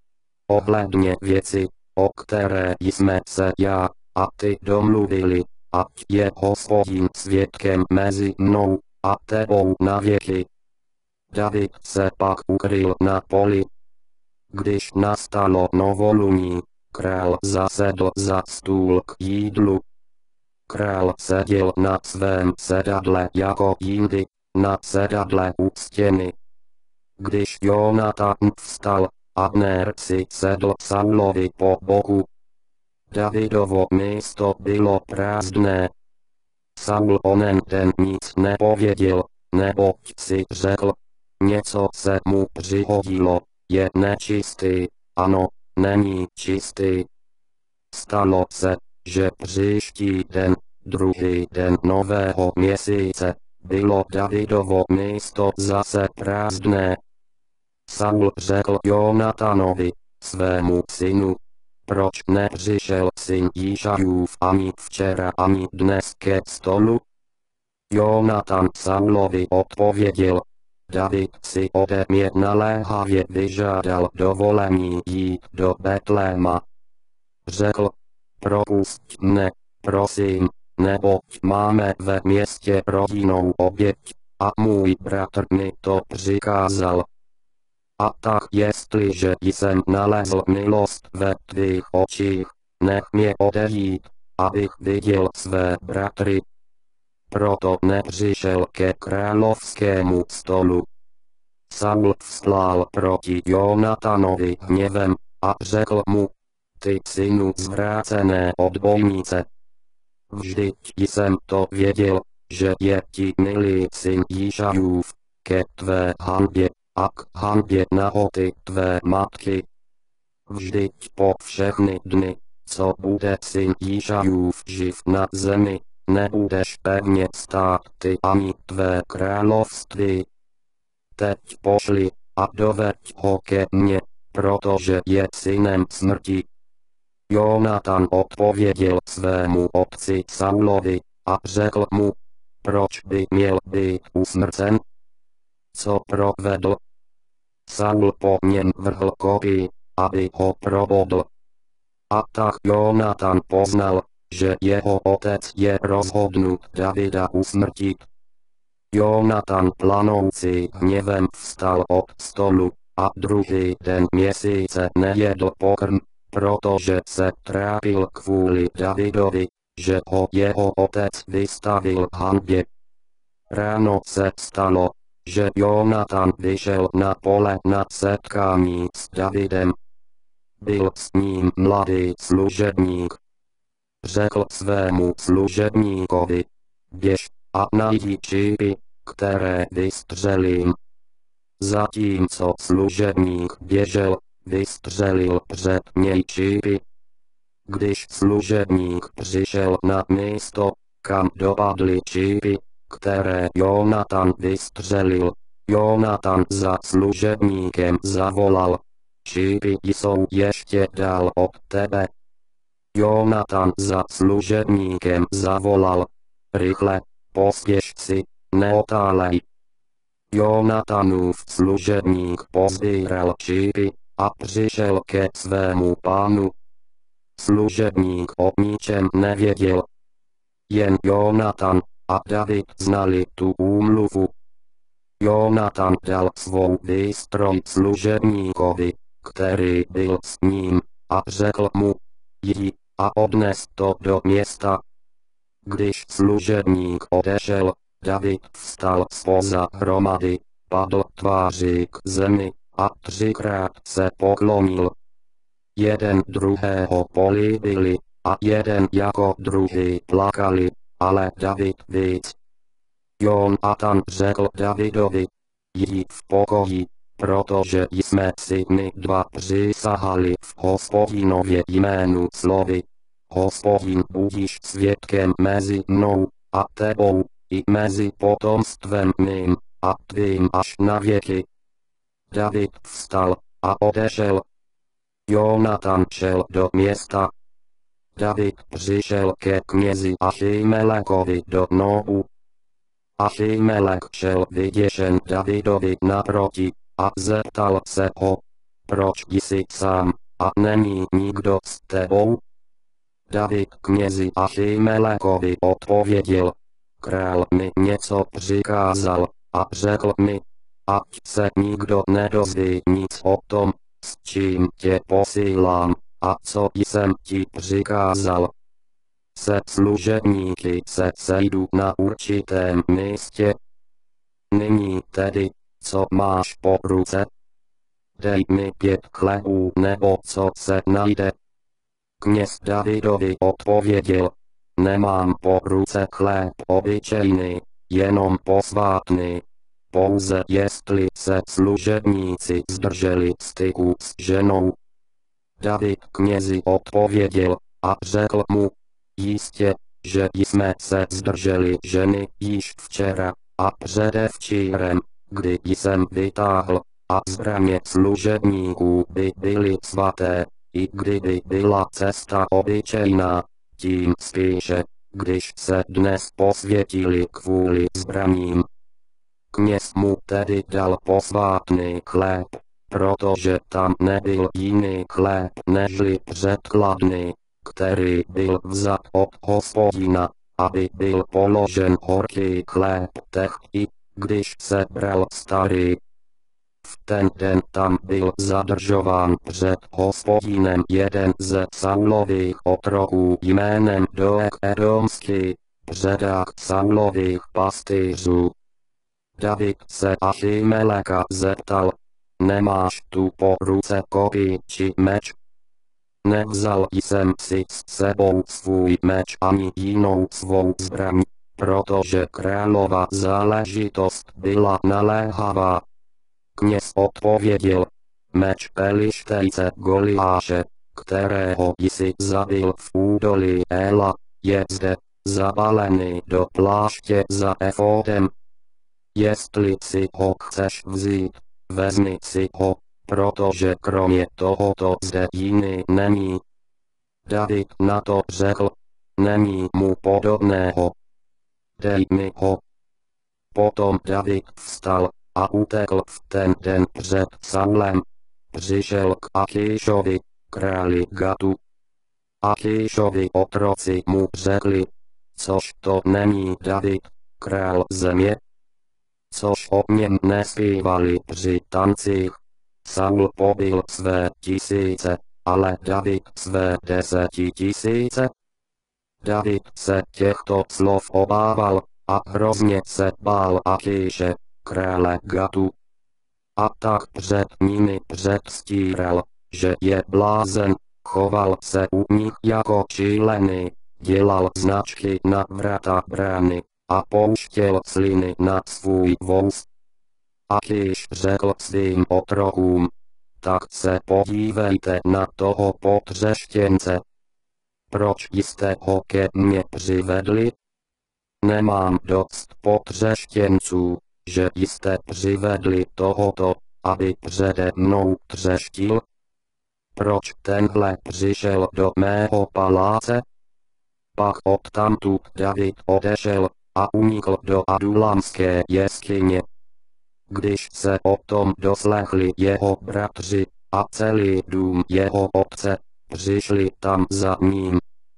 A: Ohledně věci, o které jsme se já a ty domluvili, ať je Hospodin svědkem mezi mnou a tebou na věky. David se pak ukryl na poli. Když nastalo novoluní, král zasedl za stůl k jídlu. Král seděl na svém sedadle jako jindy, na sedadle u stěny. Když Jonatan vstal, Abner si sedl Saulovi po boku. Davidovo místo bylo prázdné. Saul onen den nic nepověděl, neboť si řekl, něco se mu přihodilo, je nečistý, ano, není čistý. Stalo se, že příští den, druhý den nového měsíce, bylo Davidovo místo zase prázdné. Saul řekl Jonatanovi, svému synu, proč nepřišel syn Jíšajův ani včera ani dnes ke stolu? Jonatan Saulovi odpověděl, David si ode mě naléhavě vyžádal dovolení jít do Betléma. Řekl, propusť mne, prosím, neboť máme ve městě rodinnou oběť, a můj bratr mi to přikázal. A tak jestliže jsem nalezl milost ve tvých očích, nech mě odejít, abych viděl své bratry. Proto nepřišel ke královskému stolu. Saul vztlál proti Jonatanovi hněvem a řekl mu, ty synu zvrácené odbojnice. Vždyť jsem to věděl, že je ti milý syn Jíšajův, ke tvé hanbě a k hanbě nahoty tvé matky. Vždyť po všechny dny, co bude syn Jíšajův živ na zemi, nebudeš pevně stát ty ani tvé království. Teď pošli a doveď ho ke mně, protože je synem smrti. Jonatan odpověděl svému otci Saulovi a řekl mu, proč by měl být usmrcen? Co provedl? Saul po něm vrhl kopí, aby ho probodl. A tak Jonatan poznal, že jeho otec je rozhodnut Davida usmrtit. Jonatan planoucí hněvem vstal od stolu a druhý den měsíce nejedl pokrm, protože se trápil kvůli Davidovi, že ho jeho otec vystavil hanbě. Ráno se stalo, že Jonatan vyšel na pole na setkání s Davidem. Byl s ním mladý služebník. Řekl svému služebníkovi, běž a najdi čípy, které vystřelím. Zatímco služebník běžel, vystřelil před něj čípy. Když služebník přišel na místo, kam dopadly čípy, které Jonatan vystřelil, Jonatan za služebníkem zavolal, čípy jsou ještě dál od tebe. Jonatan za služebníkem zavolal, rychle, pospěš si, neotálej. Jonatanův služebník pozbíral čípy a přišel ke svému pánu. Služebník o ničem nevěděl. Jen Jonatan a David znali tu úmluvu. Jonatan dal svou výstroj služebníkovi, který byl s ním, a řekl mu, jdi a odnes to do města. Když služebník odešel, David vstal zpoza hromady, padl tváří k zemi a třikrát se poklonil. Jeden druhého políbili a jeden jako druhý plakali, ale David víc. Jonatan řekl Davidovi, jdi v pokoji, protože jsme si my dva přísahali v Hospodinově jménu slovy. Hospodin budíš svědkem mezi mnou a tebou, i mezi potomstvem mým a tvým až na věky. David vstal a odešel. Jonatan šel do města. David přišel ke knězi Achimelekovi do Nóbu. Achimelek šel vyděšen Davidovi naproti a zeptal se ho, proč jsi sám a není nikdo s tebou? David knězi Achimelekovi odpověděl, král mi něco přikázal a řekl mi, ať se nikdo nedozví nic o tom, s čím tě posílám a co jsem ti přikázal. Se služebníky se sejdu na určitém místě. Nyní tedy, co máš po ruce? Dej mi pět chlebů nebo co se najde. Kněz Davidovi odpověděl, nemám po ruce chléb obyčejný, jenom posvátný. Pouze jestli se služebníci zdrželi styku s ženou. David knězi odpověděl a řekl mu, jistě, že jsme se zdrželi ženy již včera a předevčírem, kdy jsem vytáhl, a zbraně služebníků by byly svaté, i kdyby byla cesta obyčejná, tím spíše, když se dnes posvětili kvůli zbraním. Kněz mu tedy dal posvátný chléb, protože tam nebyl jiný chléb nežli předkladný, který byl vzat od Hospodina, aby byl položen horký chléb tehdy, když se bral starý. V ten den tam byl zadržován před Hospodinem jeden ze Saulových otroků jménem Doeg Edomský, předák Saulových pastýřů. David se Achimeleka zeptal, nemáš tu po ruce kopí či meč? Nevzal jsem si s sebou svůj meč ani jinou svou zbraň, protože králova záležitost byla naléhavá. Kněz odpověděl, meč Pelištejce Goliáše, kterého jsi zabil v údolí Éla, je zde, zabalený do pláště za efódem. Jestli si ho chceš vzít, vezmi si ho, protože kromě tohoto zde jiný není. David na to řekl, není mu podobného. Dej mi ho. Potom David vstal a utekl v ten den před Saulem. Přišel k Achíšovi, králi Gatu. Achíšovi otroci mu řekli, což to není David, král země? Což o něm nespívali při tancích. Saul pobil své tisíce, ale David své desetitisíce. David se těchto slov obával a hrozně se bál Achíše, krále Gatu. A tak před nimi předstíral, že je blázen, choval se u nich jako šílený, dělal značky na vrata brány a pouštěl sliny na svůj vůz. Achíš řekl svým otrokům, tak se podívejte na toho potřeštěnce. Proč jste ho ke mně přivedli? Nemám dost potřeštěnců, že jste přivedli tohoto, aby přede mnou třeštil? Proč tenhle přišel do mého paláce? Pak odtamtud David odešel a unikl do adulamské jeskyně. Když se o tom doslechli jeho bratři a celý dům jeho otce, přišli tam za ním.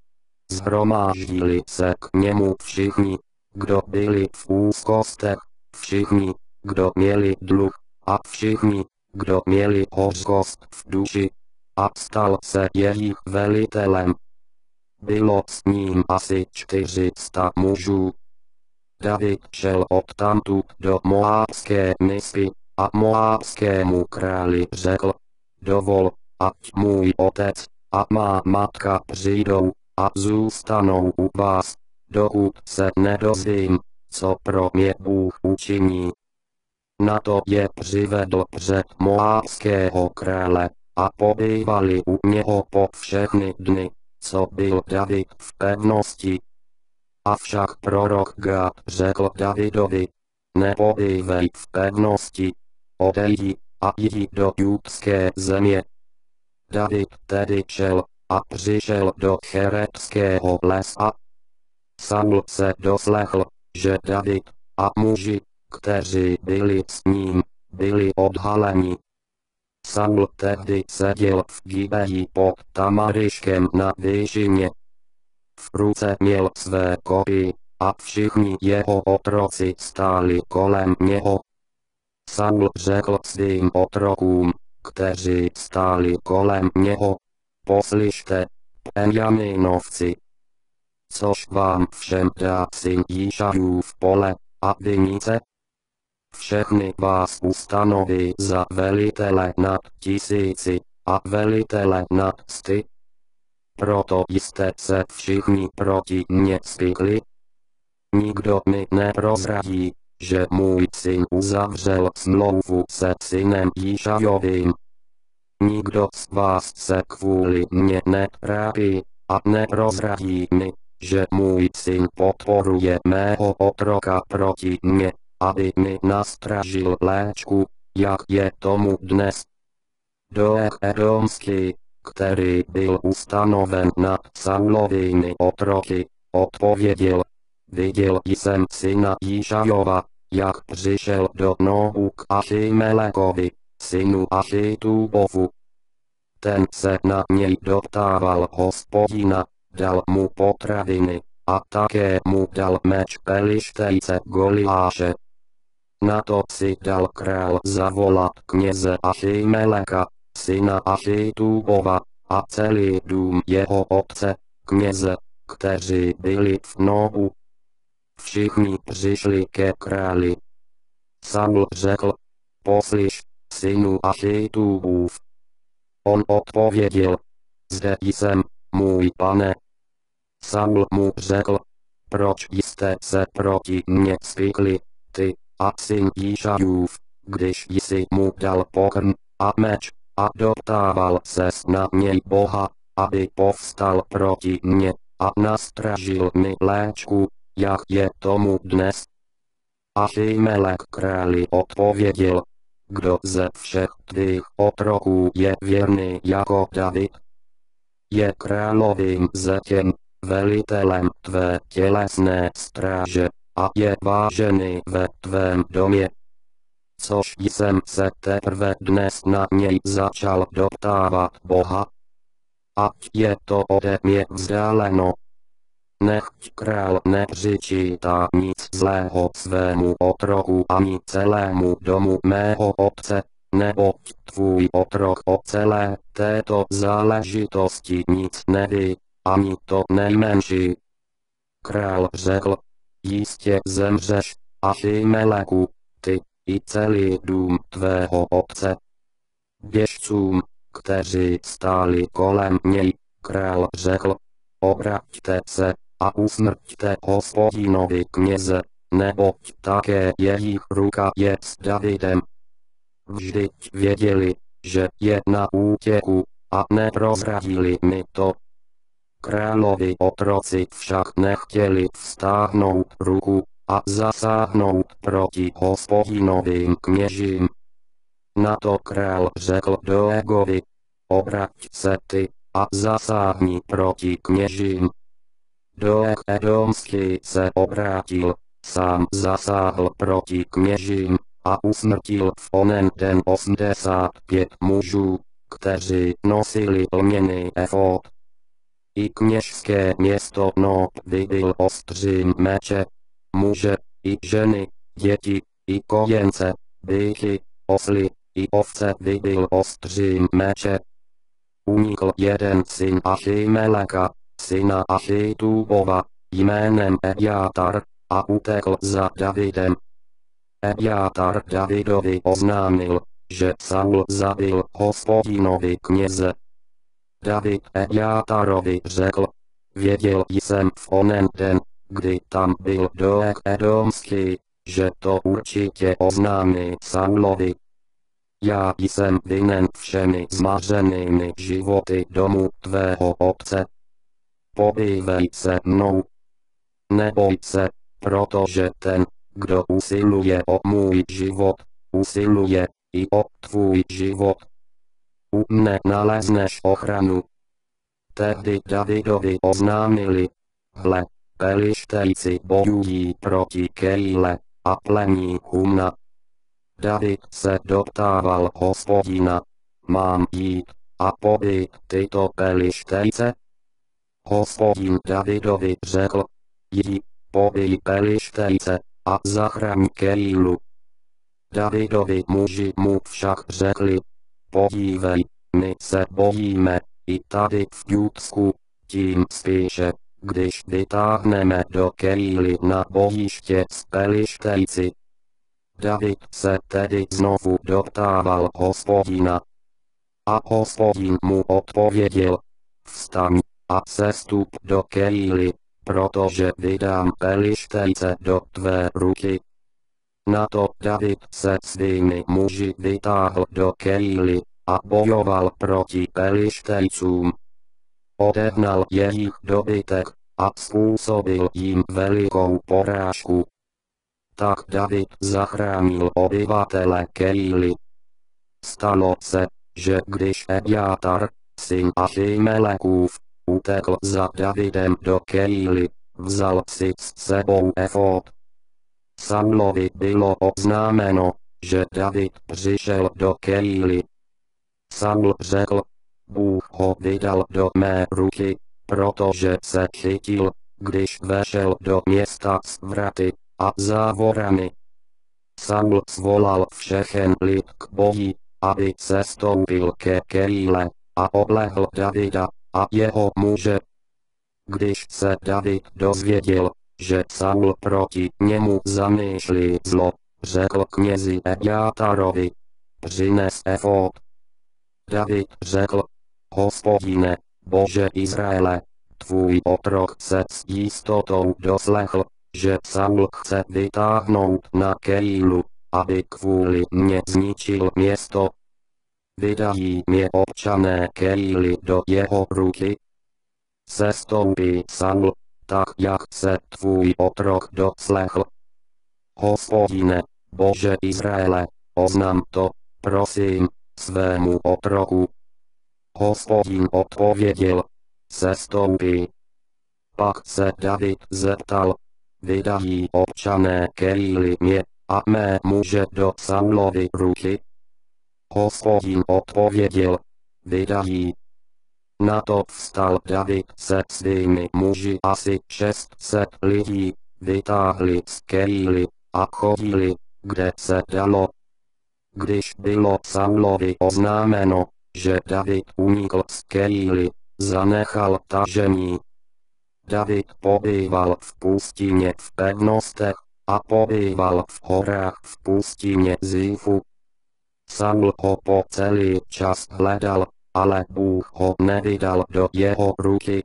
A: Shromáždili se k němu všichni, kdo byli v úzkostech, všichni, kdo měli dluh, a všichni, kdo měli hořkost v duši, a stal se jejich velitelem. Bylo s ním asi čtyři sta mužů. David šel odtamtud do Moábské Mispy a moábskému králi řekl, dovol, ať můj otec a má matka přijdou a zůstanou u vás, dokud se nedozvím, co pro mě Bůh učiní. Na to je přivedl před moábského krále a pobývali u něho po všechny dny, co byl David v pevnosti. Avšak prorok Gad řekl Davidovi, nepobývej v pevnosti, odejdi a jdi do judské země. David tedy šel a přišel do Cheretského lesa. Saul se doslechl, že David a muži, kteří byli s ním, byli odhaleni. Saul tehdy seděl v Gibeji pod tamariškem na výšině. V ruce měl své kopí, a všichni jeho otroci stáli kolem něho. Saul řekl svým otrokům, kteří stáli kolem něho: poslyšte, Benjamínovci, což vám všem dá syn Jíšajův pole a vinice? Všechny vás ustanoví za velitele nad tisíci a velitele nad sty. Proto jste se všichni proti mně spikli. Nikdo mi neprozradí, že můj syn uzavřel smlouvu se synem Jíšajovým. Nikdo z vás se kvůli mně netrápí a neprozradí mi, že můj syn podporuje mého otroka proti mně, aby mi nastražil léčku, jak je tomu dnes. Doeg Edomský, který byl ustanoven nad Saulovými otroky, odpověděl: viděl jsem syna Jíšajova, jak přišel do Nobu k Achimelekovi, synu Achitubovu. Ten se na něj doptával Hospodina, dal mu potraviny, a také mu dal meč Pelištejce Goliáše. Na to si dal král zavolat kněze Achimeleka, syna Achitubova, a celý dům jeho otce, kněze, kteří byli v Nobu. Všichni přišli ke králi. Saul řekl: poslyš, synu Achitubův. On odpověděl: zde jsem, můj pane. Saul mu řekl: proč jste se proti mně spikli, ty a syn Jíšajův, když jsi mu dal pokrm a meč, a doptával ses na něj Boha, aby povstal proti mně a nastražil mi léčku, jak je tomu dnes? Achimelek králi odpověděl: kdo ze všech tvých otroků je věrný jako David? Je královým zetěm, velitelem tvé tělesné stráže, a je vážený ve tvém domě. Což jsem se teprve dnes na něj začal doptávat Boha. Ať je to ode mě vzdáleno. Nechť král nepřičítá nic zlého svému otroku ani celému domu mého otce, neboť tvůj otrok o celé této záležitosti nic neví, ani to nejmenší. Král řekl: jistě zemřeš, Achimeleku, ty i celý dům tvého otce. Běžcům, kteří stáli kolem něj, král řekl: obraťte se a usmrťte Hospodinovi kněze, neboť také jejich ruka je s Davidem. Vždyť věděli, že je na útěku, a neprozradili mi to. Královi otroci však nechtěli vztáhnout ruku a zasáhnout proti Hospodinovým kněžím. Na to král řekl Doegovi: obrať se ty a zasáhni proti kněžím. Doeg Edomský se obrátil, sám zasáhl proti kněžím a usmrtil v onen den osmdesát pět mužů, kteří nosili lněný efód. I kněžské město Nob vybil ostřím meče, muže, i ženy, děti, i kojence, býky, osly, i ovce vybil ostřím meče. Unikl jeden syn Achimeleka, syna Achitubova, jménem Ebjátar, a utekl za Davidem. Ebjátar Davidovi oznámil, že Saul zabil Hospodinovi kněze. David Ebjátarovi řekl: věděl jsem v onen den, kdy tam byl Doeg Edomský, že to určitě oznámí Saulovi. Já jsem vinen všemi zmařenými životy domu tvého otce. Pobývej se mnou. Neboj se, protože ten, kdo usiluje o můj život, usiluje i o tvůj život. U mne nalezneš ochranu. Tehdy Davidovi oznámili: hle, Pelištejci bojují proti Keile a plení Humna. David se doptával Hospodina: mám jít a pobít tyto Pelištejce? Hospodin Davidovi řekl: jdi, pobij Pelištejce a zachraň Keilu. Davidovi muži mu však řekli: podívej, my se bojíme i tady v Judsku, tím spíše, když vytáhneme do Keily na bojiště s Pelištejci. David se tedy znovu doptával Hospodina. A Hospodin mu odpověděl: vstaň a sestup do Keily, protože vydám Pelištejce do tvé ruky. Na to David se svými muži vytáhl do Keily a bojoval proti Pelištejcům. Odehnal jejich dobytek a způsobil jim velikou porážku. Tak David zachránil obyvatele Keily. Stalo se, že když Ebjátar, syn Achimelekův, utekl za Davidem do Keily, vzal si s sebou efód. Saulovi bylo oznámeno, že David přišel do Keily. Saul řekl: Bůh ho vydal do mé ruky, protože se chytil, když vešel do města s vraty a závorami. Saul svolal všechen lid k boji, aby sestoupil ke Keile, a oblehl Davida a jeho muže. Když se David dozvěděl, že Saul proti němu zamýšlí zlo, řekl knězi Ebjátarovi: přines efód. David řekl: Hospodine, Bože Izraele, tvůj otrok se s jistotou doslechl, že Saul chce vytáhnout na Keilu, aby kvůli mně zničil město. Vydají mě občané Keily do jeho ruky. Sestoupí Saul, tak jak se tvůj otrok doslechl. Hospodine, Bože Izraele, oznam to, prosím, svému otroku. Hospodin odpověděl: sestoupí. Pak se David zeptal: vydají občané Keily mě a mé muže do Saulovy ruky? Hospodin odpověděl: vydají. Na to vstal David se svými muži, asi šest set lidí, vytáhli z Keily a chodili, kde se dalo. Když bylo Saulovi oznámeno, že David unikl z Keily, zanechal tažení. David pobýval v pustině v pevnostech a pobýval v horách v pustině Zífu. Saul ho po celý čas hledal, ale Bůh ho nevydal do jeho ruky.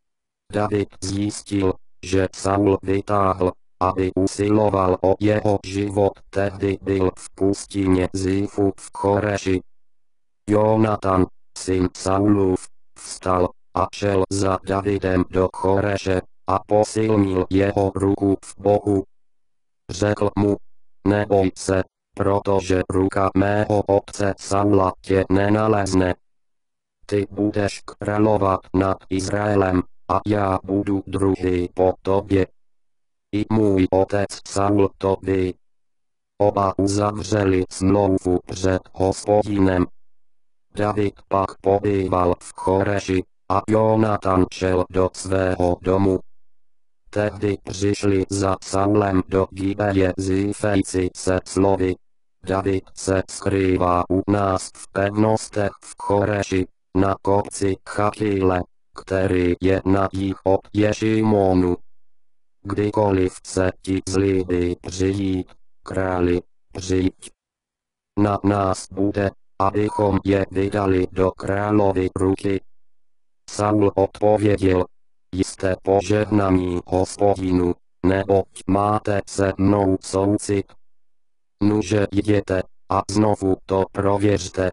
A: David zjistil, že Saul vytáhl, aby usiloval o jeho život, tehdy byl v pustině Zífu v Choreši. Jonatan, syn Saulův, vstal a šel za Davidem do Choreše a posilnil jeho ruku v Bohu. Řekl mu: neboj se, protože ruka mého otce Saula tě nenalezne. Ty budeš královat nad Izraelem, a já budu druhý po tobě. I můj otec Saul to ví. Oba uzavřeli smlouvu před Hospodinem. David pak pobýval v Choreši, a Jonatan šel do svého domu. Tehdy přišli za Saulem do Gibeje Zífejci se slovy: David se skrývá u nás v pevnostech v Choreši, na kopci Chachile, který je na jih od Ješimonu. Kdykoliv se ti zlíbí přijít, králi, přijď. Na nás bude, abychom je vydali do královy ruky. Saul odpověděl: jste požehnaní Hospodinu, neboť máte se mnou soucit. Nuže jděte a znovu to prověřte.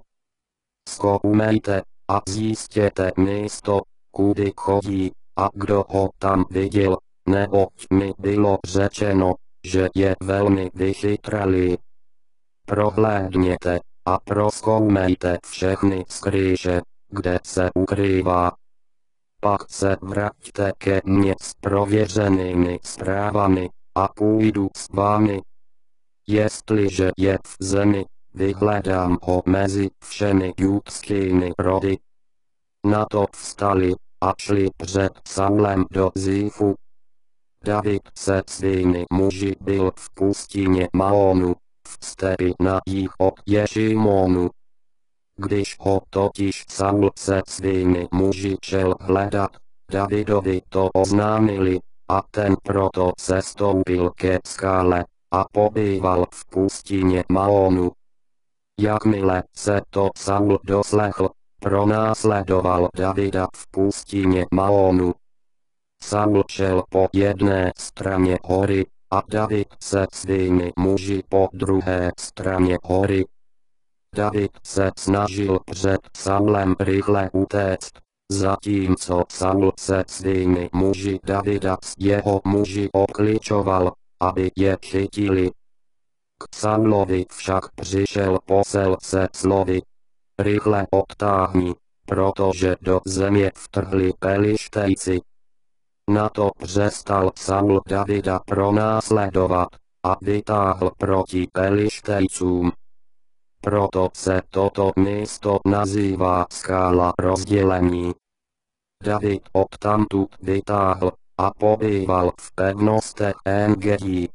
A: Zkoumejte a zjistěte místo, kudy chodí, a kdo ho tam viděl, neboť mi bylo řečeno, že je velmi vychytralý. Prohlédněte a prozkoumejte všechny skrýše, kde se ukrývá. pak se vraťte ke mně s prověřenými zprávami, a půjdu s vámi. Jestliže je v zemi, vyhledám ho mezi všemi judskými rody. Na to vstali a šli před Saulem do Zífu. David se svými muži byl v pustině Maonu, v stepi na jih od Ješimonu. Když ho totiž Saul se svými muži šel hledat, Davidovi to oznámili, a ten proto sestoupil ke skále, a pobýval v pustině Maonu. Jakmile se to Saul doslechl, pronásledoval Davida v pustině Maonu. Saul šel po jedné straně hory, a David se svými muži po druhé straně hory. David se snažil před Saulem rychle utéct, zatímco Saul se svými muži Davida s jeho muži okličoval, aby je chytili. K Saulovi však přišel posel se slovy: rychle odtáhni, protože do země vtrhli Pelištejci. Na to přestal Saul Davida pronásledovat a vytáhl proti Pelištejcům. Proto se toto místo nazývá skála rozdělení. David odtamtud vytáhl a pobýval v pevnostech Engedi.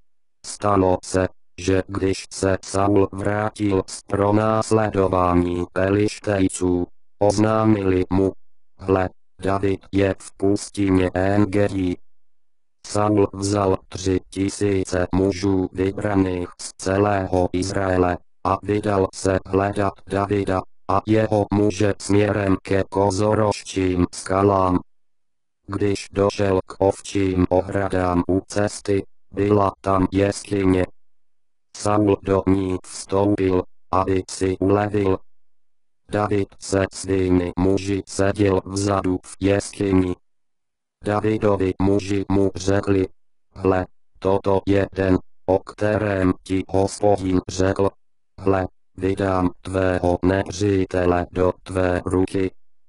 A: Stalo se, že když se Saul vrátil z pronásledování Pelištejců, oznámili mu: hle, David je v pustině Engedi. Saul vzal tři tisíce mužů vybraných z celého Izraele a vydal se hledat Davida a jeho muže směrem ke kozoroščím skalám. Když došel k ovčím ohradám u cesty, byla tam jeskyně. Saul do ní vstoupil, aby si ulevil. David se svými muži seděl vzadu v jeskyni. Davidovi muži mu řekli: hle, toto je den, o kterém ti Hospodin řekl: hle, vydám tvého nepřítele do tvé ruky.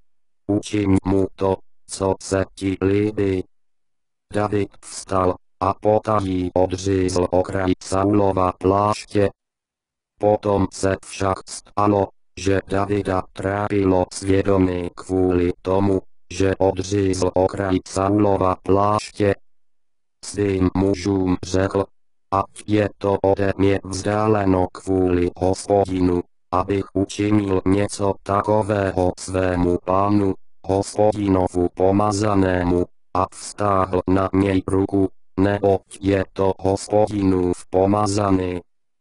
A: Učiň mu to, co se ti líbí. David vstal a potají odřízl okraj Saulova pláště. Potom se však stalo, že Davida trápilo svědomí kvůli tomu, že odřízl okraj Saulova pláště. Svým mužům řekl: ať je to ode mě vzdáleno kvůli Hospodinu, abych učinil něco takového svému pánu, Hospodinovu pomazanému, a vztáhl na něj ruku, neboť je to Hospodinův pomazaný.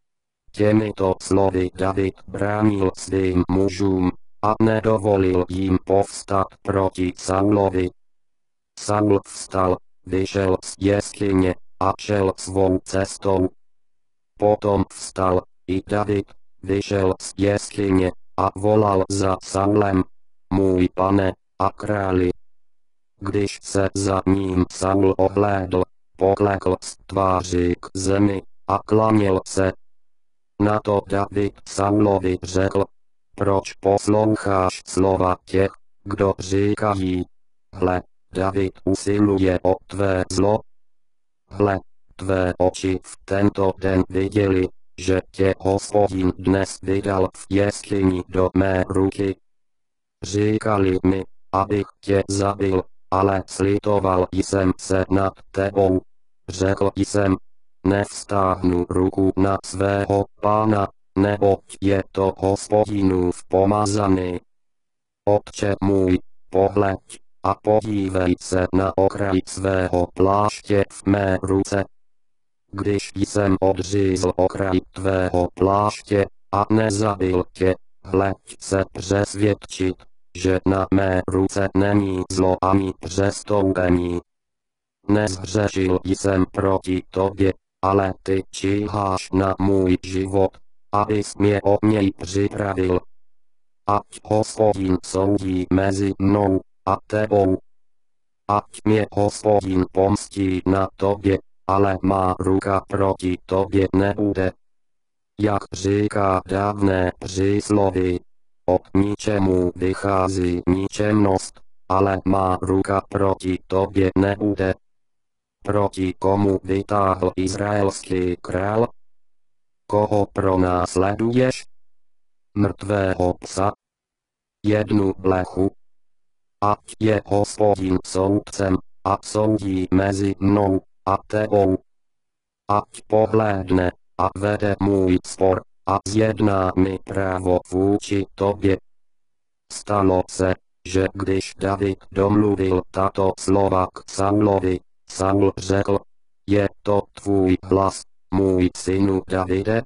A: Těmito slovy David bránil svým mužům a nedovolil jim povstat proti Saulovi. Saul vstal, vyšel z jeskyně a šel svou cestou. Potom vstal i David, vyšel z jeskyně a volal za Saulem: můj pane a králi. Když se za ním Saul ohlédl, poklekl z tváří k zemi a klaněl se. Na to David Saulovi řekl: proč posloucháš slova těch, kdo říkají: hle, David usiluje o tvé zlo? Hle, tvé oči v tento den viděli, že tě Hospodin dnes vydal v jeskyni do mé ruky. Říkali mi, abych tě zabil, ale slitoval jsem se nad tebou. Řekl jsem: nevstáhnu ruku na svého pána, neboť je to Hospodinův pomazaný. Otče můj, pohleď a podívej se na okraj svého pláště v mé ruce. Když jsem odřízl okraj tvého pláště a nezabil tě, hleď se přesvědčit, že na mé ruce není zlo ani přestoupení. Nezhřešil jsem proti tobě, ale ty číháš na můj život, abys mě o něj připravil. Ať Hospodin soudí mezi mnou a tebou. Ať mě Hospodin pomstí na tobě, ale má ruka proti tobě nebude. Jak říká dávné přísloví: od ničemu vychází ničemnost, ale má ruka proti tobě nebude. Proti komu vytáhl izraelský král? Koho pronásleduješ? Mrtvého psa? Jednu blechu? Ať je Hospodin soudcem a soudí mezi mnou a tebou. Ať pohlédne a vede můj spor a zjedná mi právo vůči tobě. Stalo se, že když David domluvil tato slova k Saulovi, Saul řekl, je to tvůj hlas, můj synu Davide?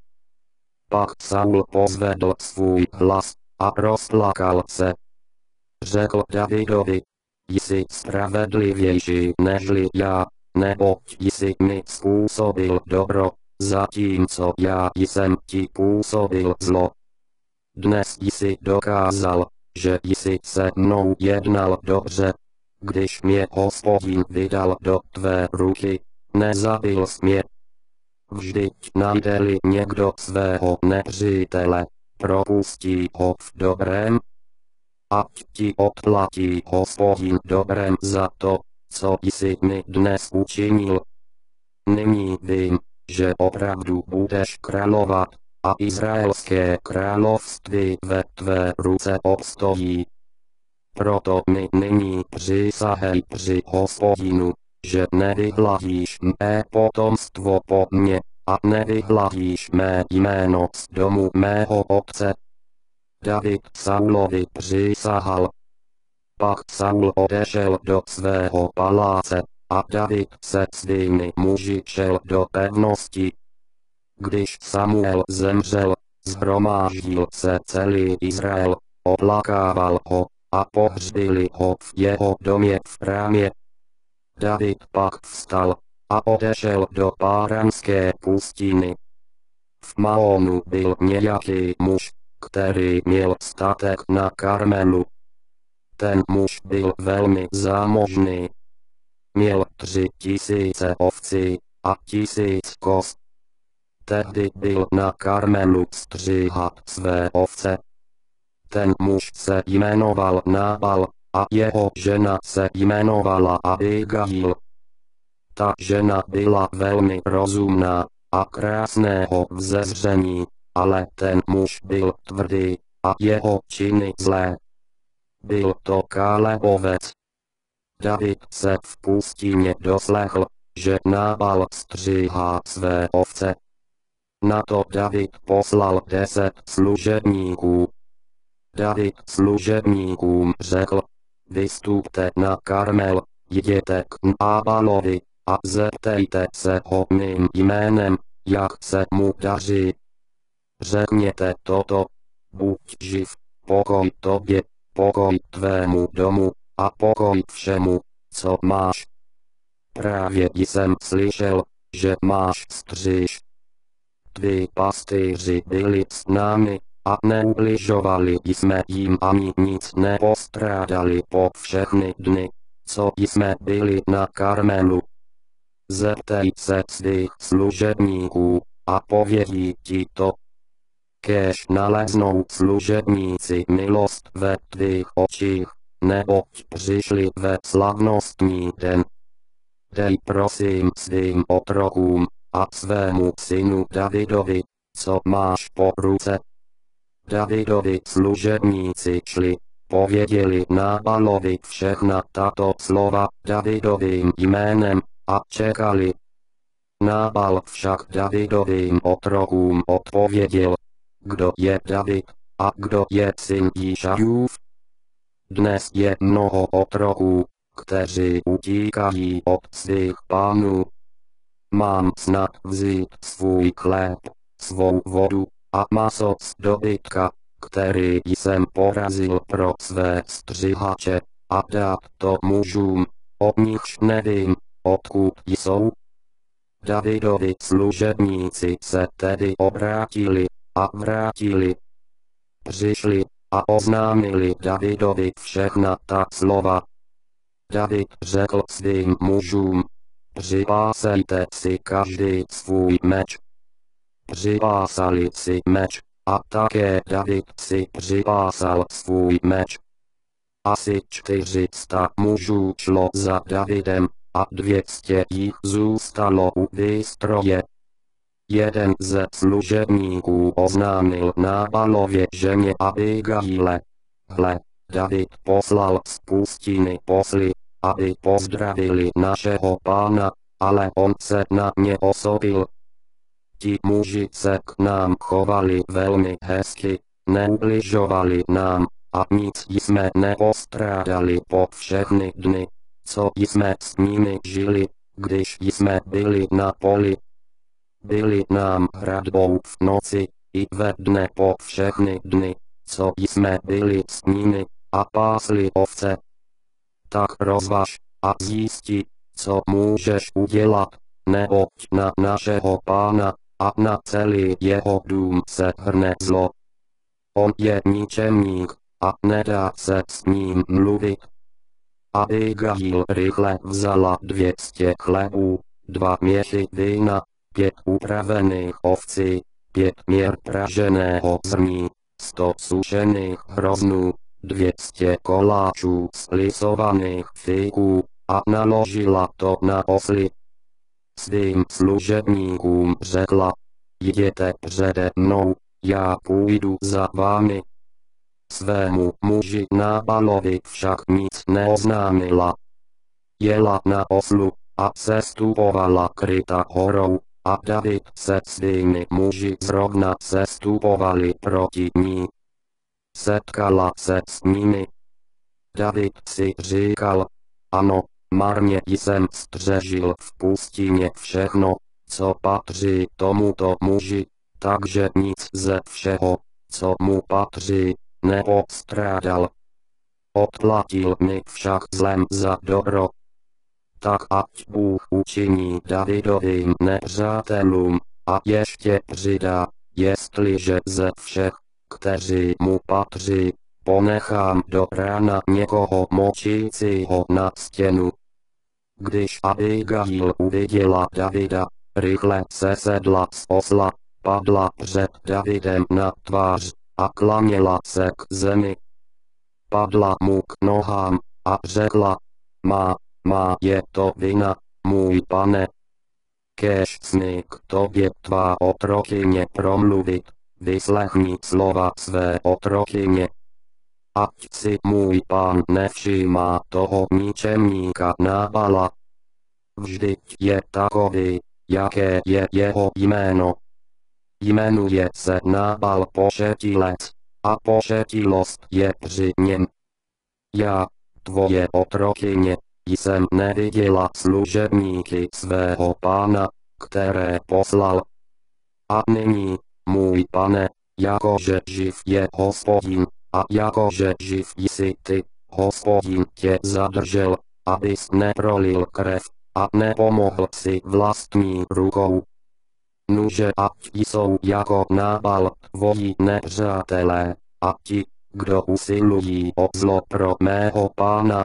A: Pak Saul pozvedl svůj hlas a rozplakal se. Řekl Davidovi, jsi spravedlivější nežli já, neboť jsi mi způsobil dobro, zatímco já jsem ti působil zlo. Dnes jsi dokázal, že jsi se mnou jednal dobře. Když mě Hospodin vydal do tvé ruky, nezabil jsi mě. Vždyť najde-li někdo svého nepřítele, propustí ho v dobrém. Ať ti odplatí Hospodin dobrem za to, co jsi mi dnes učinil. Nyní vím, že opravdu budeš královat, a izraelské království ve tvé ruce obstojí. Proto mi nyní přísahej při Hospodinu, že nevyhladíš mé potomstvo po mně, a nevyhladíš mé jméno z domu mého otce. David Saulovi přísahal. Pak Saul odešel do svého paláce, a David se svými muži šel do pevnosti. Když Samuel zemřel, shromáždil se celý Izrael, oplakával ho, a pohřbili ho v jeho domě v Rámě. David pak vstal a odešel do Páranské pustiny. V Maonu byl nějaký muž, který měl statek na Karmelu. Ten muž byl velmi zámožný. Měl tři tisíce ovcí a tisíc koz. Tehdy byl na Karmelu stříhat své ovce. Ten muž se jmenoval Nábal, a jeho žena se jmenovala Abigail. Ta žena byla velmi rozumná a krásného vzezření, ale ten muž byl tvrdý a jeho činy zlé. Byl to Kálebovec. David se v pustině doslechl, že Nábal stříhá své ovce. Na to David poslal deset služebníků. David služebníkům řekl, vystupte na Karmel, jděte k Nábalovi a zeptejte se ho mým jménem, jak se mu daří. Řekněte toto, buď živ, pokoj tobě, pokoj tvému domu a pokoj všemu, co máš. Právě jsem slyšel, že máš stříž. Tví pastýři byli s námi a neubližovali jsme jim ani nic nepostrádali po všechny dny, co jsme byli na Karmelu. Zeptej se svých služebníků a povědí ti to. Kéž naleznou služebníci milost ve tvých očích, neboť přišli ve slavnostní den. Dej prosím svým otrokům a svému synu Davidovi, co máš po ruce. Davidovi služebníci šli, pověděli Nábalovi všechna tato slova Davidovým jménem a čekali. Nábal však Davidovým otrokům odpověděl, kdo je David a kdo je syn Jíšajův. Dnes je mnoho otroků, kteří utíkají od svých pánů. Mám snad vzít svůj chléb, svou vodu a maso z dobytka, který jsem porazil pro své střihače, a dát to mužům, od nichž nevím, odkud jsou. Davidovi služebníci se tedy obrátili a vrátili. Přišli a oznámili Davidovi všechna ta slova. David řekl svým mužům, připásejte si každý svůj meč. Připásali si meč, a také David si připásal svůj meč. Asi čtyři sta mužů šlo za Davidem, a dvě stě jich zůstalo u výstroje. Jeden ze služebníků oznámil Nábalově ženě Abigaile: Hle, David poslal z pustiny posly, aby pozdravili našeho pána, ale on se na ně osobil. Ti muži se k nám chovali velmi hezky, neubližovali nám, a nic jsme nepostrádali po všechny dny, co jsme s nimi žili, když jsme byli na poli. Byli nám hradbou v noci i ve dne po všechny dny, co jsme byli s nimi, a pásli ovce. Tak rozvaž a zjisti, co můžeš udělat, neboť na našeho pána a na celý jeho dům se hrne zlo. On je ničemník, a nedá se s ním mluvit. Abigail rychle vzala dvě stě chlebů, dva měchy vína, pět upravených ovcí, pět měr praženého zrní, sto sušených hroznů, dvě stě koláčů z lisovaných fíků, a naložila to na osly. Svým služebníkům řekla: Jděte přede mnou, já půjdu za vámi. Svému muži Nábalovi však nic neoznámila. Jela na oslu a sestupovala kryta horou, a David se svými muži zrovna sestupovali proti ní. Setkala se s nimi. David si říkal: Ano, marně jsem střežil v pustině všechno, co patří tomuto muži, takže nic ze všeho, co mu patří, nepostrádal. Odplatil mi však zlem za dobro. Tak ať Bůh učiní Davidovým nepřátelům, a ještě přidá, jestliže ze všech, kteří mu patří, ponechám do rána někoho močícího na stěnu. Když Abigail uviděla Davida, rychle se sedla z osla, padla před Davidem na tvář a klaněla se k zemi. Padla mu k nohám a řekla: Má, má je to vina, můj pane. Kéž smí k tobě tvá otrokyně promluvit, vyslechni slova své otrokyně. Ať si můj pán nevšímá toho ničemníka Nábala. Vždyť je takový, jaké je jeho jméno. Jmenuje se Nábal pošetilec, a pošetilost je při něm. Já, tvoje otrokyně, jsem neviděla služebníky svého pána, které poslal. A nyní, můj pane, jakože živ je Hospodin, a jakože živ jsi ty, Hospodin tě zadržel, abys neprolil krev, a nepomohl si vlastní rukou. Nuže ať jsou jako Nábal tvoji nepřátelé, a ti, kdo usilují o zlo pro mého pána.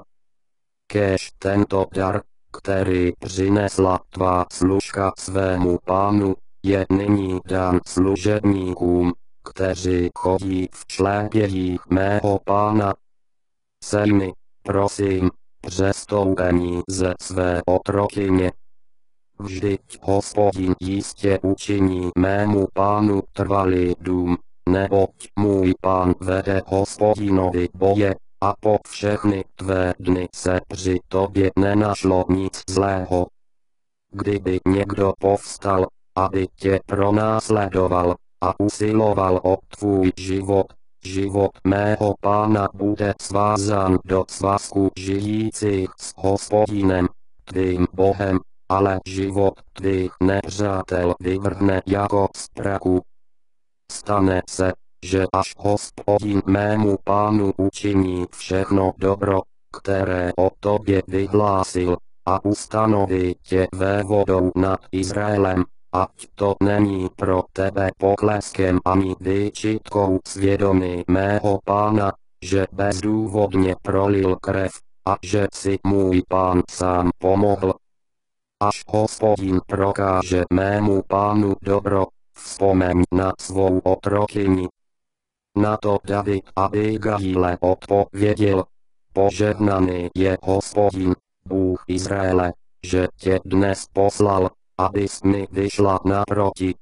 A: Kéž tento dar, který přinesla tvá služka svému pánu, je nyní dán služebníkům, kteří chodí v šlépějích mého pána. Sejmi, prosím, přestoupení ze své otrokyně. Vždyť Hospodin jistě učiní mému pánu trvalý dům, neboť můj pán vede Hospodinovi boje, a po všechny tvé dny se při tobě nenašlo nic zlého. Kdyby někdo povstal, aby tě pronásledoval, a usiloval o tvůj život, život mého pána bude svázán do svazku žijících s Hospodinem, tvým Bohem, ale život tvých nepřátel vyvrhne jako z prachu. Stane se, že až Hospodin mému pánu učiní všechno dobro, které o tobě vyhlásil, a ustanoví tě vévodou nad Izraelem, ať to není pro tebe pokleskem ani výčitkou svědomí mého pána, že bezdůvodně prolil krev, a že si můj pán sám pomohl. Až Hospodin prokáže mému pánu dobro, vzpomeň na svou otrokyni. Na to David Abigaile odpověděl: Požehnaný je Hospodin, Bůh Izraele, že tě dnes poslal, abys mi vyšla naproti.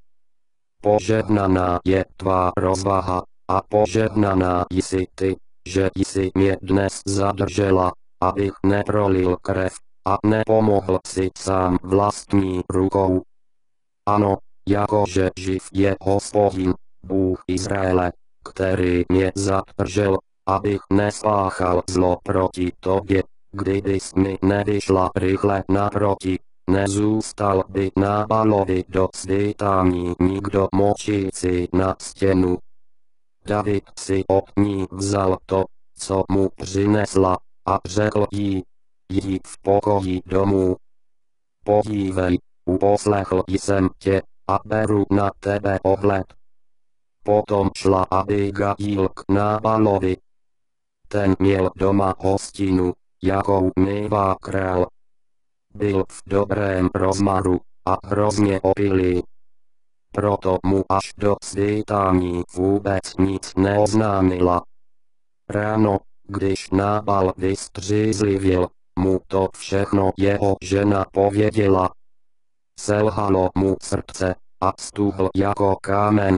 A: Požehnaná je tvá rozvaha, a požehnaná jsi ty, že jsi mě dnes zadržela, abych neprolil krev, a nepomohl si sám vlastní rukou. Ano, jakože živ je Hospodin, Bůh Izraele, který mě zadržel, abych nespáchal zlo proti tobě, kdybys mi nevyšla rychle naproti, nezůstal by Nábalovi do svítání nikdo močící na stěnu. David si od ní vzal to, co mu přinesla, a řekl jí, jdi v pokoji domů. Podívej, uposlechl jsem tě, a beru na tebe ohled. Potom šla Abigail k Nábalovi. Ten měl doma hostinu, jakou mívá král. Byl v dobrém rozmaru a hrozně opilý. Proto mu až do svítání vůbec nic neoznámila. Ráno, když Nábal vystřízlivěl, mu to všechno jeho žena pověděla. Selhalo mu srdce a stuhl jako kámen.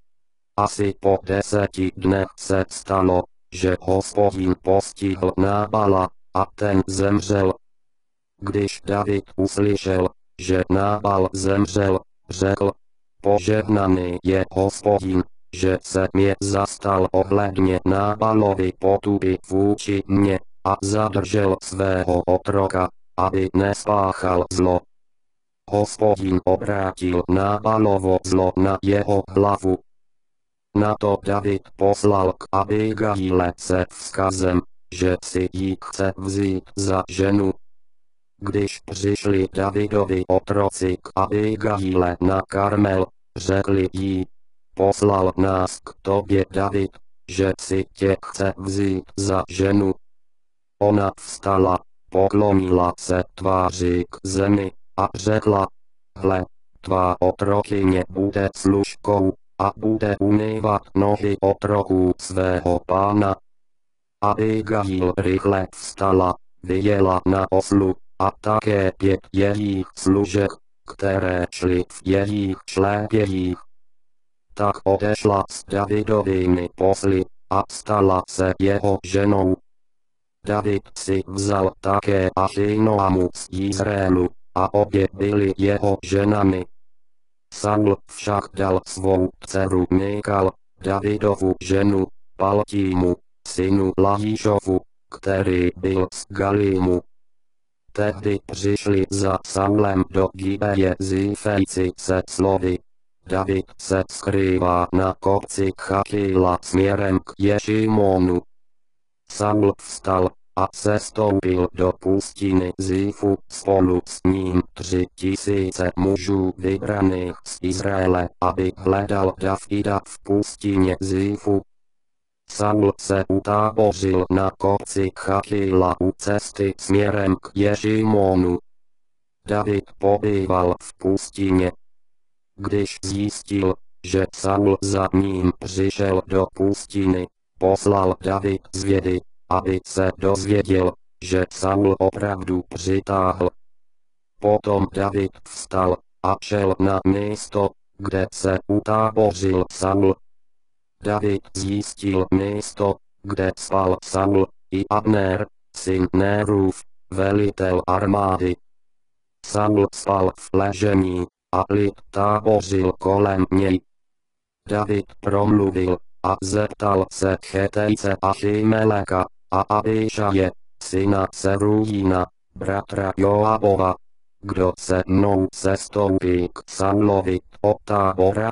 A: Asi po deseti dnech se stalo, že Hospodin postihl Nábala, a ten zemřel. Když David uslyšel, že Nábal zemřel, řekl, požehnaný je Hospodin, že se mě zastal ohledně Nábalovi potuby vůči mně, a zadržel svého otroka, aby nespáchal zlo. Hospodin obrátil Nábalovo zlo na jeho hlavu. Na to David poslal k Abigaile se vzkazem, že si ji chce vzít za ženu. Když přišli Davidovi otroci k Abigaile na Karmel, řekli jí, poslal nás k tobě David, že si tě chce vzít za ženu. Ona vstala, poklonila se tváří k zemi, a řekla, hle, tvá otrokyně bude služkou, a bude umývat nohy otroků svého pána. Abigail rychle vstala, vyjela na oslu, a také pět jejich služek, které šly v jejich šlépějích. Tak odešla s Davidovými posly, a stala se jeho ženou. David si vzal také Ahinoamu z Izraelu, a obě byly jeho ženami. Saul však dal svou dceru Mikal, Davidovu ženu, Paltímu, synu Lajíšovu, který byl z Galímu. Tehdy přišli za Saulem do Gibeje Zífejci se slovy. David se skrývá na kopci Chakila směrem k Ješimonu. Saul vstal a sestoupil do pustiny Zífu, spolu s ním tři tisíce mužů vybraných z Izraele, aby hledal Davida v pustině Zífu. Saul se utábořil na kopci Chakila u cesty směrem k Ješimonu. David pobýval v pustině. Když zjistil, že Saul za ním přišel do pustiny, poslal David zvědy, aby se dozvěděl, že Saul opravdu přitáhl. Potom David vstal a šel na místo, kde se utábořil Saul. David zjistil místo, kde spal Saul, i Abner, syn Nérův, velitel armády. Saul spal v ležení, a lid tábořil kolem něj. David promluvil a zeptal se Chetejce Achimeleka a Abišaje, syna Serujína, bratra Joabova, kdo se mnou sestoupí k Saulovi od tábora.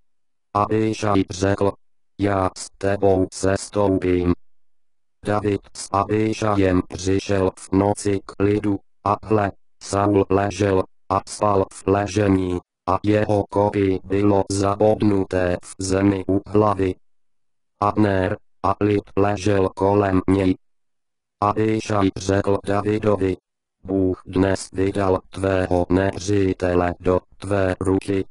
A: Abišaj řekl, já s tebou sestoupím. David s Abišajem přišel v noci k lidu, a hle, Saul ležel a spal v ležení, a jeho kopí bylo zabodnuté v zemi u hlavy. Abner a lid ležel kolem něj. Abišaj řekl Davidovi, Bůh dnes vydal tvého nepřítele do tvé ruky.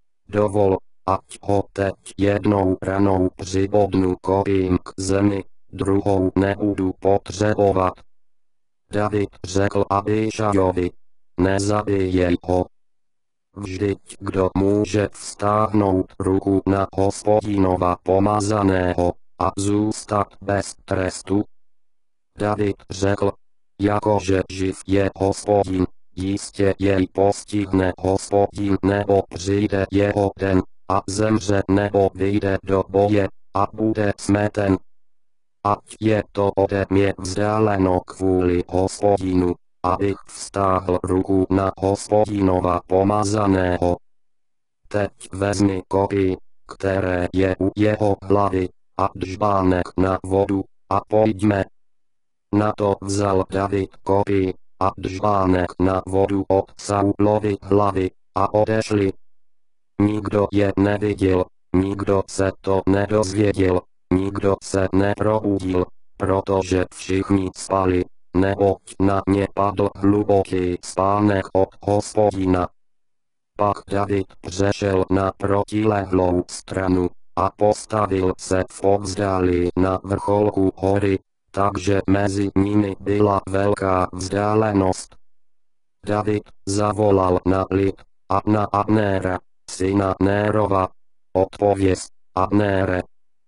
A: Dovol, ať ho teď jednou ranou přibodnu kopím k zemi, druhou nebudu potřebovat. David řekl Abíšajovi, nezabijej ho. Vždyť kdo může vztáhnout ruku na Hospodinova pomazaného a zůstat bez trestu? David řekl, jakože živ je Hospodin, jistě jej postihne Hospodin nebo přijde jeho den, a zemře nebo vyjde do boje, a bude smeten. Ať je to ode mě vzdáleno kvůli Hospodinu, abych vztáhl ruku na Hospodinova pomazaného. Teď vezmi kopí, které je u jeho hlavy, a džbánek na vodu, a pojďme. Na to vzal David kopí a džbánek na vodu od Saulovy hlavy, a odešli. Nikdo je neviděl, nikdo se to nedozvěděl, nikdo se neprobudil, protože všichni spali, neboť na ně padl hluboký spánek od Hospodina. Pak David přešel na protilehlou stranu a postavil se v povzdálí na vrcholku hory, takže mezi nimi byla velká vzdálenost. David zavolal na lid a na Abnéra, syna Nérova, odpověz, Abnére.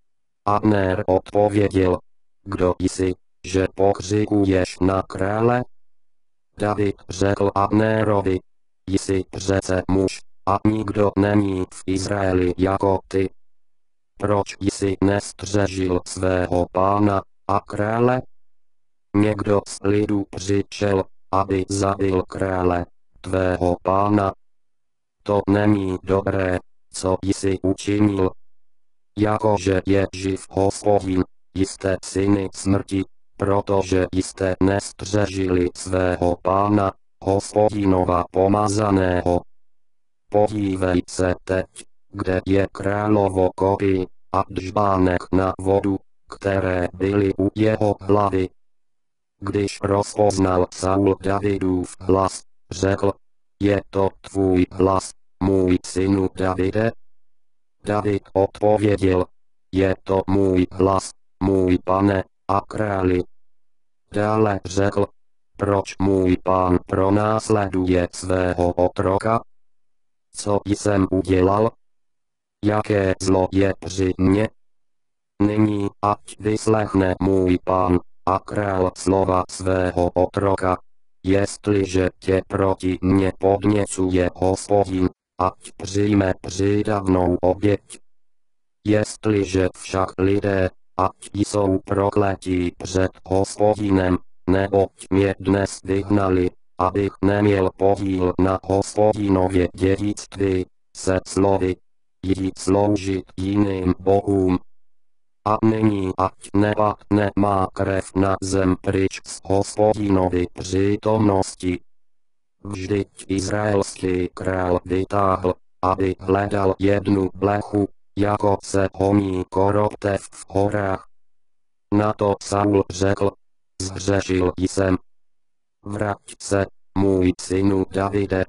A: Abnér odpověděl, kdo jsi, že pokřikuješ na krále? David řekl Abnérovi, jsi přece muž, a nikdo není v Izraeli jako ty. Proč jsi nestřežil svého pána a krále? Někdo z lidu přišel, aby zabil krále, tvého pána. To není dobré, co jsi učinil. Jakože je živ Hospodin, jste syny smrti, protože jste nestřežili svého pána, Hospodinova pomazaného. Podívej se teď, kde je královo kopí a džbánek na vodu, které byly u jeho hlavy. Když rozpoznal Saul Davidův hlas, řekl, je to tvůj hlas, můj synu Davide? David odpověděl, je to můj hlas, můj pane a králi. Dále řekl, proč můj pán pronásleduje svého otroka? Co jsem udělal? Jaké zlo je při mně? Nyní ať vyslechne můj pán a král slova svého otroka. Jestliže tě proti mně podněcuje Hospodin, ať přijme přídavnou oběť. Jestliže však lidé, ať jsou prokletí před Hospodinem, neboť mě dnes vyhnali, abych neměl podíl na Hospodinově dědictví, se slovy, jdi sloužit jiným bohům. A nyní ať nepadne má krev na zem pryč z Hospodinovy přítomnosti. Vždyť izraelský král vytáhl, aby hledal jednu plechu, jako se honí koroptev v horách. Na to Saul řekl, zhřešil jsem. Vrať se, můj synu Davide.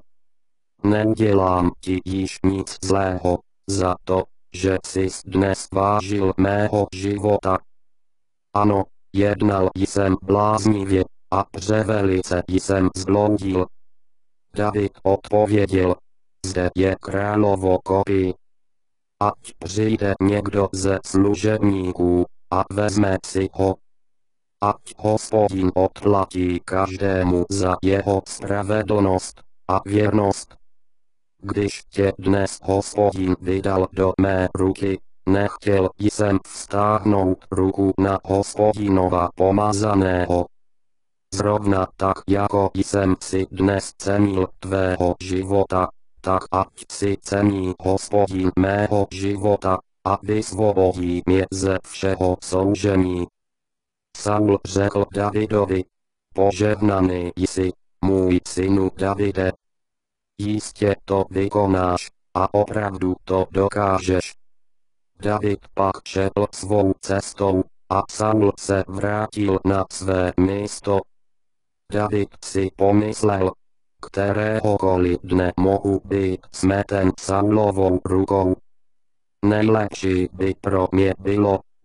A: Neudělám ti již nic zlého, za to, že jsi dnes vážil mého života. Ano, jednal jsem bláznivě, a převelice jsem zbloudil. David odpověděl, zde je královo kopí. Ať přijde někdo ze služebníků, a vezme si ho. Ať Hospodin odplatí každému za jeho spravedlnost a věrnost. Když tě dnes Hospodin vydal do mé ruky, nechtěl jsem vztáhnout ruku na Hospodinova pomazaného. Zrovna tak jako jsem si dnes cenil tvého života, tak ať si cení Hospodin mého života, a vysvobodí mě ze všeho soužení. Saul řekl Davidovi, požehnaný jsi, můj synu Davide. Jistě to vykonáš, a opravdu to dokážeš. David pak šel svou cestou, a Saul se vrátil na své místo. David si pomyslel, kteréhokoliv dne mohu být smeten Saulovou rukou. Nejlepší by pro mě bylo,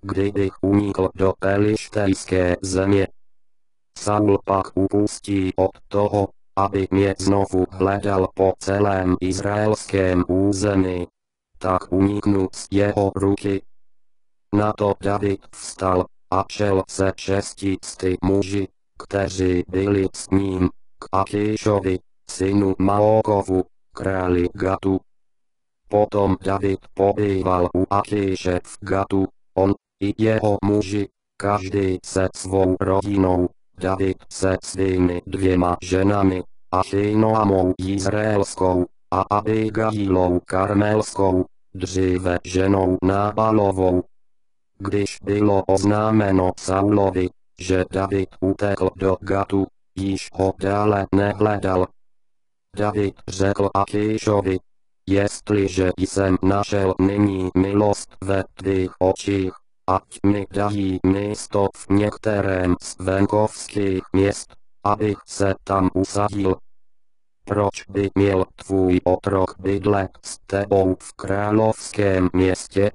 A: kdybych unikl do pelištejské země. Saul pak upustí od toho, aby mě znovu hledal po celém izraelském území. Tak uniknu z jeho ruky. Na to David vstal a šel se šesti sty muži, kteří byli s ním, k Achíšovi, synu Maokovu, králi Gatu. Potom David pobýval u Achíše v Gatu, on i jeho muži, každý se svou rodinou, David se svými dvěma ženami, Achinoamou Jizraelskou a Abigailou Karmelskou, dříve ženou Nábalovou. Když bylo oznámeno Saulovi, že David utekl do Gatu, již ho dále nehledal. David řekl Achíšovi: jestliže jsem našel nyní milost ve tvých očích, ať mi dají místo v některém z venkovských měst, abych se tam usadil. Proč by měl tvůj otrok bydlet s tebou v královském městě?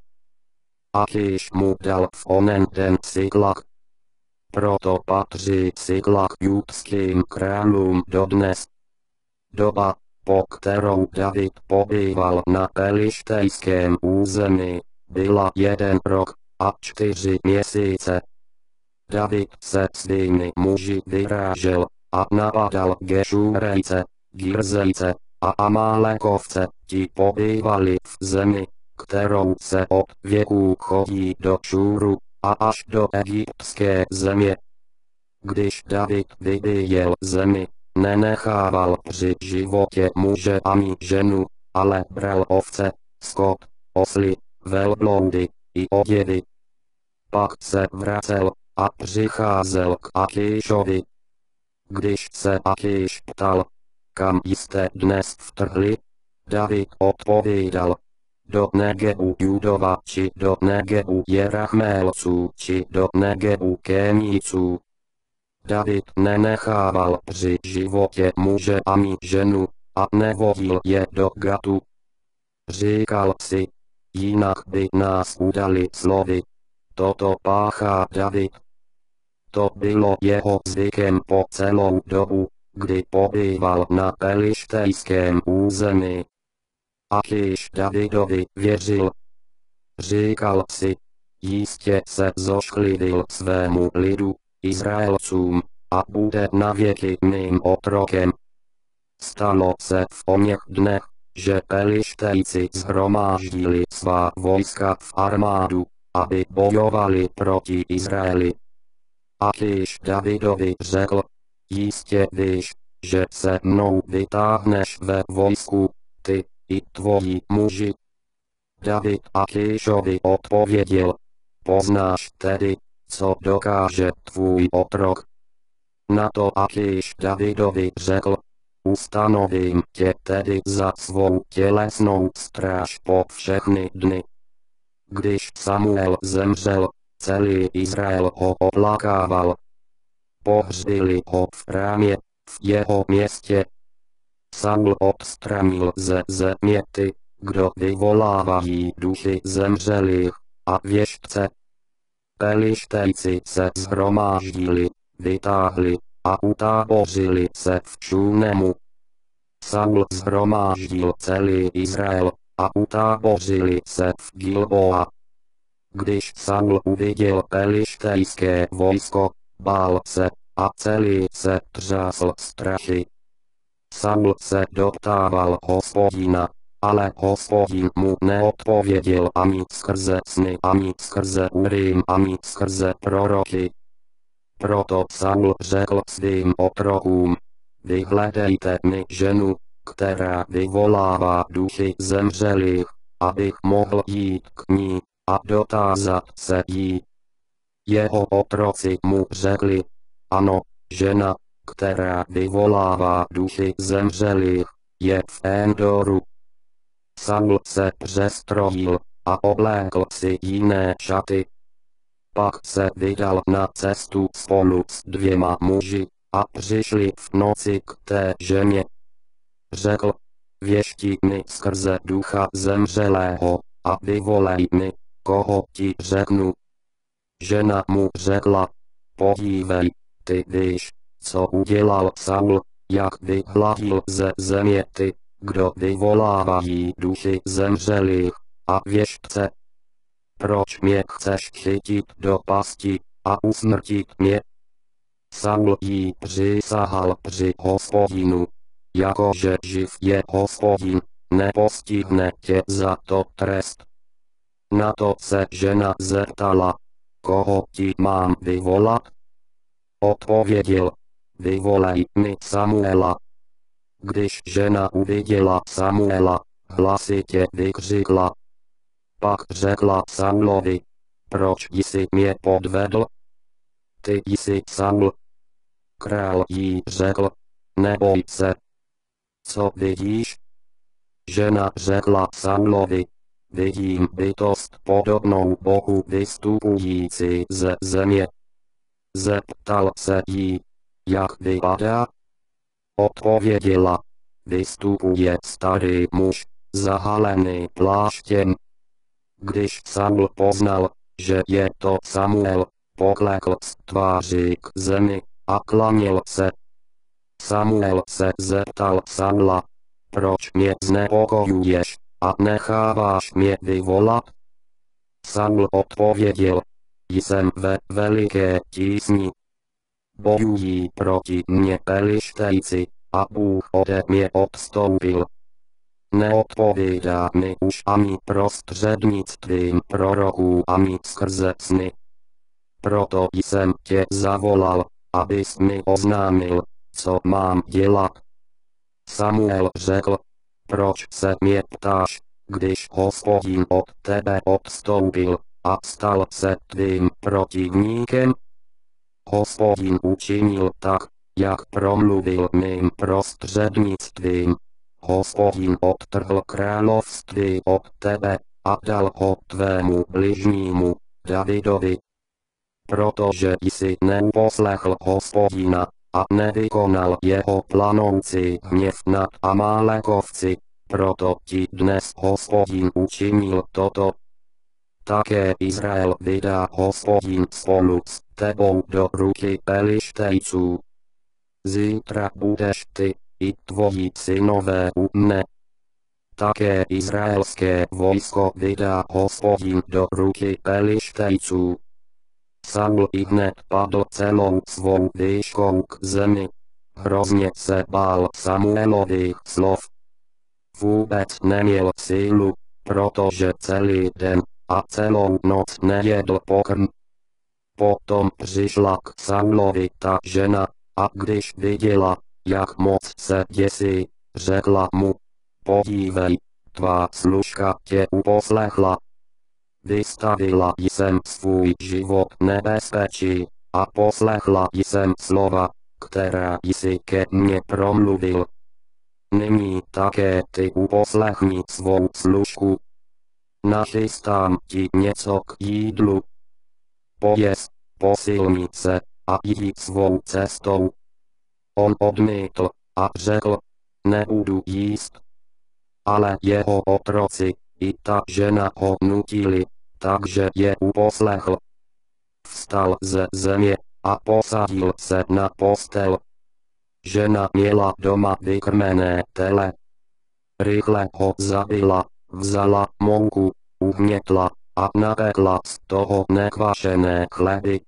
A: Achíš mu dal v onen den Siklak. Proto patří Siklak judským králům dodnes. Doba, po kterou David pobýval na pelištejském území, byla jeden rok a čtyři měsíce. David se svými muži vyrážel a napadal Gešurejce, Girzejce a Amálekovce, ti pobývali v zemi, kterou se od věků chodí do Šúru a až do egyptské země. Když David vybíjel zemi, nenechával při životě muže ani ženu, ale bral ovce, skot, osly, velbloudy i oděvy. Pak se vracel a přicházel k Achíšovi. Když se Achíš ptal: kam jste dnes vtrhli? David odpovídal: do Negebu Judova či do Negebu Jerachmélců či do Negebu Kéníců. David nenechával při životě muže ani ženu a nevodil je do Gatu. Říkal si: jinak by nás udali slovy. Toto páchá David. To bylo jeho zvykem po celou dobu, kdy pobýval na pelištejském území. Achíš Davidovi věřil. Říkal si: jistě se zošklivil svému lidu, Izraelcům, a bude navěky mým otrokem. Stalo se v oněch dnech, že pelištejci shromáždili svá vojska v armádu, aby bojovali proti Izraeli. Achíš Davidovi řekl: jistě víš, že se mnou vytáhneš ve vojsku, ty i tvoji muži. David Achíšovi odpověděl: poznáš tedy, co dokáže tvůj otrok. Na to Achíš Davidovi řekl: ustanovím tě tedy za svou tělesnou stráž po všechny dny. Když Samuel zemřel, celý Izrael ho oplakával. Pohřbili ho v Rámě, v jeho městě. Saul odstranil ze země ty, kdo vyvolávají duchy zemřelých, a věštce. Pelištejci se shromáždili, vytáhli a utábořili se v Šúnemu. Saul shromáždil celý Izrael a utábořili se v Gilboa. Když Saul uviděl pelištejské vojsko, bál se a celý se třásl strachy. Saul se doptával Hospodina, ale Hospodin mu neodpověděl ani skrze sny, ani skrze Urim, ani skrze proroky. Proto Saul řekl svým otrokům: vyhledejte mi ženu, která vyvolává duchy zemřelých, abych mohl jít k ní a dotázat se jí. Jeho otroci mu řekli: ano, žena, která vyvolává duchy zemřelých, je v Endoru. Saul se přestrojil a oblékl si jiné šaty. Pak se vydal na cestu spolu s dvěma muži a přišli v noci k té ženě. Řekl: věšti mi skrze ducha zemřelého a vyvolej mi, koho ti řeknu. Žena mu řekla, podívej, ty víš, co udělal Saul, jak vyhladil ze země ty, kdo vyvolávají duchy zemřelých, a věštce. Proč mě chceš chytit do pasti a usmrtit mě? Saul jí přísahal při Hospodinu, jakože živ je Hospodin, nepostihne tě za to trest. Na to se žena zeptala, koho ti mám vyvolat? Odpověděl, vyvolej mi Samuela. Když žena uviděla Samuela, hlasitě vykřikla. Pak řekla Saulovi, proč jsi mě podvedl? Ty jsi Saul. Král jí řekl, neboj se. Co vidíš? Žena řekla Saulovi, vidím bytost podobnou Bohu vystupující ze země. Zeptal se jí, jak vypadá? Odpověděla, vystupuje starý muž, zahalený pláštěm. Když Saul poznal, že je to Samuel, poklekl z tváří k zemi a klaněl se. Samuel se zeptal Saula, proč mě znepokojuješ a necháváš mě vyvolat? Saul odpověděl, jsem ve veliké tísni. Bojují proti mně Pelištejci, a Bůh ode mě odstoupil. Neodpovídá mi už ani prostřednictvím proroků ani skrze sny. Proto jsem tě zavolal, abys mi oznámil, co mám dělat. Samuel řekl, proč se mě ptáš, když Hospodin od tebe odstoupil a stal se tvým protivníkem? Hospodin učinil tak, jak promluvil mým prostřednictvím. Hospodin odtrhl království od tebe a dal ho tvému bližnímu, Davidovi. Protože jsi neuposlechl Hospodina a nevykonal jeho planoucí hněv nad Amálekovci, proto ti dnes Hospodin učinil toto. Také Izrael vydá Hospodin spolu s tebou do ruky Pelištejců. Zítra budeš ty i tvoji synové u mne. Také izraelské vojsko vydá Hospodin do ruky Pelištejců. Saul ihned padl celou svou výškou k zemi. Hrozně se bál Samuelových slov. Vůbec neměl sílu, protože celý den a celou noc nejedl pokrm. Potom přišla k Saulovi ta žena, a když viděla, jak moc se děsí, řekla mu, podívej, tvá služka tě uposlechla. Vystavila jsem svůj život nebezpečí, a poslechla jsem slova, která jsi ke mně promluvil. Nyní také ty uposlechni svou služku. Nachystám ti něco k jídlu. Pojes, posilni se, a jdi svou cestou. On odmítl a řekl, nebudu jíst. Ale jeho otroci, i ta žena ho nutili, takže je uposlechl. Vstal ze země a posadil se na postel. Žena měla doma vykrmené tele. Rychle ho zabila, vzala mouku, uhnětla a napekla z toho nekvašené chleby.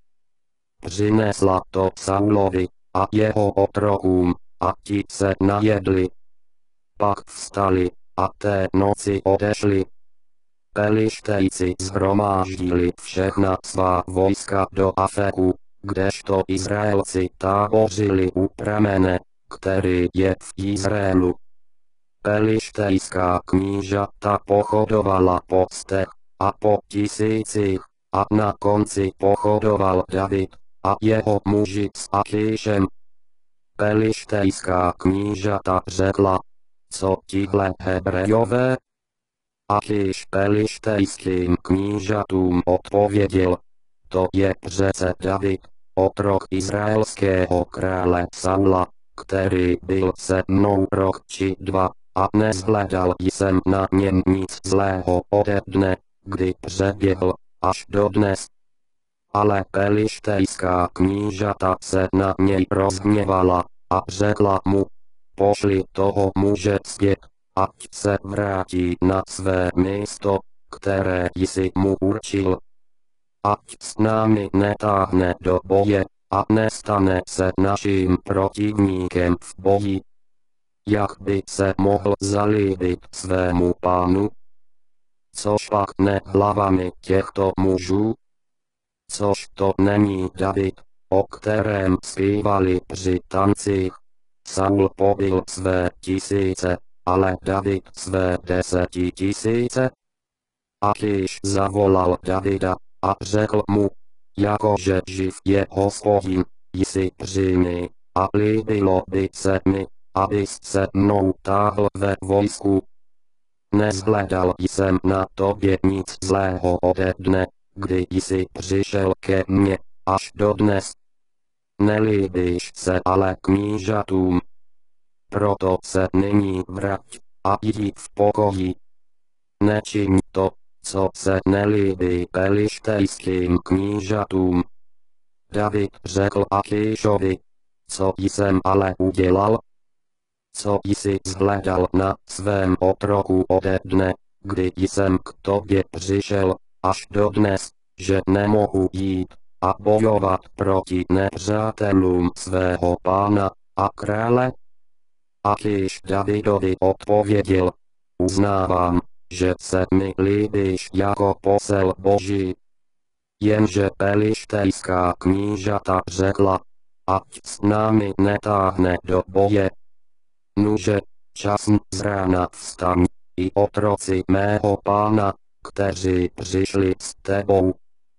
A: Přinesla to Saulovi a jeho otrokům, a ti se najedli. Pak vstali a té noci odešli. Pelištejci shromáždili všechna svá vojska do Afeku, kdežto Izraelci tábořili u pramene, který je v Izraelu. Pelištejská knížata pochodovala po stech a po tisících, a na konci pochodoval David a jeho muži s Achíšem. Pelištejská knížata řekla, co tihle Hebrejové? Achíš pelištejským knížatům odpověděl, to je přece David, otrok izraelského krále Saula, který byl se mnou rok či dva, a nezhledal jsem na něm nic zlého ode dne, kdy přeběhl, až dodnes. Ale pelištejská knížata se na něj rozhněvala a řekla mu, pošli toho muže zpět, ať se vrátí na své místo, které jsi mu určil. Ať s námi netáhne do boje a nestane se naším protivníkem v boji. Jak by se mohl zalíbit svému pánu? Což pak ne hlavami těchto mužů? Což to není David, o kterém zpívali při tancích. Saul pobil své tisíce, ale David své desetitisíce. Achíš zavolal Davida a řekl mu, jakože živ je Hospodin, jsi přijmi, a líbilo by se mi, abys se mnou táhl ve vojsku. Nezhledal jsem na tobě nic zlého ode dne, kdy jsi přišel ke mně, až dodnes. Nelíbíš se ale knížatům. Proto se nyní vrať a jdi v pokoji. Nečiň to, co se nelíbí pelištejským knížatům. David řekl Achíšovi, co jsem ale udělal? Co jsi zhledal na svém otroku ode dne, kdy jsem k tobě přišel, až dodnes, že nemohu jít a bojovat proti nepřátelům svého pána a krále? Achíš Davidovi odpověděl, uznávám, že se mi líbíš jako posel Boží. Jenže pelištejská knížata řekla, ať s námi netáhne do boje. Nuže, časm z rána vstaň, i otroci mého pána, kteří přišli s tebou.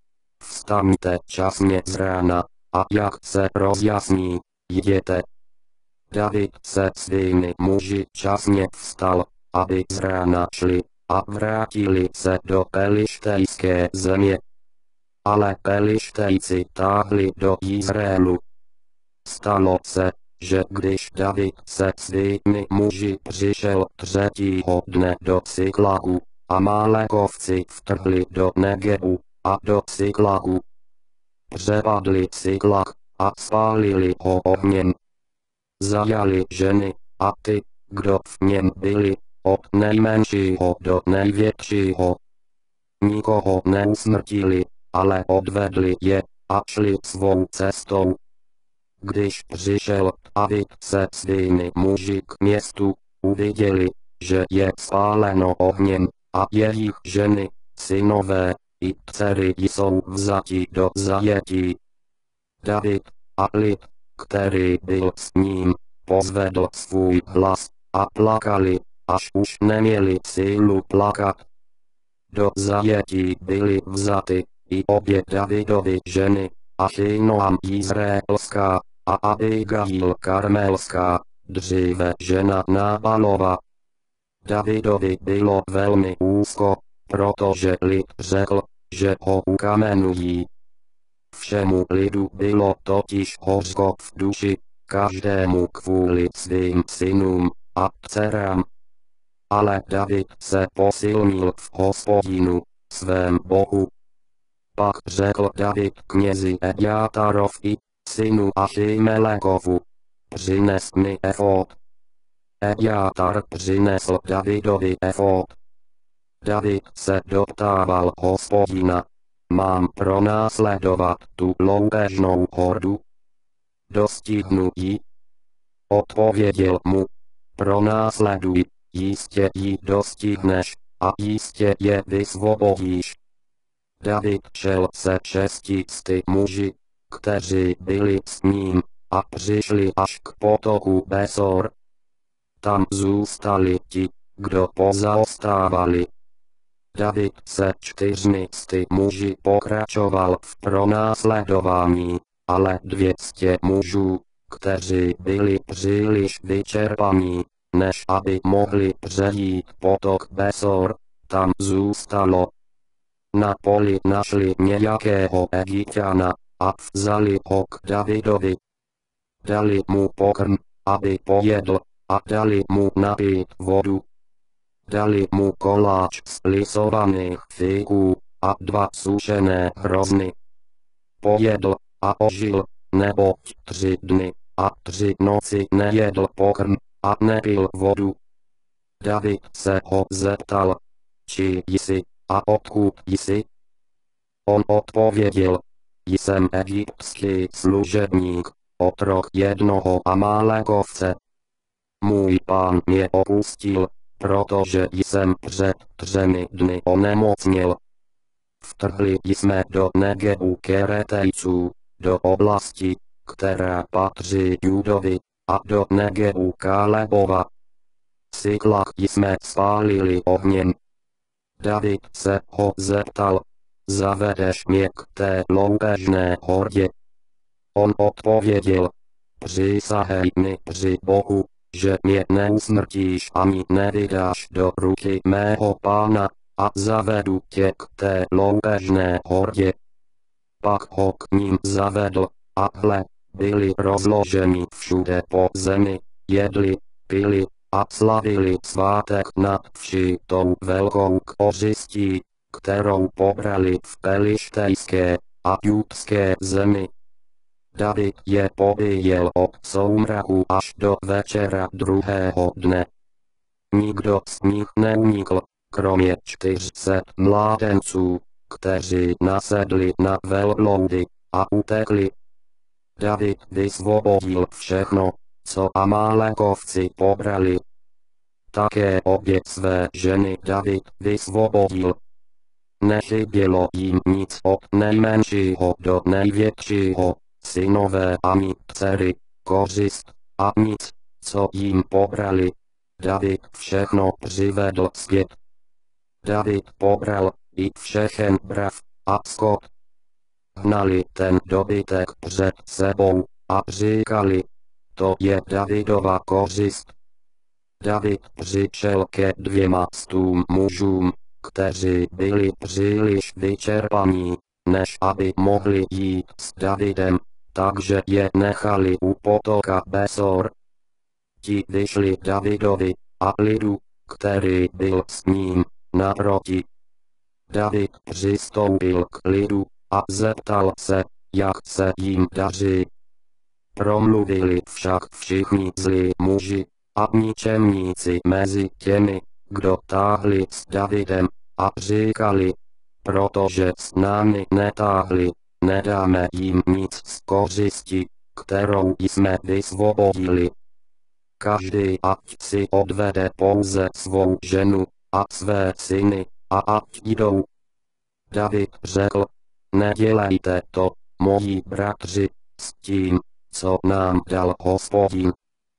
A: Vstaňte časně z rána, a jak se rozjasní, jděte. David se svými muži časně vstal, aby z rána šli, a vrátili se do pelištejské země. Ale pelištejci táhli do Izraelu. Stalo se, že když David se svými muži přišel třetího dne do Ciklagu, Amálekovci vtrhli do Negebu a do Ciklagu. Přepadli Ciklag a spálili ho ohněm. Zajali ženy a ty, kdo v něm byli, od nejmenšího do největšího. Nikoho neusmrtili, ale odvedli je a šli svou cestou. Když přišel David se svými muži k městu, uviděli, že je spáleno ohněm, a jejich ženy, synové i dcery jsou vzati do zajetí. David a lid, který byl s ním, pozvedl svůj hlas a plakali, až už neměli sílu plakat. Do zajetí byly vzaty i obě Davidovy ženy, Achinoam Izraelská a Abigail Karmelská, dříve žena Nábalova. Davidovi bylo velmi úzko, protože lid řekl, že ho ukamenují. Všemu lidu bylo totiž hořko v duši, každému kvůli svým synům a dcerám. Ale David se posilnil v Hospodinu, svém Bohu. Pak řekl David knězi Ebjátarovi, synu Achimelekovu, přines mi efod. Ebjátar přinesl Davidovi efod. David se doptával Hospodina, mám pronásledovat tu loupežnou hordu? Dostihnu ji? Odpověděl mu, pronásleduj, jistě ji dostihneš, a jistě je vysvobodíš. David šel se šesti sty muži, kteří byli s ním, a přišli až k potoku Besor. Tam zůstali ti, kdo pozaostávali. David se čtyřmi sty muži pokračoval v pronásledování, ale dvě stě mužů, kteří byli příliš vyčerpaní, než aby mohli přejít potok Besor, tam zůstalo. Na poli našli nějakého Egypťana a vzali ho k Davidovi. Dali mu pokrm, aby pojedl, a dali mu napít vodu. Dali mu koláč z lisovaných figů a dva sušené hrozny. pojedl a ožil, neboť tři dny a tři noci nejedl pokrm a nepil vodu. David se ho zeptal, či jsi a odkud jsi? On odpověděl, jsem egyptský služebník, otrok jednoho Amálekovce. Můj pán mě opustil, protože jsem před třemi dny onemocněl. Vtrhli jsme do Negevu Keretejců, do oblasti, která patří Judovi, a do Negevu Kálebova. Siklak jsme spálili ohněm. David se ho zeptal, zavedeš mě k té loupežné hordě? On odpověděl, přísahej mi při Bohu, že mě neusmrtíš ani nevydáš do ruky mého pána, a zavedu tě k té loupežné hordě. Pak ho k ním zavedl, a hle, byli rozloženi všude po zemi, jedli, pili a slavili svátek nad vší tou velkou kořistí, kterou pobrali v pelištejské a judské zemi. David je pobíjel od soumraku až do večera druhého dne. Nikdo z nich neunikl, kromě čtyřset mládenců, kteří nasedli na velbloudy a utekli. David vysvobodil všechno, co Amálekovci pobrali. Také obě své ženy David vysvobodil. Nechybělo jim nic od nejmenšího do největšího, synové ani dcery, kořist a nic, co jim pobrali. David všechno přivedl zpět. David pobral i všechen brav a skot. Hnali ten dobytek před sebou a říkali, to je Davidova kořist. David přišel ke dvěma stům mužům, kteří byli příliš vyčerpaní, než aby mohli jít s Davidem, takže je nechali u potoka Besor. Ti vyšli Davidovi a lidu, který byl s ním, naproti. David přistoupil k lidu a zeptal se, jak se jim daří. Promluvili však všichni zlí muži a ničemníci mezi těmi, kdo táhli s Davidem, a říkali, protože s námi netáhli, nedáme jim nic z kořisti, kterou jsme vysvobodili. Každý ať si odvede pouze svou ženu a své syny, a ať jdou. David řekl, nedělejte to, moji bratři, s tím, co nám dal Hospodin.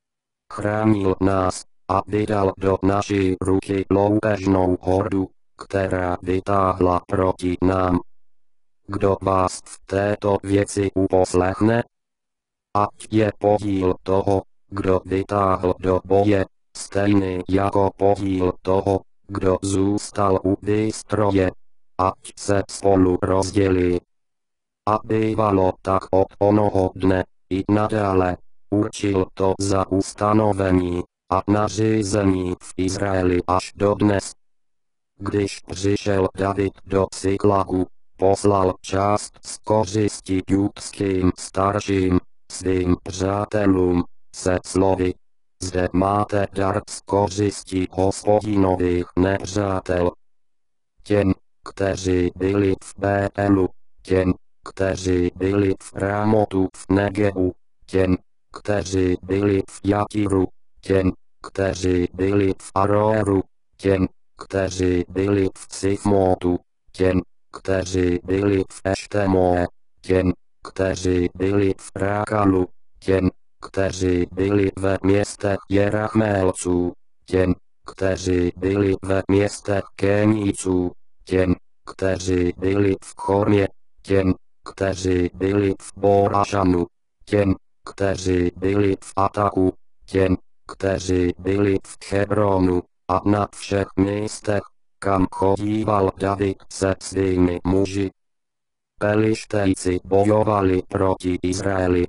A: Chránil nás a vydal do naší ruky loupežnou hordu, která vytáhla proti nám. Kdo vás v této věci uposlechne? Ať je podíl toho, kdo vytáhl do boje, stejný jako podíl toho, kdo zůstal u výstroje, ať se spolu rozdělí. A bývalo tak od onoho dne, i nadále, určil to za ustanovení a nařízení v Izraeli až dodnes. Když přišel David do Siklagu, poslal část z kořisti judským starším, svým přátelům, se slovy, zde máte dar z kořisti Hospodinových nepřátel. Těm, kteří byli v Bételu, těm, kteří byli v Rámotu v Negevu, těm, kteří byli v Jatiru, těm, kteří byli v Aroeru, těm, kteří byli v Sifmotu, těm, kteří byli v Eštemoe, těm, kteří byli v Rákalu, těm, kteří byli ve městech Jerachmélců, těm, kteří byli ve městech Kéníců, těm, kteří byli v Chormě, těm, kteří byli v Borašanu, těm, kteří byli v Ataku, těm, kteří byli v Hebronu, a na všech místech, kam chodíval David se svými muži. Pelištejci bojovali proti Izraeli.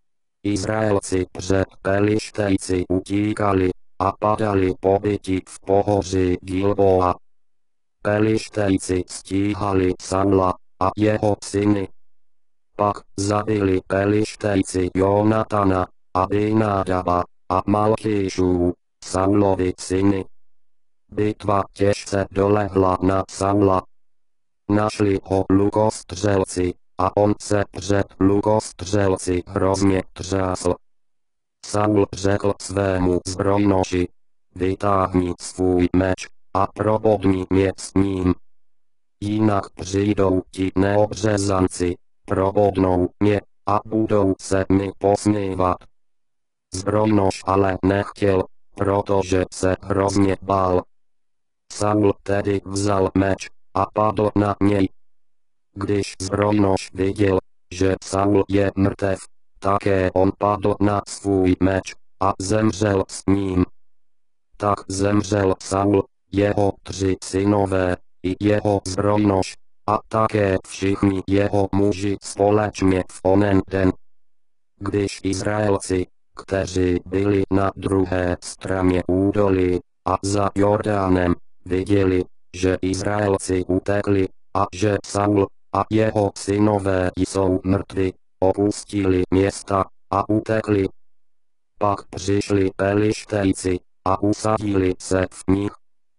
A: Izraelci před Pelištejci utíkali a padali pobiti v pohoří Gilboa. Pelištejci stíhali Saula a jeho syny. Pak zabili Pelištejci Jonatana, Abinadaba a Malkíšův, Saulovi syny. Bitva těžce dolehla na Saula. Našli ho lukostřelci, a on se před lukostřelci hrozně třásl. Saul řekl svému zbrojnoši: vytáhni svůj meč a probodni mě s ním. Jinak přijdou ti neobřezanci, probodnou mě a budou se mi posmívat. Zbrojnoš ale nechtěl, protože se hrozně bál. Saul tedy vzal meč a padl na něj. Když zbrojnoš viděl, že Saul je mrtev, také on padl na svůj meč a zemřel s ním. Tak zemřel Saul, jeho tři synové, i jeho zbrojnoš, a také všichni jeho muži společně v onen den. Když Izraelci, kteří byli na druhé straně údolí a za Jordánem, viděli, že Izraelci utekli a že Saul a jeho synové jsou mrtví, opustili města a utekli. Pak přišli Pelištejci a usadili se v nich.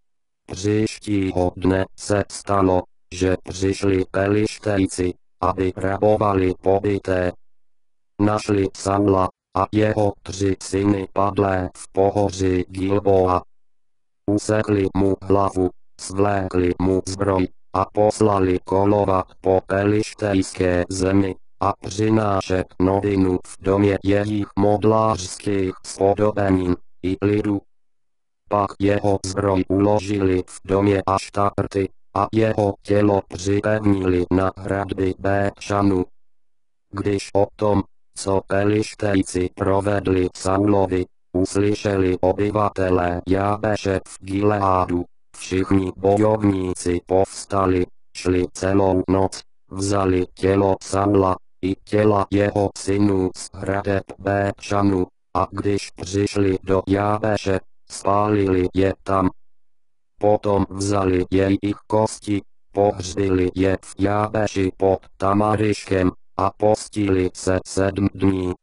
A: Příštího dne se stalo, že přišli Pelištejci, aby rabovali pobité. Našli Saula a jeho tři syny padlé v pohoří Gilboa. Usekli mu hlavu, svlékli mu zbroj a poslali kolovat po pelištejské zemi a přinášet novinu v domě jejich modlářských spodobenin i lidu. Pak jeho zbroj uložili v domě Aštarty a jeho tělo připevnili na hradby Béšanu. Když o tom, co Pelištejci provedli Saulovi, uslyšeli obyvatelé Jábeše v Gileádu, všichni bojovníci povstali, šli celou noc, vzali tělo Saula i těla jeho synů z hradeb Béšanu, a když přišli do Jábeše, spálili je tam. Potom vzali jejich kosti, pohřbili je v Jábeši pod Tamariškem a postili se sedm dní.